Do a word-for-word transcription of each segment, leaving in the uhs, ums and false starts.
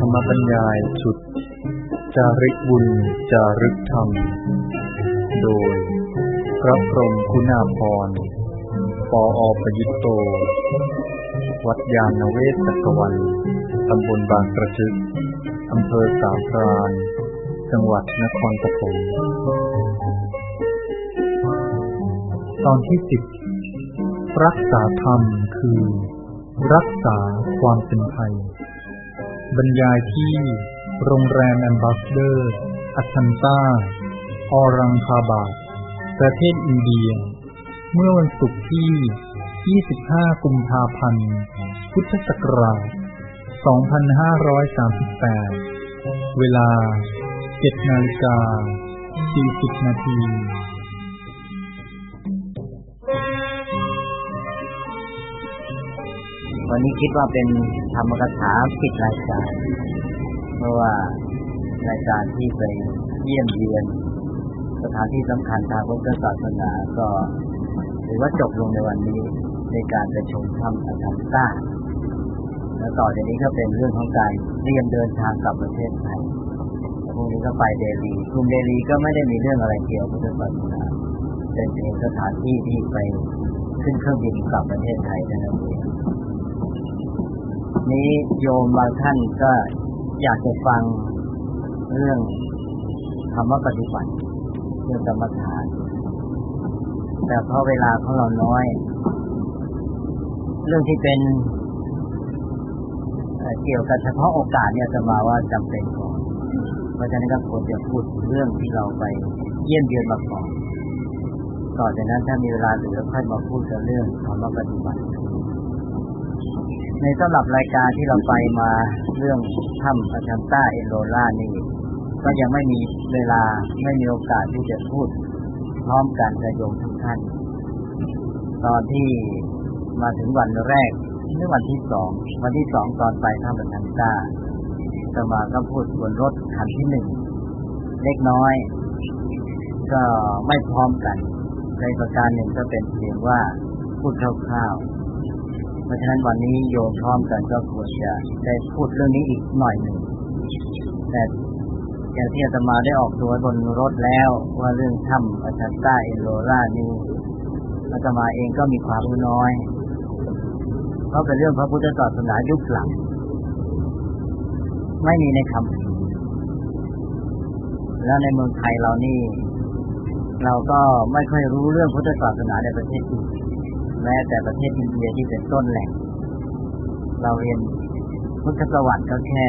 รรมบรรยายชุดจาริกบุญจารึกธรรมโดยพระพรหมคุณาภรณ์ปออประยุตโตวัดยานเวศกวันตำบลบางกระทึกอำเภอสามพรานจังหวัดนครปฐมตอนที่สิบรักษาธรรมคือรักษาความเป็นไทยบรรยายที่โรงแรมแอมบาสเดอร์อัตแลนตาออรังคาบาดประเทศอินเดียเมื่อวันศุกร์ที่ยี่สิบห้ากุมภาพันธ์พุทธศักราชสองพันห้าร้อยสามสิบแปดเวลา เจ็ดนาฬิกาสี่สิบนาทีวันนี้คิดว่าเป็นธรรมกถาปิดรายการเพราะว่ารายการที่ไปเยี่ยมเยียนสถานที่สำคัญทางพุทธศาสนาก็ถือว่าจบลงในวันนี้ในการไปชมถ้ำอัตแลนตาแล้วต่อจากนี้ก็เป็นเรื่องของการเตรียมเดินทางกลับประเทศไทยพรุ่งนี้ก็ไปเดลีกรุงเดลีก็ไม่ได้มีเรื่องอะไรเกี่ยวกับพุทธศาสนาเป็นเพียงสถานที่ที่ไปขึ้นเครื่องบินกลับประเทศไทยเท่านั้นเองนี้โยมบางท่านก็อยากจะฟังเรื่องธรรมปฏิบัติเรื่องกรรมฐานแต่เพราะเวลาของเราน้อยเรื่องที่เป็นเกี่ยวกับเฉพาะโอกาสเนี่ยจะมาว่าจำเป็นก่อนเพราะฉะนั้นก็ควรจะพูดเรื่องที่เราไปเยี่ยมเยือนมาก่อนต่อจากนั้นถ้ามีเวลาเหลือค่อยมาพูดเรื่องธรรมปฏิบัติในสำหรับรายการที่เราไปมาเรื่องถ้ำอัตแลนตาเอโรล่านี่ก็ยังไม่มีเวลาไม่มีโอกาสที่จะพูดพร้อมกันกับโยมทุกท่านตอนที่มาถึงวันแรกหรือวันที่สองวันที่สองตอนไปถ้ำอัตแลนตาจะมาก็พูดบนรถคันที่หนึ่งเล็กน้อยก็ไม่พร้อมกันในประการหนึ่งก็เป็นเพียงว่าพูดคร่าวๆเพราะฉะนั้นวันนี้โยมพร้อมกันก็ควรจะได้พูดเรื่องนี้อีกหน่อยหนึ่งแต่อย่างที่อาตมาได้ออกตัวบนรถแล้วว่าเรื่องถ้ำอัตแลนตาเอโรล่านี้อาตมาเองก็มีความรู้น้อยเพราะเป็นเรื่องพระพุทธศาสนายุคหลังไม่มีในคำพีแล้วในเมืองไทยเรานี่เราก็ไม่ค่อยรู้เรื่องพุทธศาสนาในประเทศอื่นแม้แต่ประเทศอินเดียที่เป็นต้นแหล่งเราเรียนพุทธประวัติก็แค่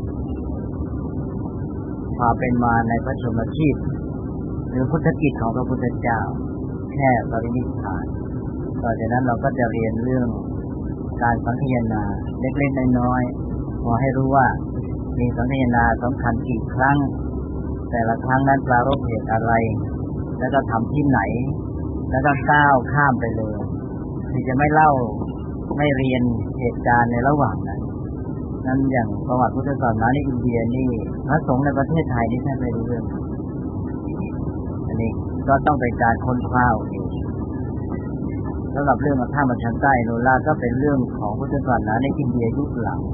ความเป็นมาในพระชนมชีพหรือพุทธกิจของพระพุทธเจ้าแค่ปรินิพพานต่อจากนั้นเราก็จะเรียนเรื่องการสังคายนาเล็กๆน้อยๆพอให้รู้ว่ามีสังคายนาสำคัญกี่ครั้งแต่ละครั้งนั้นปรารภเหตุอะไรแล้วก็ทำที่ไหนแล้วก็ก้าวข้ามไปเลยที่จะไม่เล่าไม่เรียนเหตุการณ์ในระหว่างนั้นนั่นอย่างประวัติพุทธศาสนาในอินเดียนี่พระสงฆ์ในประเทศไทยนี่แทบไม่รู้เรื่องอันนี้ก็ต้องเป็นการค้นคว้าเองสำหรับเรื่องถ้ำอัตแลนตาเอโรล่าก็เป็นเรื่องของพุทธศาสนาในอินเดียยุคหลัง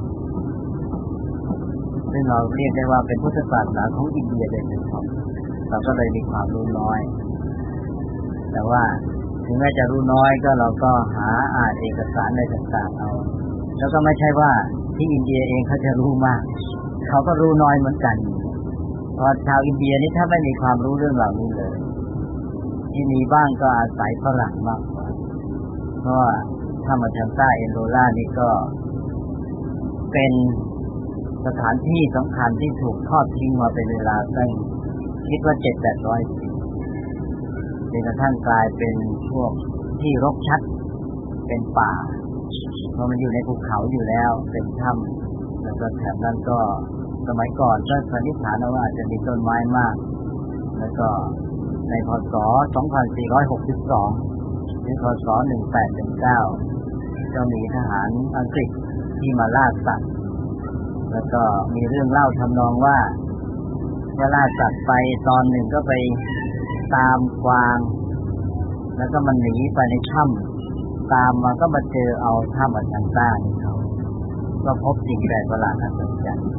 ซึ่งเราเรียกได้ว่าเป็นพุทธศาสนาของอินเดียโดยเฉพาะเราก็เลยมีความรู้น้อยแต่ว่าถึงแม้จะรู้น้อยก็เราก็หาอ่านเอกสารอะไรต่างๆเอาแล้วก็ไม่ใช่ว่าที่อินเดียเองเขาจะรู้มากเขาก็รู้น้อยเหมือนกันเพราะชาวอินเดียนี่ถ้าไม่มีความรู้เรื่องเหล่านี้เลยที่มีบ้างก็อาศัยฝรั่งมากกว่าเพราะว่าถ้ำอัตแลนตาเอโรล่านี่ก็เป็นสถานที่สำคัญที่ถูกทอดทิ้งมาเป็นเวลาตั้งคิดว่าเจ็ดแปดร้อยปีจนกระทั่งกลายเป็นพวกที่รกชัดเป็นป่าเพราะมันอยู่ในภูเขาอยู่แล้วเป็นถ้ำแล้วก็แถบนั้นก็สมัยก่อนก็สันนิษฐานว่าจะมีต้นไม้มากแล้วก็ในพ.ศ. สองพันสี่ร้อยหกสิบสองถึงพ.ศ. หนึ่งพันแปดร้อยสิบเก้าก็มีทหารอังกฤษที่มาล่าสัตว์แล้วก็มีเรื่องเล่าทำนองว่าเวลาสัตว์ไปตอนหนึ่งก็ไปตามกวางแล้วก็มันหนีไปในถ้ำตามมาก็มาเจอเอาถ้ำอัตแลนตานี่เขาก็พบสิ่งแปลกประหลาดอัศจรรย์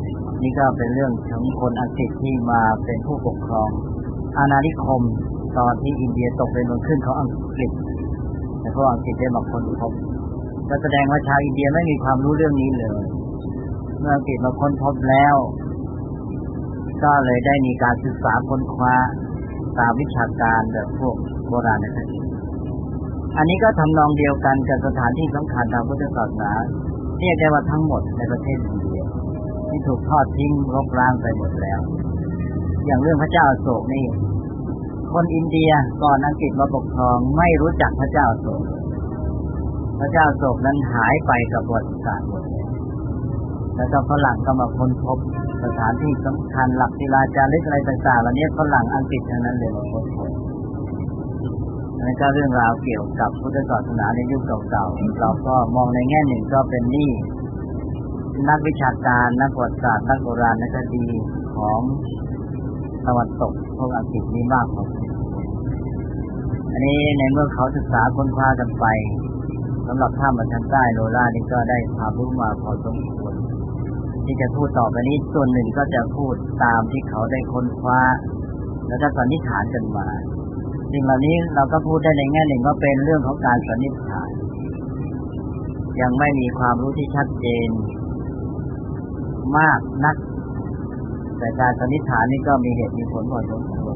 นี่ก็เป็นเรื่องของคนอังกฤษที่มาเป็นผู้ปกครองอาณานิคมตอนที่อินเดียตกเป็นเมืองขึ้นของอังกฤษแต่พวกอังกฤษได้มาค้นพบก็แสดงว่าชาวอินเดียไม่มีความรู้เรื่องนี้เลยเมื่ออังกฤษมาค้นพบแล้วก็เลยได้มีการศึกษาค้นคว้าตามวิชาการแบบพวกโบราณนะครับอันนี้ก็ทำนองเดียวกันกับสถานที่สำคัญทางพุทธศาสนาเรียกได้ว่าทั้งหมดในประเทศอินเดียที่ถูกทอดทิ้งรกร้างไปหมดแล้วอย่างเรื่องพระเจ้าอโศกนี่คนอินเดียก่อนอังกฤษมาปกครองไม่รู้จักพระเจ้าอโศกพระเจ้าอโศกนั้นหายไปกับประวัติศาสตร์หมดเลยแล้วก็ฝรั่งก็มาค้นพบสถานที่สำคัญหลักศิลาจารึกอะไรต่างๆเหล่านี้ฝรั่งอังกฤษทั้งนั้นเลยมาค้นพบนั่นก็เรื่องราวเกี่ยวกับพุทธศาสนาในยุคเก่าๆเราก็มองในแง่หนึ่งก็เป็นนี่นักวิชาการนักประวัติศาสตร์นักโบราณคดีของตะวันตกพวกอังกฤษนี่มากกว่าอันนี้ในเมื่อเขาศึกษาค้นคว้ากันไปสำหรับถ้ำบรรทัดใต้โลล่านี่ก็ได้ความรู้มาพอสมควรที่จะพูดต่อไปนี้ส่วนหนึ่งก็จะพูดตามที่เขาได้ค้นคว้าแล้วก็สันนิษฐานกันมาสิ่งเหล่านี้เราก็พูดได้ในแง่หนึ่งว่าเป็นเรื่องของการสันนิษฐานยังไม่มีความรู้ที่ชัดเจนมากนักแต่การสันนิษฐานนี้ก็มีเหตุมีผลพอสมควร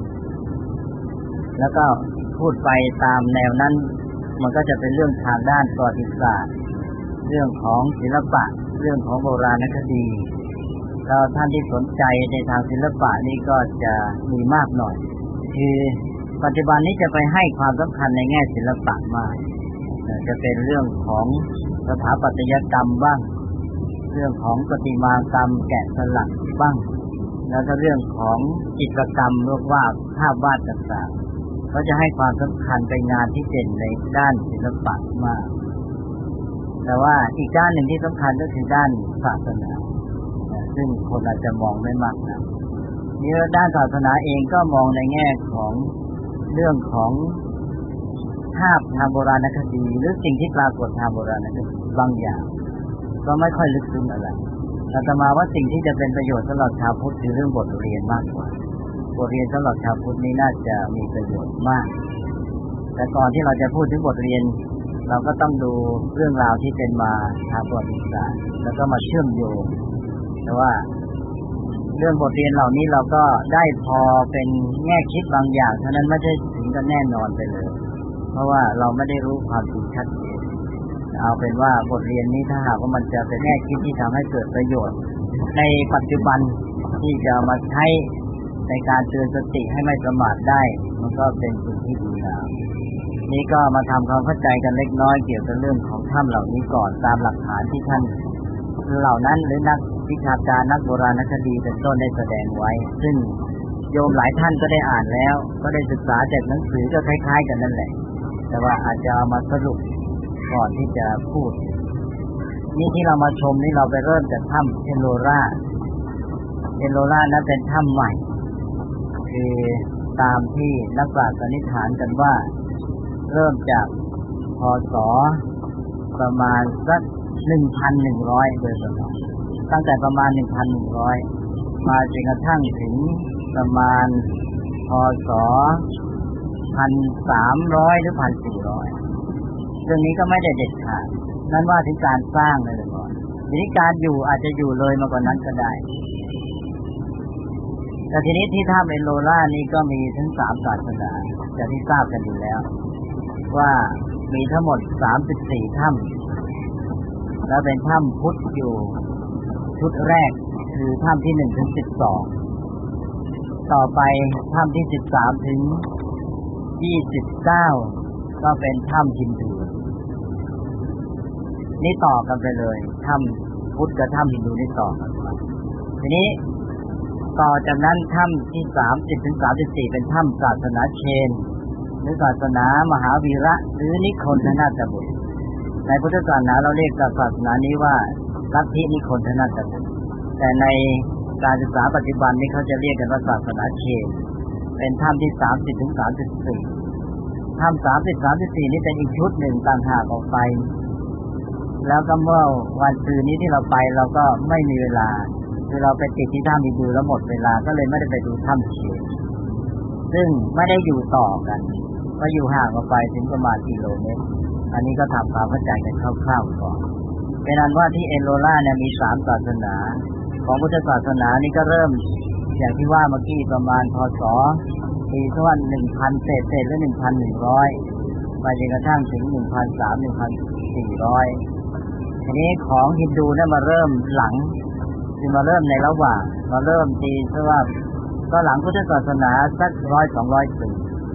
แล้วก็พูดไปตามแนวนั้นมันก็จะเป็นเรื่องทางด้านประวัติศาสตร์เรื่องของศิลปะเรื่องของโบราณคดีแล้วท่านที่สนใจในทางศิลปะนี่ก็จะมีมากหน่อยคือปัจจุบันนี้จะไปให้ความสำคัญในแง่ศิลปะมากจะเป็นเรื่องของสถาปัตยกรรมบ้างเรื่องของประติมากรรมแกะสลักบ้างแล้วก็เรื่องของจิตรกรรมเรียกว่าภาพวาดต่างๆเขาจะให้ความสำคัญไปงานที่เด่นในด้านศิลปะมากแต่ว่าอีกด้านหนึ่งที่สำคัญก็คือด้านศาสนาซึ่งคนอาจจะมองไม่มากนะนี่ด้านศาสนาเองก็มองในแง่ของเรื่องของภาพทางโบราณคดีหรือสิ่งที่ปรากฏทางโบราณคดีบางอย่างก็ไม่ค่อยลึกซึ้งอะไรอาตมาว่าสิ่งที่จะเป็นประโยชน์สำหรับชาวพุทธคือเรื่องบทเรียนมากกว่าบทเรียนสำหรับชาวพุทธนี้น่าจะมีประโยชน์มากแต่ก่อนที่เราจะพูดถึงบทเรียนเราก็ต้องดูเรื่องราวที่เป็นมาทางประวัติศาสตร์แล้วก็มาเชื่อมโยงแต่ว่าเรื่องบทเรียนเหล่านี้เราก็ได้พอเป็นแง่คิดบางอย่างเท่านั้นไม่ใช่ถึงกับแน่นอนไปเลยเพราะว่าเราไม่ได้รู้ความจริงชัดเจนเอาเป็นว่าบทเรียนนี้ถ้าหากว่ามันจะเป็นแง่คิดที่ทำให้เกิดประโยชน์ในปัจจุบันที่จะมาใช้ในการเตือนสติให้ไม่ประมาทได้มันก็เป็นสิ่งที่ดีงามนี่ก็มาทำความเข้าใจกันเล็กน้อยเกี่ยวกับเรื่องของถ้ำเหล่านี้ก่อนตามหลักฐานที่ท่านเหล่านั้นหรือนักวิชาการนักโบราณคดีเป็นต้นได้แสดงไว้ซึ่งโยมหลายท่านก็ได้อ่านแล้วก็ได้ศึกษาจากหนังสือก็คล้ายๆกันนั่นแหละแต่ว่าอาจจะเอามาสรุปก่อนที่จะพูดนี่ที่เรามาชมนี่เราไปเริ่มจากถ้ำเอโลราเอโลรานั้นเป็นถ้ำใหม่คือตามที่นักปราชญ์สันนิษฐานกันว่าเริ่มจากพ.ศ.ประมาณสัก หนึ่งพันหนึ่งร้อย โดยประมาณตั้งแต่ประมาณ หนึ่งพันหนึ่งร้อย มาจนกระทั่งถึงประมาณพ.ศ. หนึ่งพันสามร้อย หรือ หนึ่งพันสี่ร้อย เรื่องนี้ก็ไม่ได้เด็ดขาดนั่นว่าถึงการสร้างเลยก่อนทีนี้การอยู่อาจจะอยู่เลยมากกว่านั้นก็ได้แต่ทีนี้ที่ถ้ำเอโลรานี่ก็มีถึงสามศาสนาอย่างที่ทราบกันอยู่แล้วว่ามีทั้งหมดสามสิบสี่ถ้ำแล้วเป็นถ้ำพุทธอยู่ชุดแรกคือถ้ำที่หนึ่งถึงสิบสองต่อไปถ้ำที่สิบสามถึงยี่สิบเก้าก็เป็นถ้ำฮินดูนี่ต่อกันไปเลยถ้ำพุทธกับถ้ำฮินดูนี่ต่อกันไปทีนี้ต่อจากนั้นถ้ำที่สามสิบถึงสามสิบสี่เป็นถ้ำศาสนาเชนหรือศาสนามหาวีระหรือนิคนธนาถบุตรในพุทธศาสนาเราเรียกศาสนานี้ว่าลัทธินิคนธนาถบุตรแต่ในการศึกษาปัจจุบันนี้เขาจะเรียกกันว่าศาสนาเชนเป็นถ้ำที่สามสิบถึงสามสิบสี่ถ้ำสามสิบ สามสิบสี่นี่เป็นอีกชุดหนึ่งต่างหากออกไปแล้วก็เมื่อวันคืนนี้ที่เราไปเราก็ไม่มีเวลาคือเราไปติดที่ถ้ำฮินดูแล้วหมดเวลาก็เลยไม่ได้ไปดูถ้ำเชนซึ่งไม่ได้อยู่ต่อกันก็อยู่ห่างออกไปถึงประมาณกิโลเมตรอันนี้ก็ทำความเข้าใจกันคร่าวๆก่อนเป็นนั้นว่าที่เอโลราเนี่ยมีสามศาสนาของพุทธศาสนานี่ก็เริ่มอย่างที่ว่าเมื่อกี้ประมาณพศปีทวนหนึ่งพันเศษเศษหรือหนึ่งพันหนึ่งร้อยไปจนกระทั่งถึงหนึ่งพันสามหนึ่งพันสี่ร้อยทีนี้ของฮินดูเนี่ยมาเริ่มหลังคือมาเริ่มในระหว่างมาเริ่มตีซะว่าก็หลังพุทธศาสนาสักร้อยสองร้อยปี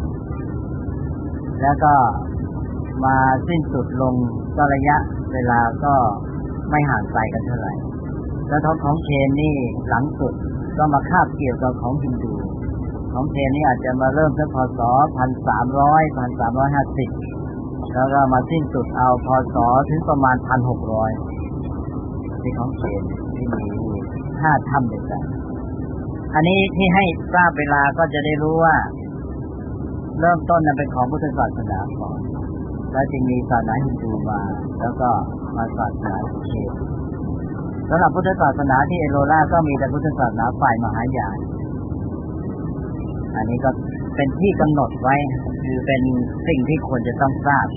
แล้วก็มาสิ้นสุดลงก็ระยะเวลาก็ไม่ห่างไกลกันเท่าไหร่แล้วท้องของเชนนี่หลังสุดก็มาคาบเกี่ยวกับของฮินดูของเชนนี่อาจจะมาเริ่มตั้งพศพันสามร้อยพันสามร้อยห้าสิบแล้วก็มาสิ้นสุดเอาพศถึงประมาณพันหกร้อยที่ของเชนที่มีห้าถ้ำด้วยกันอันนี้ที่ให้ทราบเวลาก็จะได้รู้ว่าเริ่มต้นนั้นเป็นของพุทธศาสนาก่อนแล้วจึงมีศาสนาฮินดูมาแล้วก็มาศาสนาเชนสำหรับพุทธศาสนาที่เอโลราก็มีแต่พุทธศาสนาฝ่ายมหายานอันนี้ก็เป็นที่กำหนดไว้คือเป็นสิ่งที่ควรจะต้องทราบ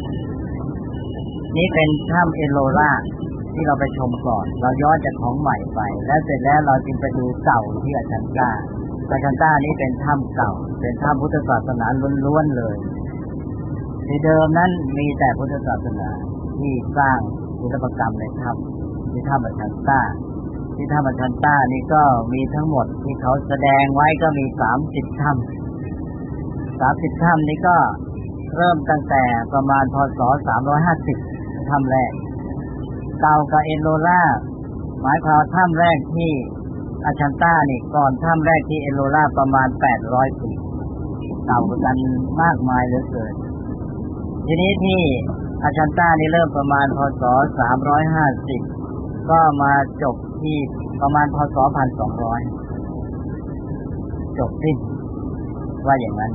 นี่เป็นถ้ำเอโลราที่เราไปชมก่อนเราย้อนจากของใหม่ไปแล้วเสร็จแล้วเราจึงไปดูเก่าที่อาจันตาอาจันตานี้เป็นถ้ำเก่าเป็นถ้ำพุทธศาสนาล้วนๆเลยที่เดิมนั้นมีแต่พุทธศาสนาที่สร้างศิลปกรรมในถ้ำที่ถ้ำอาจันตาที่ถ้ำอาจันตานี่ก็มีทั้งหมดที่เขาแสดงไว้ก็มีสามสิบถ้ำสามสิบถ้ำนี้ก็เริ่มตั้งแต่ประมาณพศสามร้อยห้าสิบถ้ำแรกเก่ากับเอโลราหมายความถ้ำแรกที่อาจันตานี่ก่อนถ้ำแรกที่เอโลราประมาณแปดร้อยปีเก่ากันมากมายเหลือเกินทีนี้ที่อาจันตานี่เริ่มประมาณพศสามร้อยห้าสิบก็มาจบที่ประมาณพศหนึ่งพันสองร้อยจบสิ้นว่าอย่างนั้น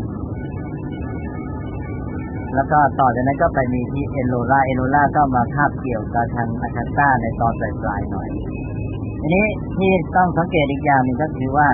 แล้วก็ต่อจากนั้นก็ไปมีที่เอโลราเอโลราก็มาคาบเกี่ยวกับทางอาจันตาในตอนปลายๆหน่อยทีนี้ที่ต้องสังเกตอีกอย่างหนึ่งก็คือว่า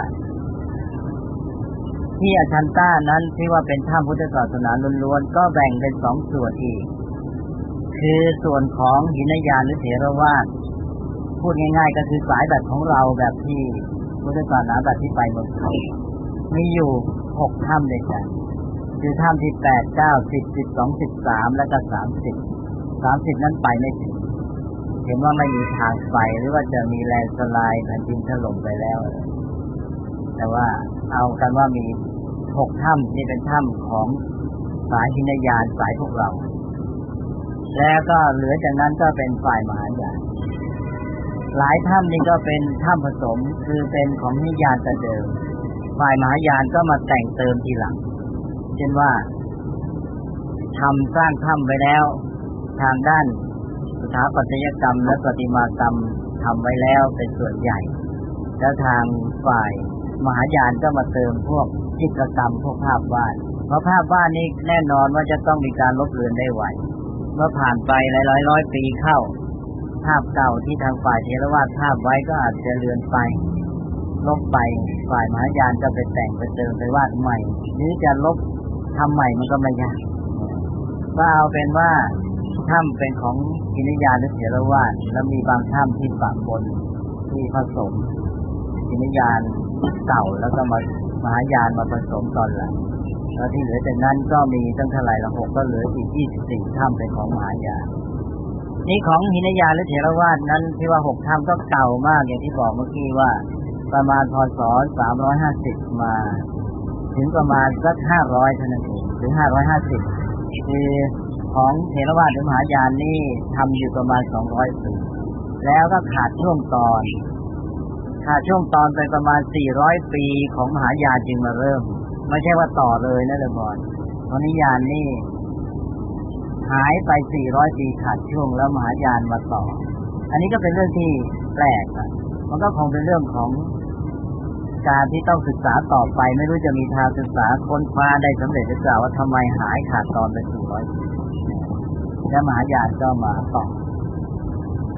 ที่อาจันตานั้นที่ว่าเป็นถ้ำพุทธศาสนาล้วนๆก็แบ่งเป็นสองส่วนอีกคือส่วนของหินยานหรือเถรวาทพูดง่ายๆก็คือสายแบบของเราแบบที่พุทธศาสนาแบบที่ไปเมืองไทยมีอยู่หกถ้ำด้วยกันคือถ้ำที่แปด เก้า สิบ สิบสอง สิบสามและก็สามสิบ สามสิบนั้นไปไม่ถึงเห็นว่าไม่มีทางไปหรือว่าจะมีแลนด์สไลด์แผ่นดินถล่มไปแล้วแต่ว่าเอากันว่ามีหกถ้ำที่เป็นถ้ำของสายหินยานสายพวกเราแล้วก็เหลือจากนั้นก็เป็นฝ่ายมหายานหลายถ้ำนี่ก็เป็นถ้ำผสมคือเป็นของหินยานแต่เดิมฝ่ายมหายานก็มาแต่งเติมทีหลังเช่นว่าทำสร้างถ้ำไว้แล้วทางด้านสถาปัตยกรรมและประติมากรรมทำไว้แล้วเป็นส่วนใหญ่แล้วทางฝ่ายมหายานก็มาเติมพวกจิตรกรรมพวกภาพวาดเพราะภาพวาดนี้แน่นอนว่าจะต้องมีการลบเลือนได้ไวเมื่อผ่านไปหลายร้อยร้อยปีเข้าภาพเก่าที่ทางฝ่ายเถรวาทภาพไว้ก็อาจจะเลือนไปลบไปฝ่ายมหายานก็ไปแต่งไปเติมไปวาดใหม่หรือจะลบทำใหม่มันก็ไม่ยากก็เอาเป็นว่าถ้ำเป็นของหินยานหรือเถรวาทแล้วมีบางถ้ำที่ปะปนที่ผสมหินยานเก่าแล้วก็มามหายานมาผสมตอนหลังแล้วที่เหลือจากนั้นก็มีตั้งเท่าไหร่ละหกก็เหลืออีกยี่สิบสี่ถ้ำเป็นของมหายานนี่ของหินยานหรือเถรวาทนั้นที่ว่าหกถ้ำก็เก่ามากอย่างที่บอกเมื่อกี้ว่าประมาณพศสามร้อยห้าสิบมาถึงประมาณสักห้าร้อยเท่านั้นเองหรือห้าร้อยห้าสิบคือของเถรวาทหรือมหายานนี่ทำอยู่ประมาณสองร้อยปีแล้วก็ขาดช่วงตอนขาดช่วงตอนไปประมาณสี่ร้อยปีของมหายานจึงมาเริ่มไม่ใช่ว่าต่อเลยนะเลยบอลมหายานนี่หายไปสี่ร้อยปีขาดช่วงแล้วมหายานมาต่ออันนี้ก็เป็นเรื่องที่แปลกอ่ะมันก็คงเป็นเรื่องของการที่ต้องศึกษาต่อไปไม่รู้จะมีทางศึกษาค้นคว้าได้สำเร็จหรือเปล่าว่าทำไมหายขาดตอนไปสี่ร้อยปีแล้วมหายานก็มาต่อ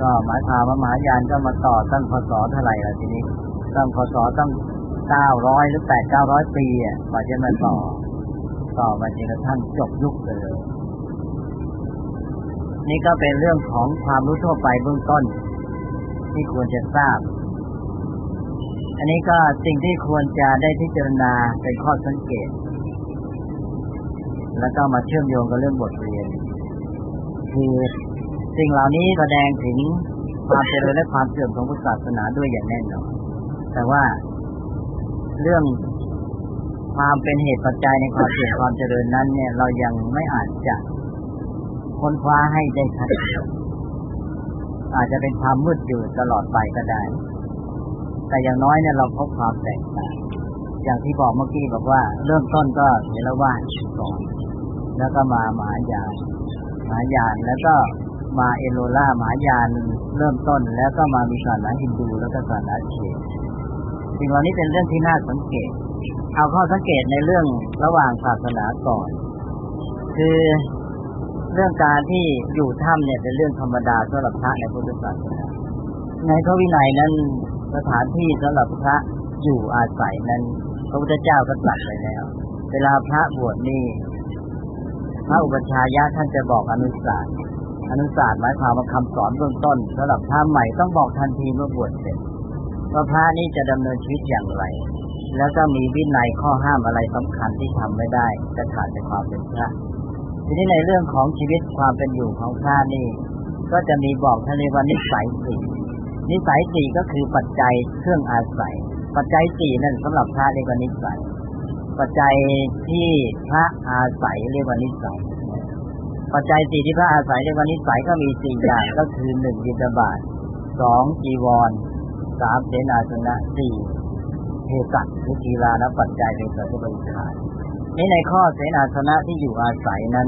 ก็หมายความว่ามหายานก็มาต่อตั้งพศเท่าไหร่ล่ะทีนี้ตั้งพศตั้งเก้าร้อยหรือแปดเก้าร้อยปีอ่ะกว่าจะมาต่อต่อมาจนกระทั่งจบยุคเลยนี่ก็เป็นเรื่องของความรู้ทั่วไปเบื้องต้นที่ควรจะทราบอันนี้ก็สิ่งที่ควรจะได้พิจารณาเป็นข้อสังเกตแล้วก็มาเชื่อมโยงกับเรื่องบทเรียนคือสิ่งเหล่านี้แสดงถึงความเจริญและความเสื่อมของพุทธศาสนาด้วยอย่างแน่นอนแต่ว่าเรื่องความเป็นเหตุปัจจัยในความเสื่อมความเจริญนั้นเนี่ยเรายังไม่อาจจะค้นคว้าให้ได้ชัดเจนอาจจะเป็นความมืดอยู่ตลอดไปก็ได้แต่อย่างน้อยเนี่ยเราพบความแตกต่างอย่างที่บอกเมื่อกี้บอกว่าเริ่มต้นก็เถรวาทก่อนแล้วก็มามหายานมหายานแล้วก็มาเอโลล่ามหายานเริ่มต้นแล้วก็มามีศาสนาฮินดูแล้วก็ศาสนาเชนสิ่งเหล่านี้เป็นเรื่องที่น่าสังเกตเอาข้อสังเกตในเรื่องระหว่างศาสนาก่อนคือเรื่องการที่อยู่ถ้ำเนี่ยเป็นเรื่องธรรมดาสำหรับพระในพุทธศาสนาในพระวินัยนั้นสถานที่สำหรับพระอยู่อาศัยนั้นพระพุทธเจ้าก็ตรัสไว้แล้วเวลาพระบวชนี่พระอุปัชฌายะท่านจะบอกอนุสาสน์อนุสาสน์หมายความว่าคำสอนเบื้องต้นสำหรับพระใหม่ต้องบอกทันทีเมื่อบวชเสร็จว่าพระนี้จะดำเนินชีวิตอย่างไรแล้วก็มีวินัยข้อห้ามอะไรสำคัญที่ทำไม่ได้จะขาดจากความเป็นพระทีนี้ในเรื่องของชีวิตความเป็นอยู่ของพระนี่ก็จะมีบอกท่านเรียกว่านิสัยสี่นิสัยสี่ก็คือปัจจัยเครื่องอาศัยปัจจัยสี่นั่นสำหรับพระเรียกว่านิสัยปัจจัยที่พระอาศัยเรียกว่านิสัยปัจจัยสี่ที่พระอาศัยเรียกว่านิสัยก็มีสี่อย่างก็คือหนึ่งบิณฑบาตสองจีวรสามเสนาสนะสี่เภสัชหรือกีฬาและปัจจัยเป็นสัตว์บริขารนี่ในข้อเสนาสนะที่อยู่อาศัยนั้น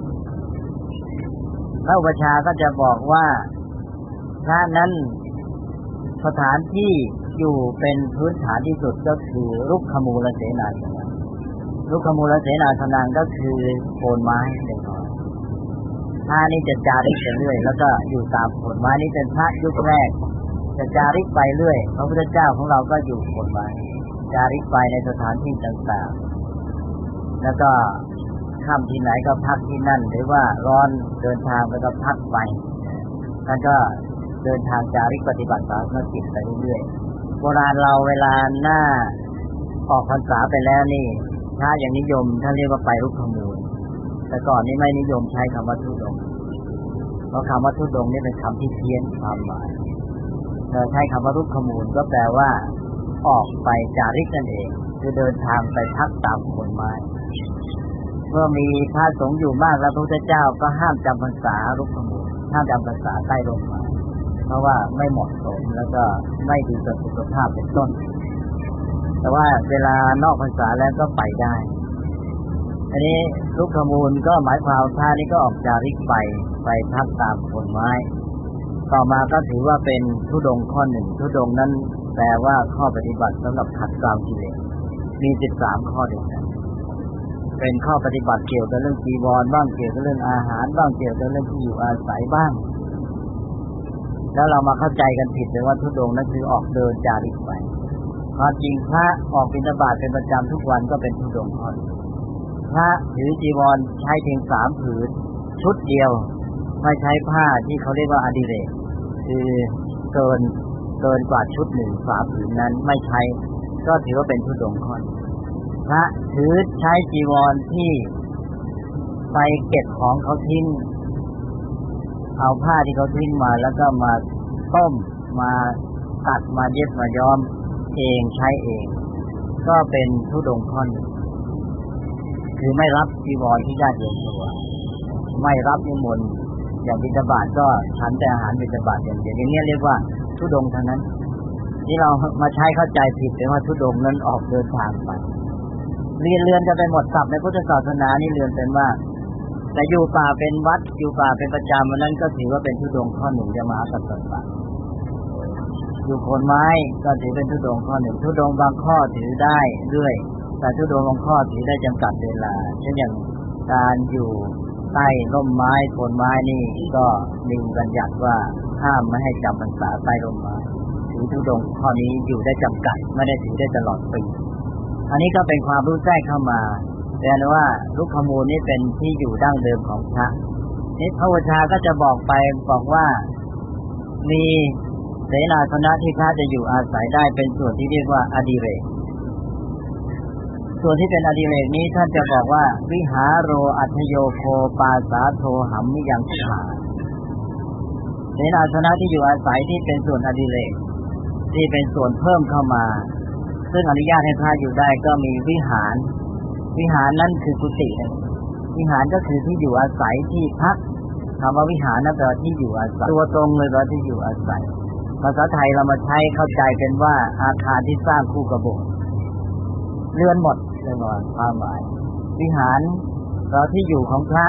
พระอุปัชฌาย์ก็จะบอกว่าพระนั้นสถานที่อยู่เป็นพื้นฐานที่สุดก็คือรุกขมูลเสนาสนะรุกขมูลเสนาสนะก็คือโคนไม้เป็นต้นพระนี่จะจาริกไปเรื่อยแล้วก็อยู่ตามโคนไม้นี่เป็นพระยุคแรกจะจาริกไปเรื่อยพระพุทธเจ้าของเราก็อยู่โคนไม้จาริกไปในสถานที่ต่างๆแล้วก็ค่ำที่ไหนก็พักที่นั่นหรือว่าร้อนเดินทางไปก็พักไปท่านก็เดินทางจาริกปฏิบัติศาสนกิจไปเรื่อยๆโบราณเราเวลาหน้าออกพรรษาไปแล้วนี่ถ้าอย่างนิยมท่านเรียกว่าไปรุกขมูลแต่ก่อนนี้ไม่นิยมใช้คำว่าธุดงค์เพราะคำว่าธุดงค์นี่เป็นคำที่เพี้ยนความหมายเราใช้คำว่ารุกขมูลก็แปลว่าออกไปจาริกนั่นเองคือเดินทางไปพักตามโคนไม้เมื่อมีพระสงฆ์อยู่มากแล้วพระพุทธเจ้าก็ห้ามจำพรรษารุกขมูลห้ามจำพรรษาใต้ร่มไม้เพราะว่าไม่เหมาะสมแล้วก็ไม่ดีต่อสุขภาพเป็นต้นแต่ว่าเวลานอกพรรษาแล้วก็ไปได้อันนี้รุกขมูลก็หมายความว่าพระนี้ก็ออกจาริกไปไปพักตามโคนไม้ต่อมาก็ถือว่าเป็นธุดงค์ข้อหนึ่งธุดงค์นั้นแปลว่าข้อปฏิบัติสำหรับขัดเกลากิเลสมีสิบสามข้อด้วยกันเป็นข้อปฏิบัติเกี่ยวกับเรื่องจีวรบ้างเกี่ยวกับเรื่องอาหารบ้างเกี่ยวกับเรื่องที่อยู่อาศัยบ้างแล้วเรามาเข้าใจกันผิดเลยว่าธุดงค์นั้นคือออกเดินจาริกไปความจริงพระออกบิณฑบาตเป็นประจำทุกวันก็เป็นธุดงค์ข้อพระถือจีวรใช้เพียงสามผืนชุดเดียวไม่ใช้ผ้าที่เขาเรียกว่าอดิเรกคือเกินเกินกว่าชุดหนึ่งสามผืนนั้นไม่ใช้ก็ถือว่าเป็นธุดงค์ข้อพระถือใช้จีวรที่ไปเก็บของเขาทิ้งเอาผ้าที่เขาทิ้งมาแล้วก็มาต้มมาตัดมาเย็บมาย้อมเองใช้เองก็เป็นธุดงค์ข้อหนึ่งคือไม่รับจีวรที่ญาติโยมถวายไม่รับนิมนต์อย่างบิณฑบาตก็ฉันแต่อาหารบิณฑบาตอย่างเดียวอย่างนี้เรียกว่าธุดงค์ทั้งนั้นที่เรามาใช้เข้าใจผิดเลยว่าธุดงค์นั้นออกเดินทางไปเรียนเรือนจะเป็นหมดศัพท์ในพุทธศาสนานี่เรือนเป็นว่าแต่อยู่ป่าเป็นวัดอยู่ป่าเป็นประจำวันนั้นก็ถือว่าเป็นธุดงค์ข้อหนึ่งจะมหาสัตตปะอยู่โคนไม้ก็ถือเป็นธุดงค์ข้อหนึ่งธุดงค์บางข้อถือได้เรื่อยแต่ธุดงค์บางข้อถือได้จำกัดเวลาเช่นอย่างการอยู่ใต้ร่มไม้โคนไม้นี่ก็มีบัญญัติว่าห้ามไม่ให้จำพรรษาใต้ร่มไม้ถือธุดงค์ข้อนี้อยู่ได้จำกัดไม่ได้ถือได้ตลอดปีอันนี้ก็เป็นความรู้แทรกเข้ามาแปลว่าลุกขมูลนี้เป็นที่อยู่ดั้งเดิมของพระนี่พระวชาก็จะบอกไปบอกว่ามีเสนาสนะที่พระจะอยู่อาศัยได้เป็นส่วนที่เรียกว่าอดิเรกส่วนที่เป็นอดิเรกนี้ท่านจะบอกว่าวิหารโรอัทโยโคปาสาโทหัมมิยังสุขาเสนาสนะที่อยู่อาศัยที่เป็นส่วนอดิเรกที่เป็นส่วนเพิ่มเข้ามาซึ่งอนุญาตให้พระอยู่ได้ก็มีวิหารวิหารนั้นคือกุฏิวิหารก็คือที่อยู่อาศัยที่พักคำว่าวิหารนั่นแปลว่าที่อยู่อาศัยตัวตรงเลยว่าที่อยู่อาศัยภาษาไทยเรามาใช้เข้าใจเป็นว่าอาคารที่สร้างคู่กับโบสถ์เรือนหมดเลยว่าความหมายวิหารเราที่อยู่ของพระ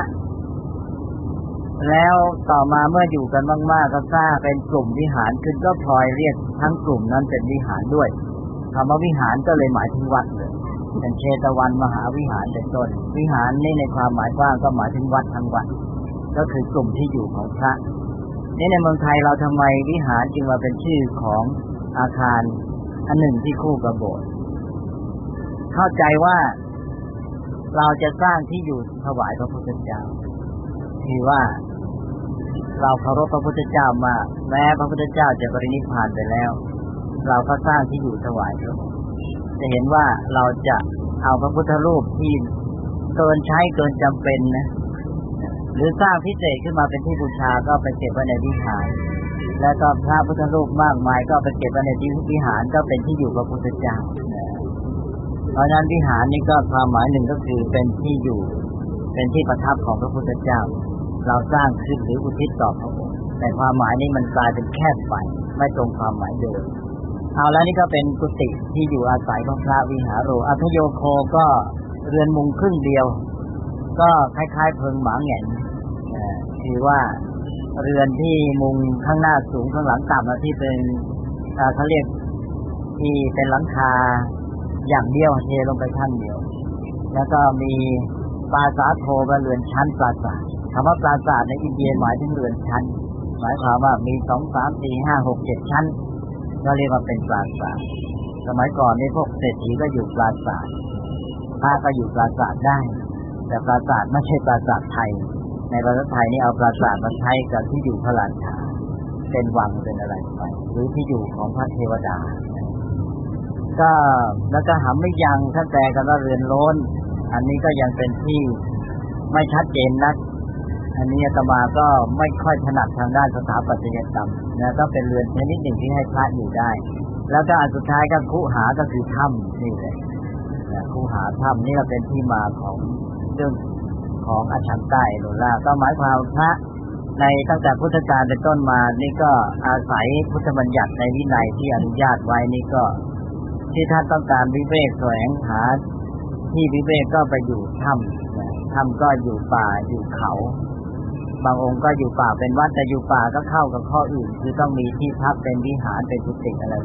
แล้วต่อมาเมื่ออยู่กันมากๆก็สร้างเป็นกลุ่มวิหารขึ้นก็พลอยเรียกทั้งกลุ่มนั้นเป็นวิหารด้วยคำว่าวิหารก็เลยหมายถึงวัดเลยเป็นเชตวันมหาวิหารเป็นต้นวิหารนี่ในความหมายกว้างก็หมายถึงวัดทั้งวัดก็คือกลุ่มที่อยู่ของพระนี่ในเมืองไทยเราทำไมวิหารจึงมาเป็นชื่อของอาคารอันหนึ่งที่คู่กับโบสถ์เข้าใจว่าเราจะสร้างที่อยู่ถวายพระพุทธเจ้าคือว่าเราเคารพพระพุทธเจ้ามากแม้พระพุทธเจ้าจะปรินิพพานไปแล้วเราก็สร้างที่อยู่ถวายพระองค์จะเห็นว่าเราจะเอาพระพุทธรูปที่เกินใช้เกินจำเป็นนะหรือสร้างพิเศษขึ้นมาเป็นที่บูชาก็ไปเก็บไว้ในวิหารแล้วก็พระพุทธรูปมากมายก็ไปเก็บไว้ในที่วิหารก็เป็นที่อยู่พระพุทธเจ้าเพราะนั้นวิหารนี้ก็ความหมายหนึ่งก็คือเป็นที่อยู่เป็นที่ประทับของพระพุทธเจ้าเราสร้างขึ้นหรืออุทิศต่อพระองค์แต่ความหมายนี้มันกลายเป็นแคบไปไม่ตรงความหมายเดิมเอาแล้วนี่ก็เป็นกุฏิที่อยู่อาศัยของพระวิหารโรอัทโยโคก็เรือนมุงครึ่งเดียวก็คล้ายๆเพิงหมาแหง่นคือว่าเรือนที่มุงข้างหน้าสูงข้างหลังต่ำที่เป็นเขาเรียกที่เป็นหลังคาอย่างเดียวเทลงไปข้างเดียวแล้วก็มีปราสาทโทเป็นเรือนชั้นปราสาทคำว่าปราสาทในอินเดียหมายถึงเรือนชั้นหมายความว่ามีสองสามสี่ห้าหกเจ็ดชั้นก็เรียกว่าเป็นปราสาทสมัยก่อนนี่พวกเศรษฐีก็อยู่ปราสาทพระก็อยู่ปราสาทได้แต่ปราสาทไม่ใช่ปราสาทไทยในประเทศไทยนี่เอาปราสาทมาใช้กับที่อยู่พระราชาเป็นวังเป็นอะไรไปหรือที่อยู่ของพระเทวดาก็แล้วก็หำไม่ยังท่านแปลกันว่าเรือนโล้นอันนี้ก็ยังเป็นที่ไม่ชัดเจนนักอันนี้อาตมาก็ไม่ค่อยถนัดทางด้านสถาปัตยกรรมนะก็เป็นเรือนชนิดหนึ่งที่ให้พระอยู่ได้แล้วก็อันสุดท้ายก็คุหาก็คือถ้ำนี่เลยนะคุหาถ้ำนี่ก็เป็นที่มาของเรื่องของอาชันใต้โลล่าก็หมายความพระในตั้งแต่พุทธกาลเป็นต้นมานี่ก็อาศัยพุทธบัญญัติในวินัยที่อนุญาตไว้นี่ก็ที่ท่านต้องการวิเวกแสวงหาที่วิเวกก็ไปอยู่ถ้ำถ้ำก็อยู่ป่าอยู่เขาบางองค์ก็อยู่ป่าเป็นวัดแต่อยู่ป่าก็เข้ากับข้ออื่นคือต้องมีที่พักเป็นวิหารเป็นกุฏิอะไร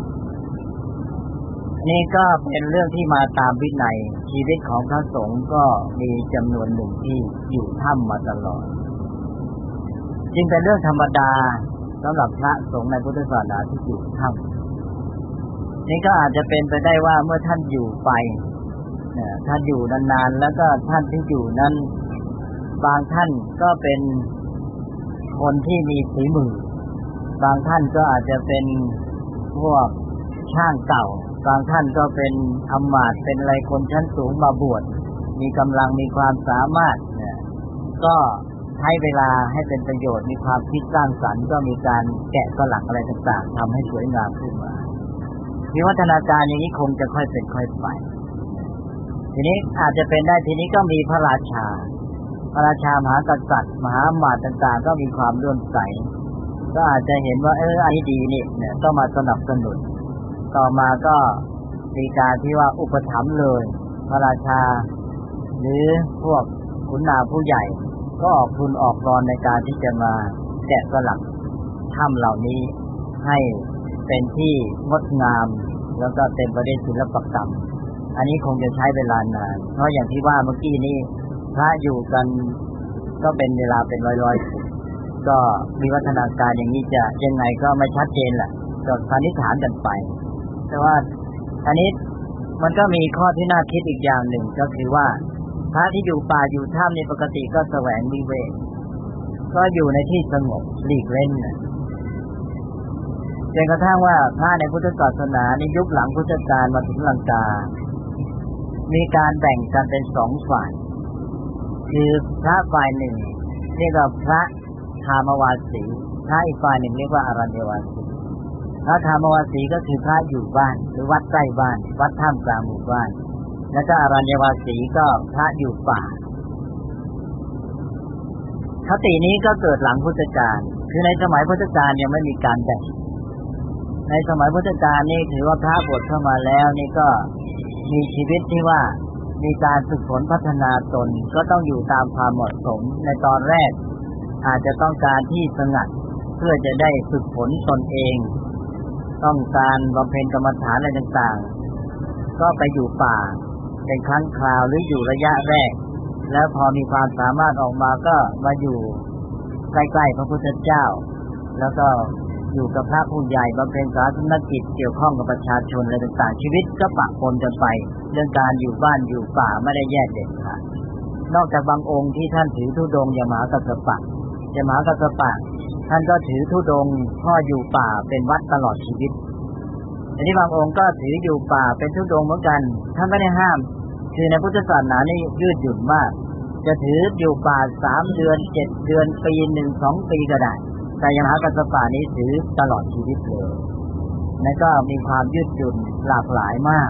นี่ก็เป็นเรื่องที่มาตามวินัยชีวิตของพระสงฆ์ก็มีจำนวนหนึ่งที่อยู่ถ้ำมาตลอดจึงเป็นเรื่องธรรมดาสำหรับพระสงฆ์ในพุทธศาสนาที่อยู่ถ้ำนี่ก็อาจจะเป็นไปได้ว่าเมื่อท่านอยู่ไปท่านอยู่นานๆแล้วก็ท่านที่อยู่นั้นบางท่านก็เป็นคนที่มีฝีมือบางท่านก็อาจจะเป็นพวกช่างเก่าบางท่านก็เป็นอำมาตย์เป็นอะไรคนชั้นสูงมาบวชมีกำลังมีความสามารถก็ใช้เวลาให้เป็นประโยชน์มีความคิดสร้างสรรค์ก็มีการแกะสลักอะไรต่างๆทำให้สวยงามขึ้นมาวิวัฒนาการอย่างนี้คงจะค่อยเป็นค่อยไปทีนี้อาจจะเป็นได้ทีนี้ก็มีพระราชาพระราชามหากษัตริย์มหาอมาตย์ต่างๆก็มีความเลื่อมใสก็อาจจะเห็นว่าเอออันนี้ดีนี่เนี่ยก็มาสนับสนุนต่อมาก็มีการที่ว่าอุปถัมภ์เลยพระราชาหรือพวกขุนนางผู้ใหญ่ก็ออกทุนออกรอนในการที่จะมาแกะสลักถ้ำเหล่านี้ให้เป็นที่งดงามแล้วก็เต็มไปด้วยศิลปกรรมอันนี้คงจะใช้เวลานานเพราะอย่างที่ว่าเมื่อกี้นี้พระอยู่กันก็เป็นเวลาเป็นร้อยๆปีก็มีวัฒนาการอย่างนี้จะยังไงก็ไม่ชัดเจนแหละก็สันนิษฐานกันไปแต่ว่าอันนี้มันก็มีข้อที่น่าคิดอีกอย่างหนึ่งก็คือว่าพระที่อยู่ป่าอยู่ถ้ำในปกติก็แสวงวิเวกก็อยู่ในที่สงบหลีกเล่นจนกระทั่งว่าพระในพุทธศาสนาในยุคหลังพุทธกาลมาถึงลังกามีการแบ่งกันเป็นสองฝ่ายคือพระฝ่ายหนึ่งเรียกว่าพระธรรมวาสีพระอีกฝ่ายหนึ่งเรียกว่าอรัญญวาสีพระธรรมวาสีก็คือพระอยู่บ้านหรือวัดใกล้บ้านวัดท่ามกลางหมู่บ้านแล้วก็อรัญญวาสีก็พระอยู่ป่าคตินี้ก็เกิดหลังพุทธกาลคือในสมัยพุทธกาลยังไม่มีการแบ่งในสมัยพุทธกาลนี่ถือว่าพระบวชเข้ามาแล้วนี่ก็มีชีวิตที่ว่ามีการฝึกฝนพัฒนาตนก็ต้องอยู่ตามความเหมาะสมในตอนแรกอาจจะต้องการที่สงัดเพื่อจะได้ฝึกฝนตนเองต้องการบำเพ็ญกรรมฐานอะไรต่างๆก็ไปอยู่ป่าเป็นครั้งคราวหรืออยู่ระยะแรกแล้วพอมีความสามารถออกมาก็มาอยู่ใกล้ๆพระพุทธเจ้าแล้วก็อยู่กับพระผู้ใหญ่บำเพ็ญศาสนกิจเกี่ยวข้องกับประชาชนอะไรต่างๆชีวิตก็ปะปนกันไปเรื่องการอยู่บ้านอยู่ป่าไม่ได้แยกเด็ดขาดนอกจากบางองค์ที่ท่านถือธุดงค์อย่างมหากัสสปะอย่างมหากัสสปะท่านก็ถือธุดงค์พ่ออยู่ป่าเป็นวัดตลอดชีวิตอันนี้บางองค์ก็ถืออยู่ป่าเป็นธุดงค์เหมือนกันท่านไม่ได้ห้ามคือในพุทธศาสนานี่ยืดหยุ่นมากจะถืออยู่ป่าสามเดือนเจ็ดเดือนปีหนึ่งสองปีก็ได้แต่มหากัสสปะนี้ถือตลอดชีวิตเลยนั่นก็มีความยืดหยุ่นหลากหลายมาก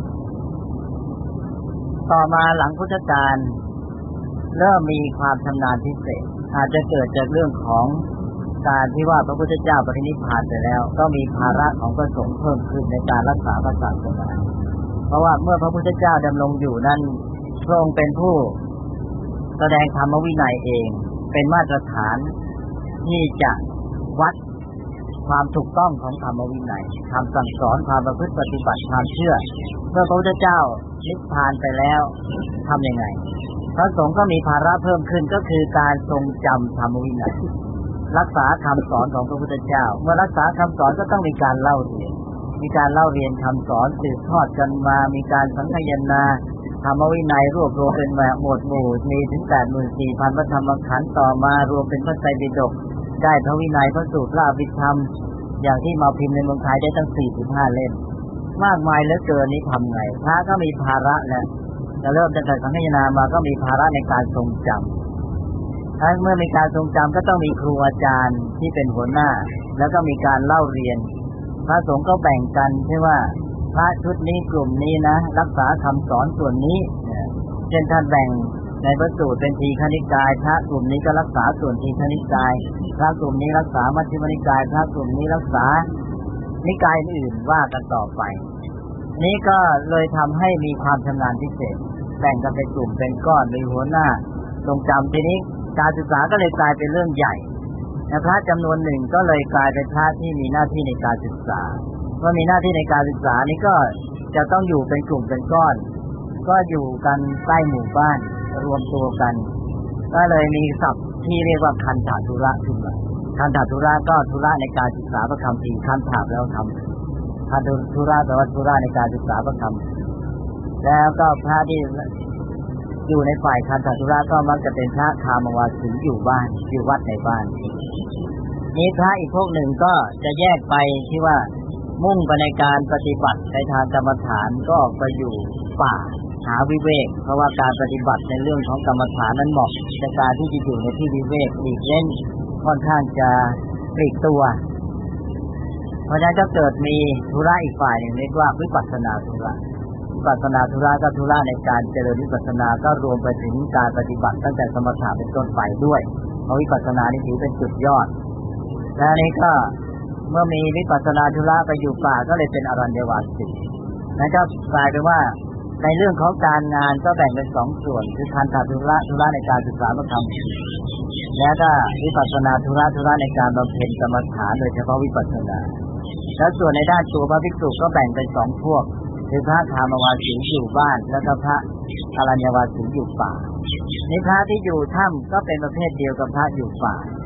ต่อมาหลังพุทธกาลเริ่มมีความชำนาญพิเศษอาจจะเกิดจากเรื่องของการที่ว่าพระพุทธเจ้าปรินิพพานไปแล้วก็มีภาระของพระสงฆ์เพิ่มขึ้นในการรักษาพระศาสนาเพราะว่าเมื่อพระพุทธเจ้าดำรงอยู่นั้นพระองค์เป็นผู้แสดงธรรมวินัยเองเป็นมาตรฐานที่จะวัดความถูกต้องของธรรมวินัยคำสั่งสอนความประพฤติปฏิบัติความเชื่อเมื่อพระพุทธเจ้านิพพานไปแล้วทำยังไงพระสงฆ์ก็มีภาระเพิ่มขึ้นก็คือการทรงจำธรรมวินัยรักษาคำสอนของพระพุทธเจ้าเมื่อรักษาคำสอนก็ต้องมีการเล่าเรียนมีการเล่าเรียนคำสอนสืบทอดกันมามีการสังคายนาธรรมวินัยรวบรวมเป็นหมวดหมู่มีถึง แปดหมื่นสี่พัน พระธรรมขันธ์ต่อมารวมเป็นพระไตรปิฎกได้พระวินัยพระสูตรพระอภิธรรมอย่างที่มาพิมพ์ในเมืองไทยได้ตั้งสี่สิบห้าเล่มมากมายเหลือเกินนี้ทำไงพระก็มีภาระแล้วจะเริ่มตั้งแต่สังคายนามาก็มีภาระในการทรงจำถ้าเมื่อมีการทรงจำก็ต้องมีครูอาจารย์ที่เป็นหัวหน้าแล้วก็มีการเล่าเรียนพระสงฆ์ก็แบ่งกันใช่ว่าพระชุดนี้กลุ่มนี้นะรักษาคำสอนส่วนนี้เช่นท่านแบ่งในพระสูตรเป็นทีฆนิกายพระกลุ่มนี้ก็รักษาส่วนทีฆนิกายพระกลุ่มนี้รักษามัชฌิมนิกายพระกลุ่มนี้รักษานิกายอื่นว่ากันต่อไปนี้ก็เลยทำให้มีความชำนาญพิเศษแบ่งกันเป็นกลุ่มเป็นก้อนมีหัวหน้าทรงจำทีนี้การศึกษาก็เลยกลายเป็นเรื่องใหญ่และพระจำนวนหนึ่งก็เลยกลายเป็นพระที่มีหน้าที่ในการศึกษาเมื่อมีหน้าที่ในการศึกษานี้ก็จะต้องอยู่เป็นกลุ่มเป็นก้อนก็อยู่กันใกล้หมู่บ้านรวมตัวกันก็เลยมีศัพท์ที่เรียกว่าคันธธุระขึ้นมาคันธธุระก็ธุระในการศึกษาพระคัมภีร์คันธะแล้วทำคันธุระแปลว่าธุระในการศึกษาพระคัมภีร์แล้วก็พระที่อยู่ในฝ่ายคันธธุระก็มักจะเป็นพระคามวาสีอยู่บ้านอยู่วัดในบ้านนี้พระอีกพวกหนึ่งก็จะแยกไปที่ว่ามุ่งไปในการปฏิบัติในทางกรรมฐานก็ไปอยู่ป่าหาวิเวกเพราะว่าการปฏิบัติในเรื่องของกรรมฐานนั้นเหมาะในการที่จะอยู่ในที่วิเวกหลีกเล่นค่อนข้างจะปลีกตัวเพราะฉะนั้นก็เกิดมีธุระอีกฝ่ายหนึ่งเรียกว่าวิปัสสนาธุระวิปัสสนาธุระก็ธุระในการเจริญวิปัสสนาก็รวมไปถึงการปฏิบัติตั้งแต่สมถะเป็นต้นไปด้วยเพราะวิปัสสนานี่ถือเป็นจุดยอดและนี้ก็เมื่อมีวิปัสสนาธุระไปอยู่ป่าก็เลยเป็นอรัญญวาสีนั่นก็กลายเป็นว่าในเรื่องของการงานก็แบ่งเป็นสองส่วนคือคันธธุระธุระในการศึกษาพระธรรมแล้วก็วิปัสสนาธุระธุระในการบำเพ็ญกรรมฐานโดยเฉพาะวิปัสสนาและส่วนในด้านตัวพระภิกษุก็แบ่งเป็นสองพวกคือพระคามวาสีอยู่บ้านแล้วก็พระอรัญญวาสีอยู่ป่าในพระที่อยู่ถ้ำก็เป็นประเภทเดียวกับพระอยู่ป่า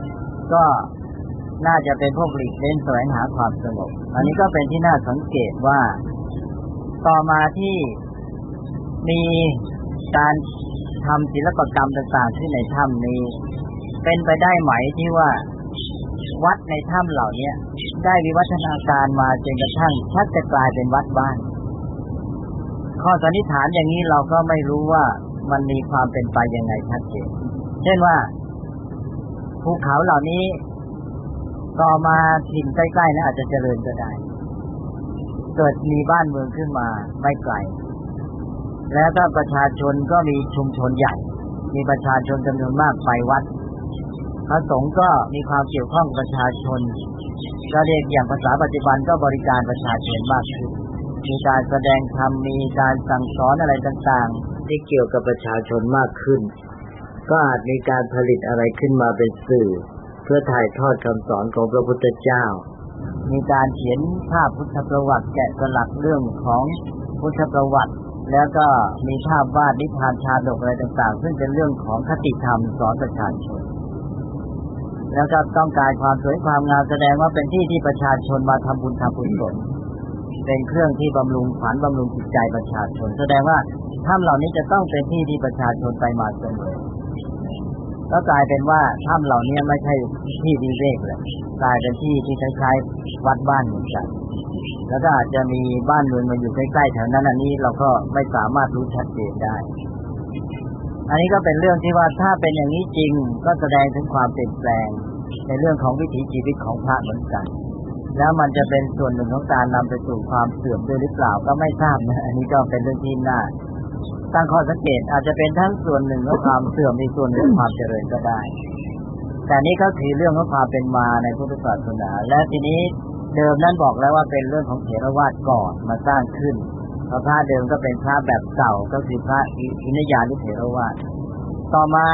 ก็น่าจะเป็นพวกหลีกเล่นแสวงหาความสงบอันนี้ก็เป็นที่น่าสังเกตว่าต่อมาที่มีการทำศิลปกรรมต่างๆที่ในถ้ำนี้เป็นไปได้ไหมที่ว่าวัดในถ้ำเหล่านี้ได้วิวัฒนาการมาจนกระทั่งชักจะกลายเป็นวัดบ้านข้อสันนิษฐานอย่างนี้เราก็ไม่รู้ว่ามันมีความเป็นไปยังไงชัดเจนเช่นว่าภูเขาเหล่านี้ต่อมาถิ่นใกล้ๆนั้นอาจจะเจริญก็ได้เกิดมีบ้านเมืองขึ้นมาไม่ไกลแล้วก็ประชาชนก็มีชุมชนใหญ่มีประชาชนจำนวนมากไปวัดพระสงฆ์ก็มีความเกี่ยวข้องประชาชนก็เรียกอย่างภาษาปัจจุบันก็บริการประชาชนมากขึ้นมีการแสดงธรรมมีการสั่งสอนอะไรต่างๆที่เกี่ยวกับประชาชนมากขึ้นก็อาจมีการผลิตอะไรขึ้นมาเป็นสื่อเพื่อถ่ายทอดคำสอนของพระพุทธเจ้ามีการเขียนภาพพุทธประวัติแกะสลักเรื่องของพุทธประวัติแล้วก็มีภาพวาดนิทานชาดกอะไรต่างๆซึ่งเป็นเรื่องของคติธรรมสอนประชาชนแล้วก็ต้องการความสวยความงามแสดงว่าเป็นที่ที่ประชาชนมาทำบุญทำบุญสนเป็นเครื่องที่บำรุงขวัญบำรุงจิตใจประชาชนแสดงว่าถ้ำเหล่านี้จะต้องเป็นที่ที่ประชาชนไปมาเสมอก็กลายเป็นว่าถ้ำเหล่านี้ไม่ใช่ที่วิเวกเลยกลายเป็นที่ที่คล้ายๆวัดบ้านเหมือนกันแล้วก็อาจจะมีบ้านเมืองมาอยู่ใกล้ๆแถวนั้นอันนี้เราก็ไม่สามารถรู้ชัดเจนได้อันนี้ก็เป็นเรื่องที่ว่าถ้าเป็นอย่างนี้จริงก็แสดงถึงความเปลี่ยนแปลงในเรื่องของวิถีชีวิตของพระเหมือนกันแล้วมันจะเป็นส่วนหนึ่งของการนำไปสู่ความเสื่อมด้วยหรือเปล่าก็ไม่ทราบนะอันนี้ก็เป็นเรื่องที่น่าตั้งข้อสังเกตอาจจะเป็นทั้งส่วนหนึ่งของความเสื่อมในส่วนหนึ่งของความเจริญก็ได้แต่นี้ก็คือเรื่องของความเป็นมาในพุทธศาสนาและทีนี้เดิมนั้นบอกแล้วว่าเป็นเรื่องของเถรวาทก่อนมาสร้างขึ้นเพราะพระเดิมก็เป็นพระแบบเก่าก็คือพระอินทยานุเถรวาทต่อมา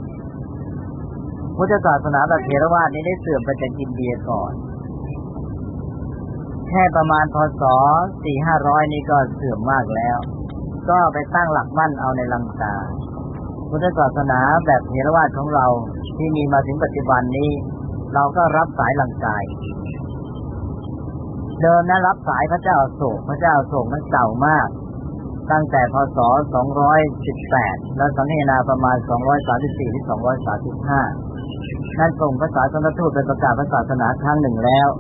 พุทธศาสนาแบบเถรวาทนี้ได้เสื่อมไปจากอินเดียก่อนแค่ประมาณพ.ศ. สี่ห้าร้อยนี่ก็เสื่อมมากแล้วก็ไปตั้งหลักมั่นเอาในลังกาพุทธศาสนาแบบเถรวาทของเราที่มีมาถึงปัจจุบันนี้เราก็รับสายลังกาเดิมนั้นรับสายพระเจ้าอโศกพระเจ้าอโศกนั้นเก่ามากตั้งแต่พ.ศ. สองร้อยสิบแปดแล้วสังเฮนาประมาณสองร้อยสามสิบสี่ถึงสองร้อยสามสิบห้านั่นส่งพระศาสนทูตไปประกาศพระศาสนาครั้งหนึ่งแล้ว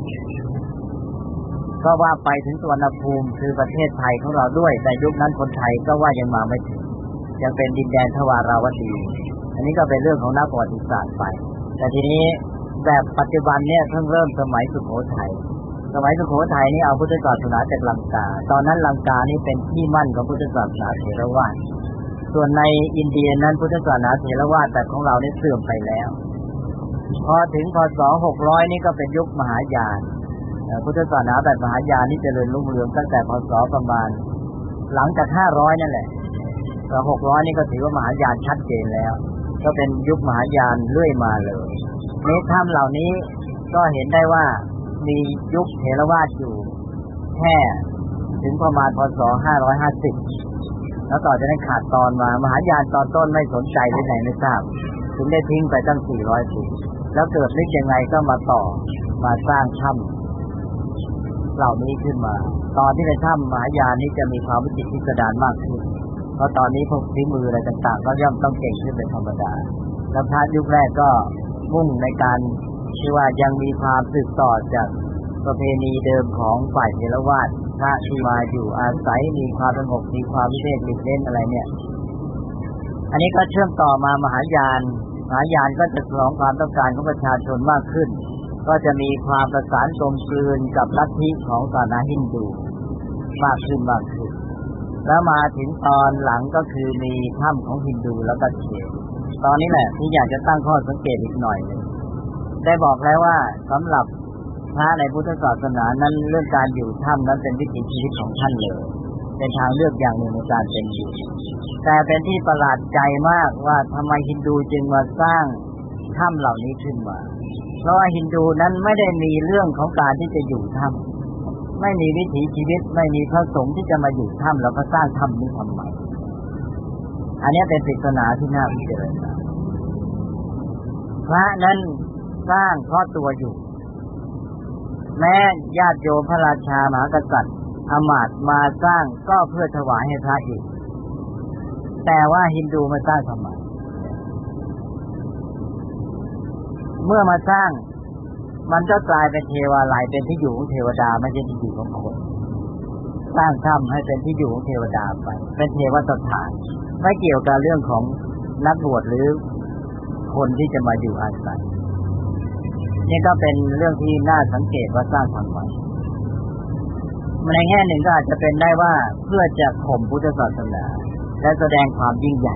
ก็ว่าไปถึงสุวรรณภูมิคือประเทศไทยของเราด้วยแต่ยุคนั้นคนไทยก็ว่ายังมาไม่ถึงยังเป็นดินแดนทวาราวดีอันนี้ก็เป็นเรื่องของนักประวัติศาสตร์ไปแต่ทีนี้แบบปัจจุบันเนี่ยเพิ่งเริ่มสมัยสุโขทัยสมัยสุโขทัยนี่เอาพุทธศาสนาจากลังกาตอนนั้นลังกานี่เป็นที่มั่นของพุทธศาสนาเถรวาทส่วนในอินเดียนั้นพุทธศาสนาเถรวาทแต่ของเรานี่เสื่อมไปแล้วพอถึงพ.ศ. หกร้อยนี่ก็เป็นยุคมหายานพุทธศาสนาแบบมหายานนี่เจริญรุ่งเรืองตั้งแต่พ.ศ. ประมาณหลังจากห้าร้อยนั่นแหละแต่หกร้อยนี่ก็ถือว่ามหายานชัดเจนแล้วก็เป็นยุคมหายานเรื่อยมาเลยในถ้ำเหล่านี้ก็เห็นได้ว่ามียุคเถรวาทอยู่แค่ถึงประมาณพ.ศ. ห้าร้อยห้าสิบแล้วต่อจากนั้นขาดตอนมามหายานตอนต้นไม่สนใจหรือไหนไม่ทราบถึงได้ทิ้งไปตั้งสี่ร้อยปีแล้วเกิดฤทธิ์ยังไงก็มาต่อมาสร้างถ้ำเหล่านี้ขึ้นมาตอนที่ในถ้ำมหายานนี้จะมีความวิจิตรพิสดารมากขึ้นเพราะตอนนี้พวกฝีมืออะไรต่างๆก็ย่อมต้องเก่งขึ้นเป็นธรรมดาแล้วพระยุคแรกก็มุ่งในการที่ว่ายังมีความสืบต่อจากประเพณีเดิมของฝ่ายเถรวาทพระที่มาอยู่อาศัยมีความสงบมีความวิเวกหลีกเล่นอะไรเนี่ยอันนี้ก็เชื่อมต่อมามหายานมหายานก็จะสนองความต้องการของประชาชนมากขึ้นก็จะมีความประสานกลมกลืนกับลัทธิของศาสนาฮินดูมากขึ้นมากขึ้นแล้วมาถึงตอนหลังก็คือมีถ้ำของฮินดูแล้วก็เถรตอนนี้แหละที่อยากจะตั้งข้อสังเกตอีกหน่อยนึงได้บอกแล้วว่าสำหรับพระในพุทธศาสนานั้นเรื่องการอยู่ถ้ำนั้นเป็นวิถีชีวิตของท่านเลยเป็นทางเลือกอย่างหนึ่งในการเป็นอยู่แต่เป็นที่ประหลาดใจมากว่าทำไมฮินดูจึงมาสร้างถ้ำเหล่านี้ขึ้นมาเพราะว่าฮินดูนั้นไม่ได้มีเรื่องของการที่จะอยู่ถ้ำไม่มีวิถีชีวิตไม่มีพระสงฆ์ที่จะมาอยู่ถ้ำแล้วก็สร้างถ้ำนี้ทำไมอันนี้เป็นปริศนาที่น่าพิจารณาพระนั้นสร้างเพราะตัวอยู่แม้ญาติโยมพระราชามหากษัตริย์อมาตย์มาสร้างก็เพื่อถวายให้พระอีกแต่ว่าฮินดูมาสร้างทำไมเมื่อมาสร้างมันก็กลายเป็นเทวาลัยเป็นที่อยู่ของเทวดาไม่ใช่ที่อยู่ของคนสร้างถ้ำให้เป็นที่อยู่ของเทวดาไปเป็นเทวสถานไม่เกี่ยวกับเรื่องของนักบวชหรือคนที่จะมาอยู่อาศัยนี่ก็เป็นเรื่องที่น่าสังเกตว่าสร้างทำไมในแง่หนึ่งก็อาจจะเป็นได้ว่าเพื่อจะข่มพุทธศาสนาและแสดงความยิ่งใหญ่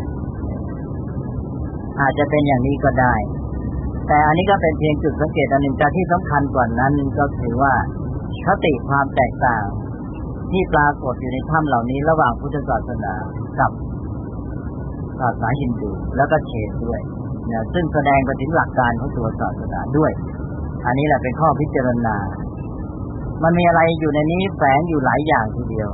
อาจจะเป็นอย่างนี้ก็ได้แต่อันนี้ก็เป็นเพียงจุดสังเกตอันหนึ่งแต่ที่สำคัญกว่านั้นก็คือว่าคติความแตกต่างที่ปรากฏอยู่ในถ้ำเหล่านี้ระหว่างพุทธศาสนากับศาสนาฮินดูแล้วก็เชนด้วยนะซึ่งแสดงไปถึงหลักการของตัวศาสนาด้วยอันนี้แหละเป็นข้อพิจารณามันมีอะไรอยู่ในนี้แฝงอยู่หลายอย่างทีเดียว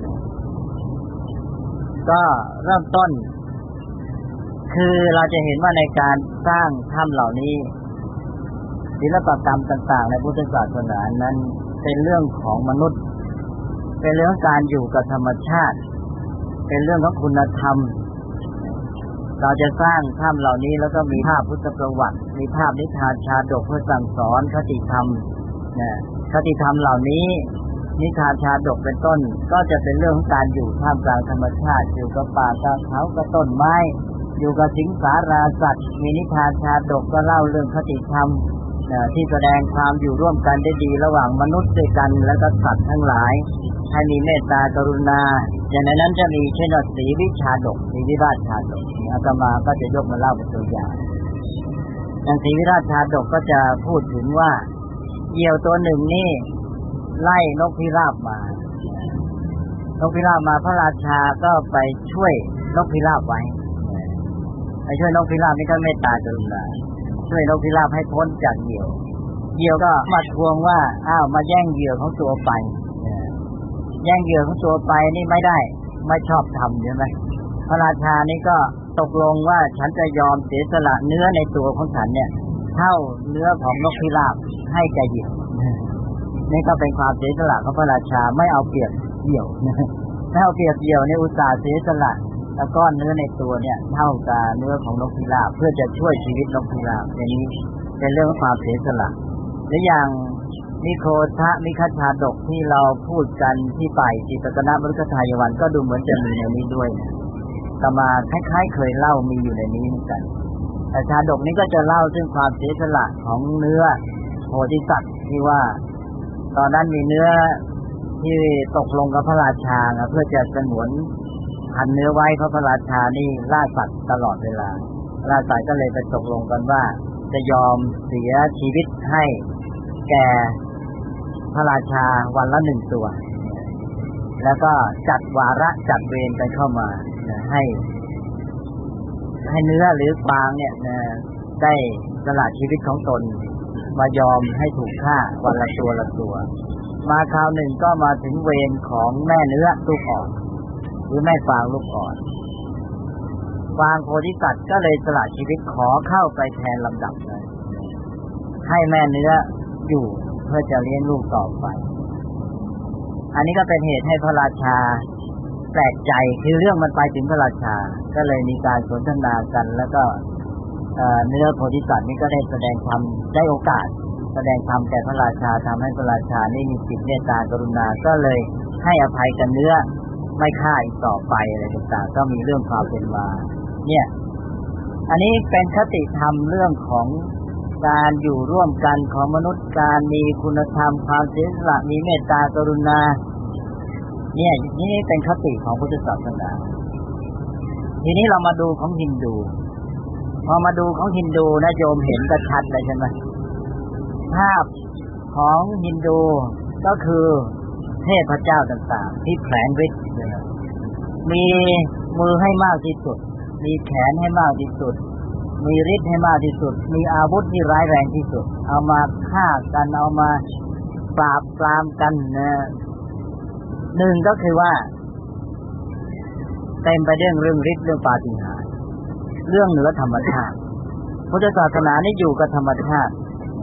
ก็เริ่มต้นคือเราจะเห็นว่าในการสร้างถ้ำเหล่านี้ศิลปกรรมต่างๆในพุทธศาสนานั้นเป็นเรื่องของมนุษย์เป็นเรื่องการอยู่กับธรรมชาติเป็นเรื่องของคุณธรรมเราจะสร้างถ้ำเหล่านี้แล้วก็มีภาพพุทธประวัติมีภาพนิทานชาดกเพื่อสั่งสอนคติธรรมนะคติธรรมเหล่านี้นิทานชาดกเป็นต้นก็จะเป็นเรื่องของการอยู่ท่ามกลางธรรมชาติอยู่กับป่ากับเขากับต้นไม้อยู่กับสิงสาราสัตว์มีนิทานชาดกก็เล่าเรื่องคติธรรมที่แสดงความอยู่ร่วมกันได้ดีระหว่างมนุษย์ด้วยกันและก็สัตว์ทั้งหลายให้มีเมตตากรุณาอย่างในนั้นจะมีเช่นสีวิชาดกสีวิราชชาดกอาตมาก็จะยกมาเล่าเป็นตัวอย่างอย่างสีวิราชชาดกก็จะพูดถึงว่าเหยี่ยวตัวหนึ่งนี่ไล่นกพิราบมานกพิราบมาพระราชาก็ไปช่วยนกพิราบไว้ไปช่วยนกพิราบนี่ก็เมตตากรุณาช่วยนกพิราบให้พ้นจากเหยี่ยวเหยี่ยวก็มาทวงว่าอ้าวมาแย่งเหยี่ยวของตัวไปแย่งเหยื่อของตัวไปนี่ไม่ได้ไม่ชอบทำใช่ไหมพระราชานี่ก็ตกลงว่าฉันจะยอมเสียสละเนื้อในตัวของฉันเนี่ยเท่าเนื้อของนกพิราบให้แก่เหยี่ยวนี่ก็เป็นความเสียสละของพระราชาไม่เอาเปรียบเหยี่ยวไม่เอาเปรียบเหยี่ยวในอุตสาห์เสียสละแล้วก้อนเนื้อในตัวเนี่ยเท่ากับเนื้อของนกพิราบเพื่อจะช่วยชีวิตนกพิราบอย่างนี้เป็นเรื่องความเสียสละหรืออย่างนิโคทะมิคชาดกที่เราพูดกันที่ไปจิตตนะมฤคทายวันก็ดูเหมือนจะมีในนี้ด้วยนะแต่มาคล้ายๆเคยเล่ามีอยู่ในนี้เหมือนกันแต่ชาดกนี้ก็จะเล่าถึงความเสียสละของเนื้อโพธิสัตว์ที่ว่าตอนนั้นมีเนื้อที่ตกลงกับพระราชาเพื่อจะสงวนพันเนื้อไว้เพราะพระราชานี่ล่าสัตว์ตลอดเวลาพระราชาก็เลยไปตกลงกันว่าจะยอมเสียชีวิตให้แก่พระราชาวันละหนึ่งตัวแล้วก็จัดวาระจัดเวรไปเข้ามาให้ให้เนื้อหรือฟางเนี่ยได้สละชีวิตของตนมายอมให้ถูกฆ่าวันละตัวละตัวมาคราวหนึ่งก็มาถึงเวรของแม่เนื้อลูกอ่อนหรือแม่ฟางลูกอ่อนฟางโพธิสัตว์ก็เลยสละชีวิตขอเข้าไปแทนลำดับเลยให้แม่เนื้ออยู่เพื่อจะเลี้ยงลูกต่อไปอันนี้ก็เป็นเหตุให้พระราชาแปลกใจคือเรื่องมันไปถึงพระราชาก็เลยมีการสนทนากันแล้วก็เนื้อโพธิสัตว์นี้ก็ได้แสดงความได้โอกาสแสดงธรรมแก่พระราชาทำให้พระราชานี่มีจิตเมตตากรุณาก็เลยให้อภัยกันเนื้อไม่ฆ่าอีกต่อไปอะไรต่างๆก็มีเรื่องความเป็นมาเนี่ยอันนี้เป็นคติธรรมเรื่องของการอยู่ร่วมกันของมนุษย์การมีคุณธรรมความเสียสละมีเมตตากรุณาเนี่ยนี่เป็นคติของพุทธศาสนาทีนี้เรามาดูของฮินดูพอมาดูของฮินดูนะโยมเห็นก็ชัดเลยใช่ไหมภาพของฮินดูก็คือเทพเจ้าต่างๆที่แผลงฤทธิ์มีมือให้มากที่สุดมีแขนให้มากที่สุดมีฤทธิ์ให้มากที่สุดมีอาวุธที่ร้ายแรงที่สุดเอามาฆ่ากันเอามาปราบปรามกันนะหนึ่งก็คือว่าเต็มไปด้วยเรื่องฤทธิ์เรื่องปาฏิหาริย์เรื่องเหนือธรรมชาติพุทธศาสนานี่อยู่กับธรรมชาติ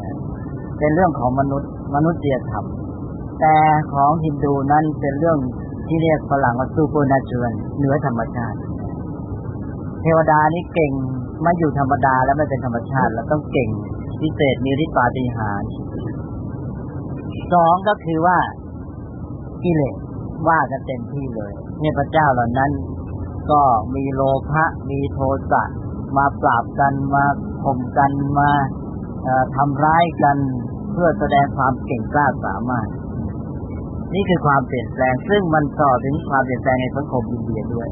เป็นเรื่องของมนุษย์มนุษยธรรมแต่ของฮินดูนั้นเป็นเรื่องที่เรียกฝรั่งว่า supernatural เหนือธรรมชาติเทวดานี่เก่งไม่อยู่ธรรมดาแล้วไม่เป็นธรรมชาติแล้วต้องเก่งพิเศษมีฤทธิ์ปาฏิหาริย์สองก็คือว่ากิเลสว่ากันเต็มที่เลยเทพเจ้าเหล่านั้นก็มีโลภะมีโทสะมาปราบกันมาข่มกันมาเอ่อทำร้ายกันเพื่อแสดงความเก่งกล้าสามารถนี่คือความเปลี่ยนแปลงซึ่งมันต่อถึงความเปลี่ยนแปลงในสังคมอินเดียด้วย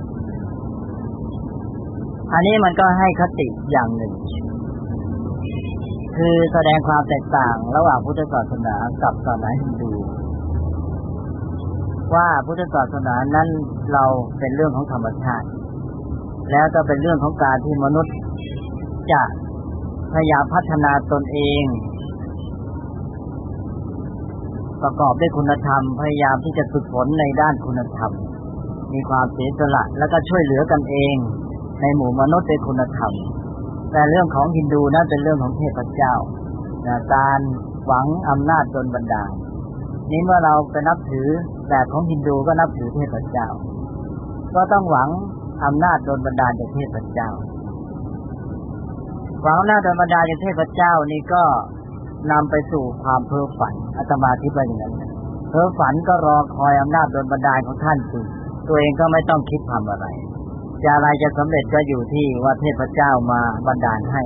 อันนี้มันก็ให้คติอย่างหนึ่งคือแสดงความแตกต่างระหว่างพุทธศาสนากับศาสนาฮินดูว่าพุทธศาสนานั้นเราเป็นเรื่องของธรรมชาติแล้วก็เป็นเรื่องของการที่มนุษย์จะพยายามพัฒนาตนเองประกอบด้วยคุณธรรมพยายามที่จะฝึกฝนในด้านคุณธรรมมีความเสียสละแล้วก็ช่วยเหลือกันเองในหมู่มนุษย์ด้วยคุณธรรมแต่เรื่องของฮินดูนั้นเป็นเรื่องของเทพเจ้าการหวังอำนาจดลบันดาลนี้เมื่อเราไปนับถือแบบของฮินดูก็นับถือเทพเจ้าก็ต้องหวังอำนาจดลบันดาลจากเทพเจ้าหวังอำนาจดลบันดาลจากเทพเจ้านี่ก็นำไปสู่ความเพ้อฝันอาตมาอธิบายอย่างนั้นเพ้อฝันก็รอคอยอำนาจดลบันดาลของท่านสิตัวเองก็ไม่ต้องคิดทำอะไรจะอะไรจะสำเร็จก็อยู่ที่ว่าเทพเจ้ามาบันดาลให้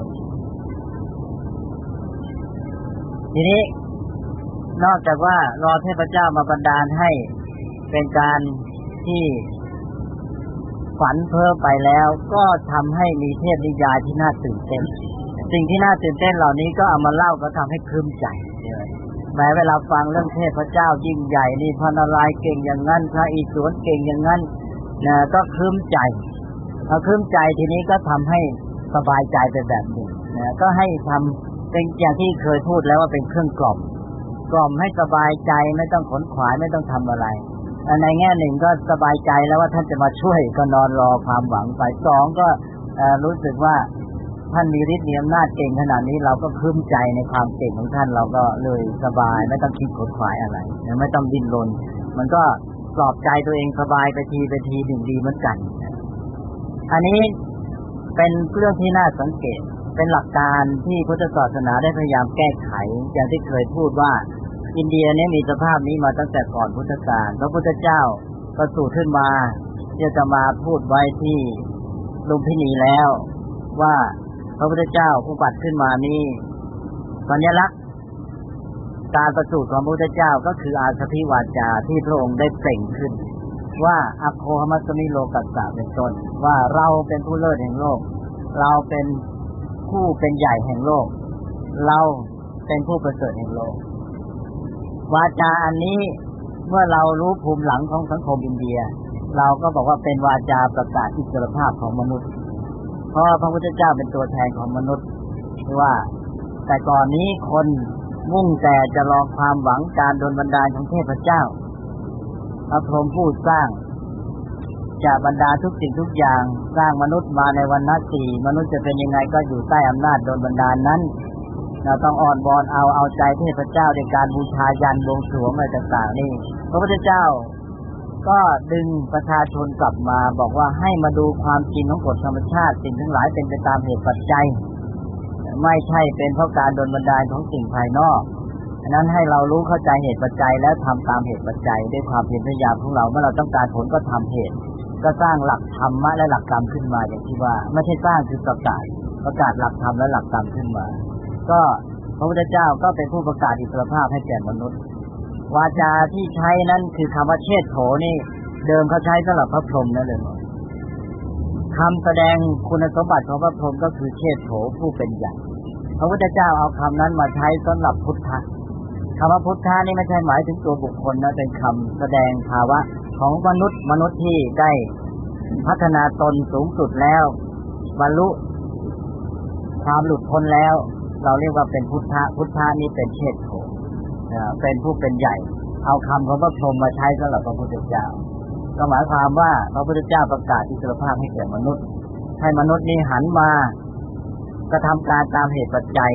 ทีนี้นอกจากว่ารอเทพเจ้ามาบันดาลให้เป็นการที่ฝันเพ้อไปแล้วก็ทำให้มีเทพนิยายที่น่าตื่นเต้นสิ่งที่น่าตื่นเต้นเหล่านี้ก็เอามาเล่าก็ทำให้คลื้มใจแม้เวลาฟังเรื่องเทพเจ้ายิ่งใหญ่นี่พระนารายณ์เก่งอย่างนั้นพระอิศวรเก่งอย่างนั้นนะก็คลื้มใจพอคลื้มใจทีนี้ก็ทำให้สบายใจไปแบบหนึ่งนะก็ให้ทำเป็นอย่างที่เคยพูดแล้วว่าเป็นเครื่องกล่อมกล่อมให้สบายใจไม่ต้องขนขวายไม่ต้องทำอะไรในแง่หนึ่งก็สบายใจแล้วว่าท่านจะมาช่วยก็นอนรอความหวังไปสองก็รู้สึกว่าท่านมีฤทธิ์มีอำนาจเก่งขนาดนี้เราก็คลื้มใจในความเก่งของท่านเราก็เลยสบายไม่ต้องคิดขนขวายอะไรไม่ต้องดิ้นรนมันก็ปลอบใจตัวเองสบายไปทีไปทีหนึ่งดีเหมือนกันอันนี้เป็นเรื่องที่น่าสังเกตเป็นหลักการที่พุทธศาสนาได้พยายามแก้ไขอย่างที่เคยพูดว่าอินเดียเนี่ยมีสภาพนี้มาตั้งแต่ก่อนพุทธกาลพระพุทธเจ้าประสูติขึ้นมาที่จะมาพูดไว้ที่ลุมพินีแล้วว่าพระพุทธเจ้าอุบัติขึ้นมานี้สัญลักษณ์การประสูติของพระพุทธเจ้าก็คืออาสพิวาจาที่พระองค์ได้เปล่งขึ้นว่าอโคหมัสสมิโลกัสสะเป็นต้นว่าเราเป็นผู้เลิศแห่งโลกเราเป็นผู้เป็นใหญ่แห่งโลกเราเป็นผู้ประเสริฐแห่งโลกวาจาอันนี้เมื่อเรารู้ภูมิหลังของสังคมอินเดียเราก็บอกว่าเป็นวาจาประกาศอิสรภาพของมนุษย์เพราะพระพุทธเจ้าเป็นตัวแทนของมนุษย์ว่าแต่ก่อนนี้คนมุ่งแต่จะรอความหวังการดลบันดาลของเทพเจ้าพระพรหมผู้สร้างจะบรรดาทุกสิ่งทุกอย่างสร้างมนุษย์มาในวรรณะสี่มนุษย์จะเป็นยังไงก็อยู่ใต้อำนาจดลบันดาลนั้นเราต้องอ่อนบอนเอาเอาใจเทพเจ้าในการบูชายันบวงสรวงอะไรต่างๆนี่พระพุทธเจ้าก็ดึงประชาชนกลับมาบอกว่าให้มาดูความจริงของกฎธรรมชาติสิ่งทั้งหลายเป็นไปตามเหตุปัจจัยไม่ใช่เป็นเพราะการดลบันดาลของสิ่งภายนอกฉะนั้นให้เรารู้เข้าใจเหตุปัจจัยแล้วทำตามเหตุปัจจัยด้วยความเพียรพยายามของเราเมื่อเราต้องการผลก็ทำเหตุก็สร้างหลักธรรมะและหลักกรรมขึ้นมาอย่างที่ว่าไม่ใช่สร้างคือประกาศประกาศหลักธรรมและหลักกรรมขึ้นมาก็พระพุทธเจ้าก็เป็นผู้ประกาศอิสรภาพให้แก่มนุษย์วาจาที่ใช้นั้นคือคำว่าเชษโถนี่เดิมเขาใช้สำหรับพระพรหมนั่นเลยคำแสดงคุณสมบัติของพระพรหมก็คือเชษโถผู้เป็นใหญ่พระพุทธเจ้าเอาคำนั้นมาใช้สำหรับพุทธะคำว่าพุทธะนี่ไม่ใช่หมายถึงตัวบุคคลนะเป็นคำแสดงภาวะของมนุษย์มนุษย์ที่ได้พัฒนาตนสูงสุดแล้วบรรลุความหลุดพ้นแล้วเราเรียกว่าเป็นพุทธะพุทธะนี่เป็นเชษโถเป็นผู้เป็นใหญ่เอาคำของพระพรหมมาใช้สำหรับพระพุทธเจ้าก็หมายความว่าพระพุทธเจ้าประกาศอิสรภาพให้แก่มนุษย์ให้มนุษย์นี้หันมากระทำการตามเหตุปัจจัย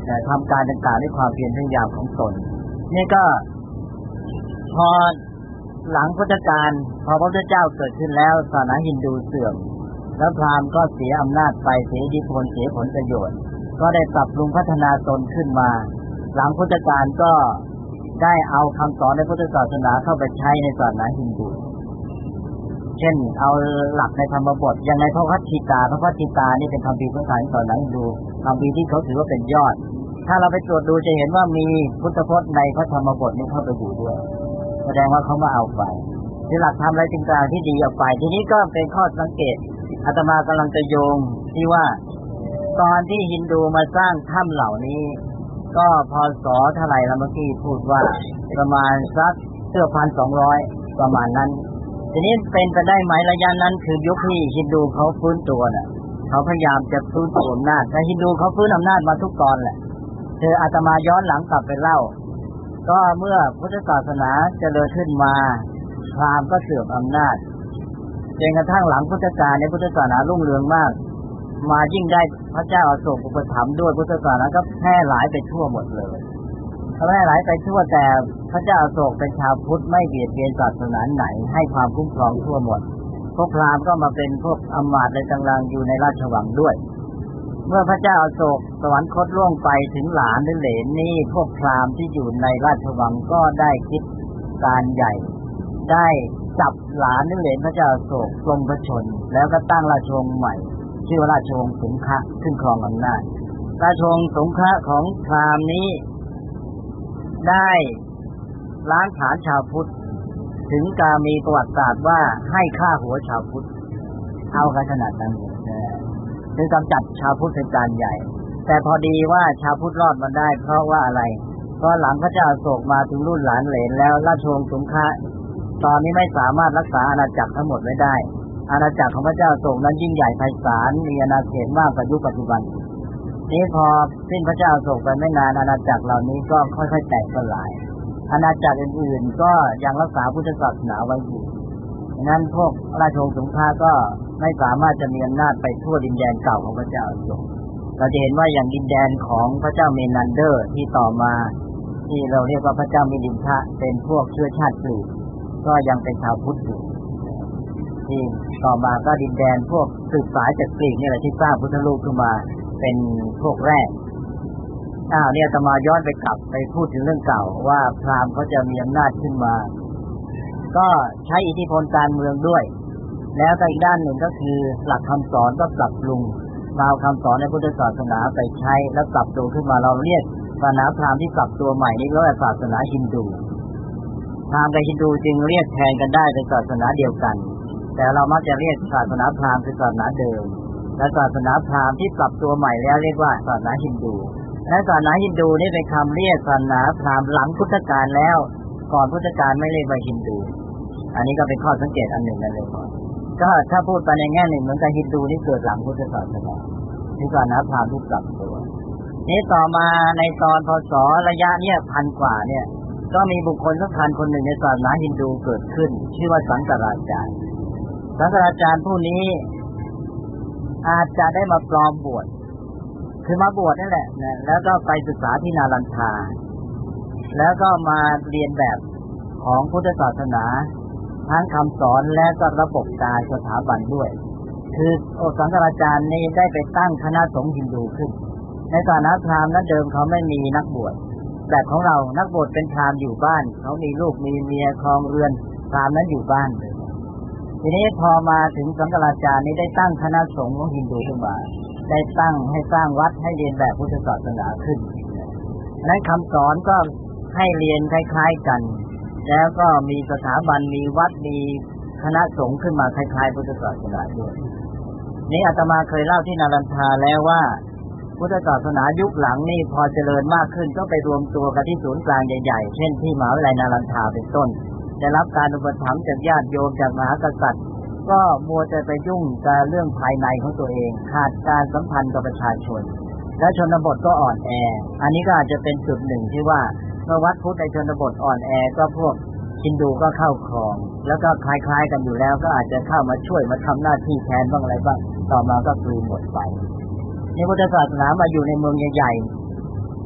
แต่ทำการต่างๆด้วยความเพียรพยายามของตนนี่ก็พอหลังพุทธกาลพอพระพุทธเจ้าเกิดขึ้นแล้วศาสนาฮินดูเสื่อมแล้วพราหมณ์ก็เสียอำนาจไปเสียอิทธิพลเสียผลประโยชน์ก็ได้ปรับปรุงพัฒนาตนขึ้นมาหลังพุทธกาลก็ได้เอาคำสอนในพุทธศาสนาเข้าไปใช้ในศาสนาฮินดูเช่นเอาหลักในธรรมบทอย่างในพระพัทธิตาพระพัทธิตานี่เป็นคำพีภาษาศาสนาฮินดูคำพีที่เขาถือว่าเป็นยอดถ้าเราไปตรวจดูจะเห็นว่ามีพุทธพจน์ในพระธรรมบทนี้เข้าไปอยู่ด้วยแสดงว่าเขามาเอาไปที่หลักธรรมอะไรต่างๆที่ดีเอาไปทีนี้ก็เป็นข้อสังเกตอาตมากำลังจะโยงที่ว่าตอนที่ฮินดูมาสร้างถ้ำเหล่านี้ก็พศเท่าไหร่ละเมื่อกี้พูดว่าประมาณสักเกือบพันสองร้อยประมาณนั้นทีนี้เป็นไปได้ไหมระยะนั้นคือยุคที่ฮินดูเขาฟื้นตัวน่ะเขาพยายามจะฟื้นตัวอำนาจแต่ฮินดูเขาฟื้นอำนาจมาทุกตอนแหละคืออาตมาย้อนหลังกลับไปเล่าก็เมื่อพุทธศาสนาเจริญขึ้นมาพราหมณ์ก็เสื่อมอำนาจจนกระทั่งหลังพุทธกาลในพุทธศาสนารุ่งเรืองมากมายิ่งได้พระเจ้าอโศกอุปถัมภ์ด้วยพุทธศาสนาก็แพร่หลายไปทั่วหมดเลยแพร่หลายไปทั่วแต่พระเจ้าอโศกเป็นชาวพุทธไม่เบียดเบียนศาสนาไหนให้ความคุ้มครองทั่วหมดพวกพราหมณ์ก็มาเป็นพวกอำมาตย์ในต่างๆอยู่ในราชวังด้วยเมื่อพระเจ้าอโศกสวรรคตล่วงไปถึงหลานหรือเหลนนี่พวกพราหมณ์ที่อยู่ในราชวังก็ได้คิดการใหญ่ได้จับหลานหรือเหลนพระเจ้าอโศกลงพระชนแล้วก็ตั้งราชวงศ์ใหม่ชื่อว่าราชวงศ์สงขะขึ้นครองอำนาจราชวงศ์สงขะของพราหมณ์นี้ได้ล้างผลาญชาวพุทธถึงการมีประวัติศาสตร์ว่าให้ฆ่าหัวชาวพุทธเอากันขนาดนั้นคือกำจัดชาวพุทธเป็นการใหญ่แต่พอดีว่าชาวพุทธรอดมาได้เพราะว่าอะไรเพราะหลังพระเจ้าอโศกมาถึงรุ่นหลานเหลนแล้วราชวงศ์สงขะตอนนี้ไม่สามารถรักษาอาณาจักรทั้งหมดไว้ได้อาณาจักรของพระเจ้าอโศกนั้นยิ่งใหญ่ไพศาลมีอาณาเขตมากกว่ายุคปัจจุบันนี้พอสิ้นพระเจ้าอโศกไปไม่นานอาณาจักรเหล่านี้ก็ค่อยๆแตกสลายอาณาจักรอื่นๆก็ยังรักษาพุทธศาสนาไว้อยู่ดังนั้นพวกราชวงศ์สงขะก็ไม่สามารถจะมีอำนาจไปทั่วดินแดนเก่าของพระเจ้าอโศกเราจะเห็นว่าอย่างดินแดนของพระเจ้าเมนันเดอร์ที่ต่อมาที่เราเรียกว่าพระเจ้ามิลินทะเป็นพวกเชื้อชาติกรีกก็ยังเป็นชาวพุทธอยู่ที่ต่อมาก็ดินแดนพวกสืบสายจากกรีกนี่แหละที่สร้างพุทธรูปขึ้นมาเป็นพวกแรกอ้าวเนี่ยอาตมาย้อนไปกลับไปพูดถึงเรื่องเก่าว่าพราหมณ์เขาจะมีอำนาจขึ้นมาก็ใช้อิทธิพลการเมืองด้วยแล้วอีกด้านหนึ่งก็คือหลักคำสอนก็ปรับปรุงเอาคำสอนในพุทธศาสนาไปใช้แล้วปรับตัวขึ้นมาเราเรียกศาสนาพราหมณ์ที่ปรับตัวใหม่นี้เรียกว่าศาสนาฮินดูพราหมณ์กับฮินดูจึงเรียกแทนกันได้เป็นศาสนาเดียวกันแต่เรามักจะเรียกศาสนาพราหมณ์เป็นศาสนาเดิมและศาสนาพราหมณ์ที่ปรับตัวใหม่แล้วเรียกว่าศาสนาฮินดูและศาสนาฮินดูนี่เป็นคำเรียกศาสนาพราหมณ์หลังพุทธกาลแล้วก่อนพุทธกาลไม่เรียกว่าฮินดูอันนี้ก็เป็นข้อสังเกตอันหนึ่งนั่นเลยก็ถ้าพูดไปในแง่หนึ่งเหมือนกับฮินดูนี่เกิดหลังพุทธศาสนาที่ศาสนาพราหมณ์ที่ปรับตัวนี้ต่อมาในตอนพศระยะเนี่ยพันกว่าเนี่ยก็มีบุคคลสำคัญคนหนึ่งในศาสนาฮินดูเกิดขึ้นชื่อว่าสังฆราชาสังฆราชาผู้นี้อาจจะได้มาปลอมบวชคือมาบวชนั่นแหละนะแล้วก็ไปศึกษาที่นาลันทาแล้วก็มาเรียนแบบของพุทธศาสนาทั้งคำสอนและก็ระบบการสถาบันด้วยคือโอสังฆราชานี้ได้ไปตั้งคณะสงฆ์ฮินดูขึ้นในศาสนาพราหมณ์นั้นเดิมเขาไม่มีนักบวชแบบของเรานักบวชเป็นพราหมณ์อยู่บ้านเขามีลูกมีเมียครองเรือนพราหมณ์นั้นอยู่บ้านเลยทีนี้พอมาถึงสังฆราชานี้ได้ตั้งคณะสงฆ์ของฮินดูขึ้นมาได้ตั้งให้สร้างวัดให้เรียนแบบพุทธศาสนาขึ้นและคำสอนก็ให้เรียนคล้ายๆกันแล้วก็มีสถาบันมีวัดมีคณะสงฆ์ขึ้นมาคล้ายๆพุทธศาสนาด้วยนี่อาตมาเคยเล่าที่นาลันทาแล้วว่าพุทธศาสนายุคหลังนี่พอเจริญมากขึ้นก็ไปรวมตัวกันที่ศูนย์กลางใหญ่ๆเช่นที่มหาวิทยาลัยนาลันทาเป็นต้นได้รับการอุปถัมภ์จากญาติโยมจากมหากษัตริย์ก็มัวแต่ไปยุ่งกับเรื่องภายในของตัวเองขาดการสัมพันธ์กับประชาชนและชนบทก็อ่อนแออันนี้ก็อาจจะเป็นจุดหนึ่งที่ว่าเมื่อวัดพุทธในชนบทอ่อนแอก็พวกฮินดูก็เข้าครองแล้วก็คล้ายๆกันอยู่แล้วก็อาจจะเข้ามาช่วยมาทำหน้าที่แทนบ้างอะไรบ้างต่อมาก็กลืนหมดไปนี่พุทธศาสนามาอยู่ในเมืองใหญ่ๆ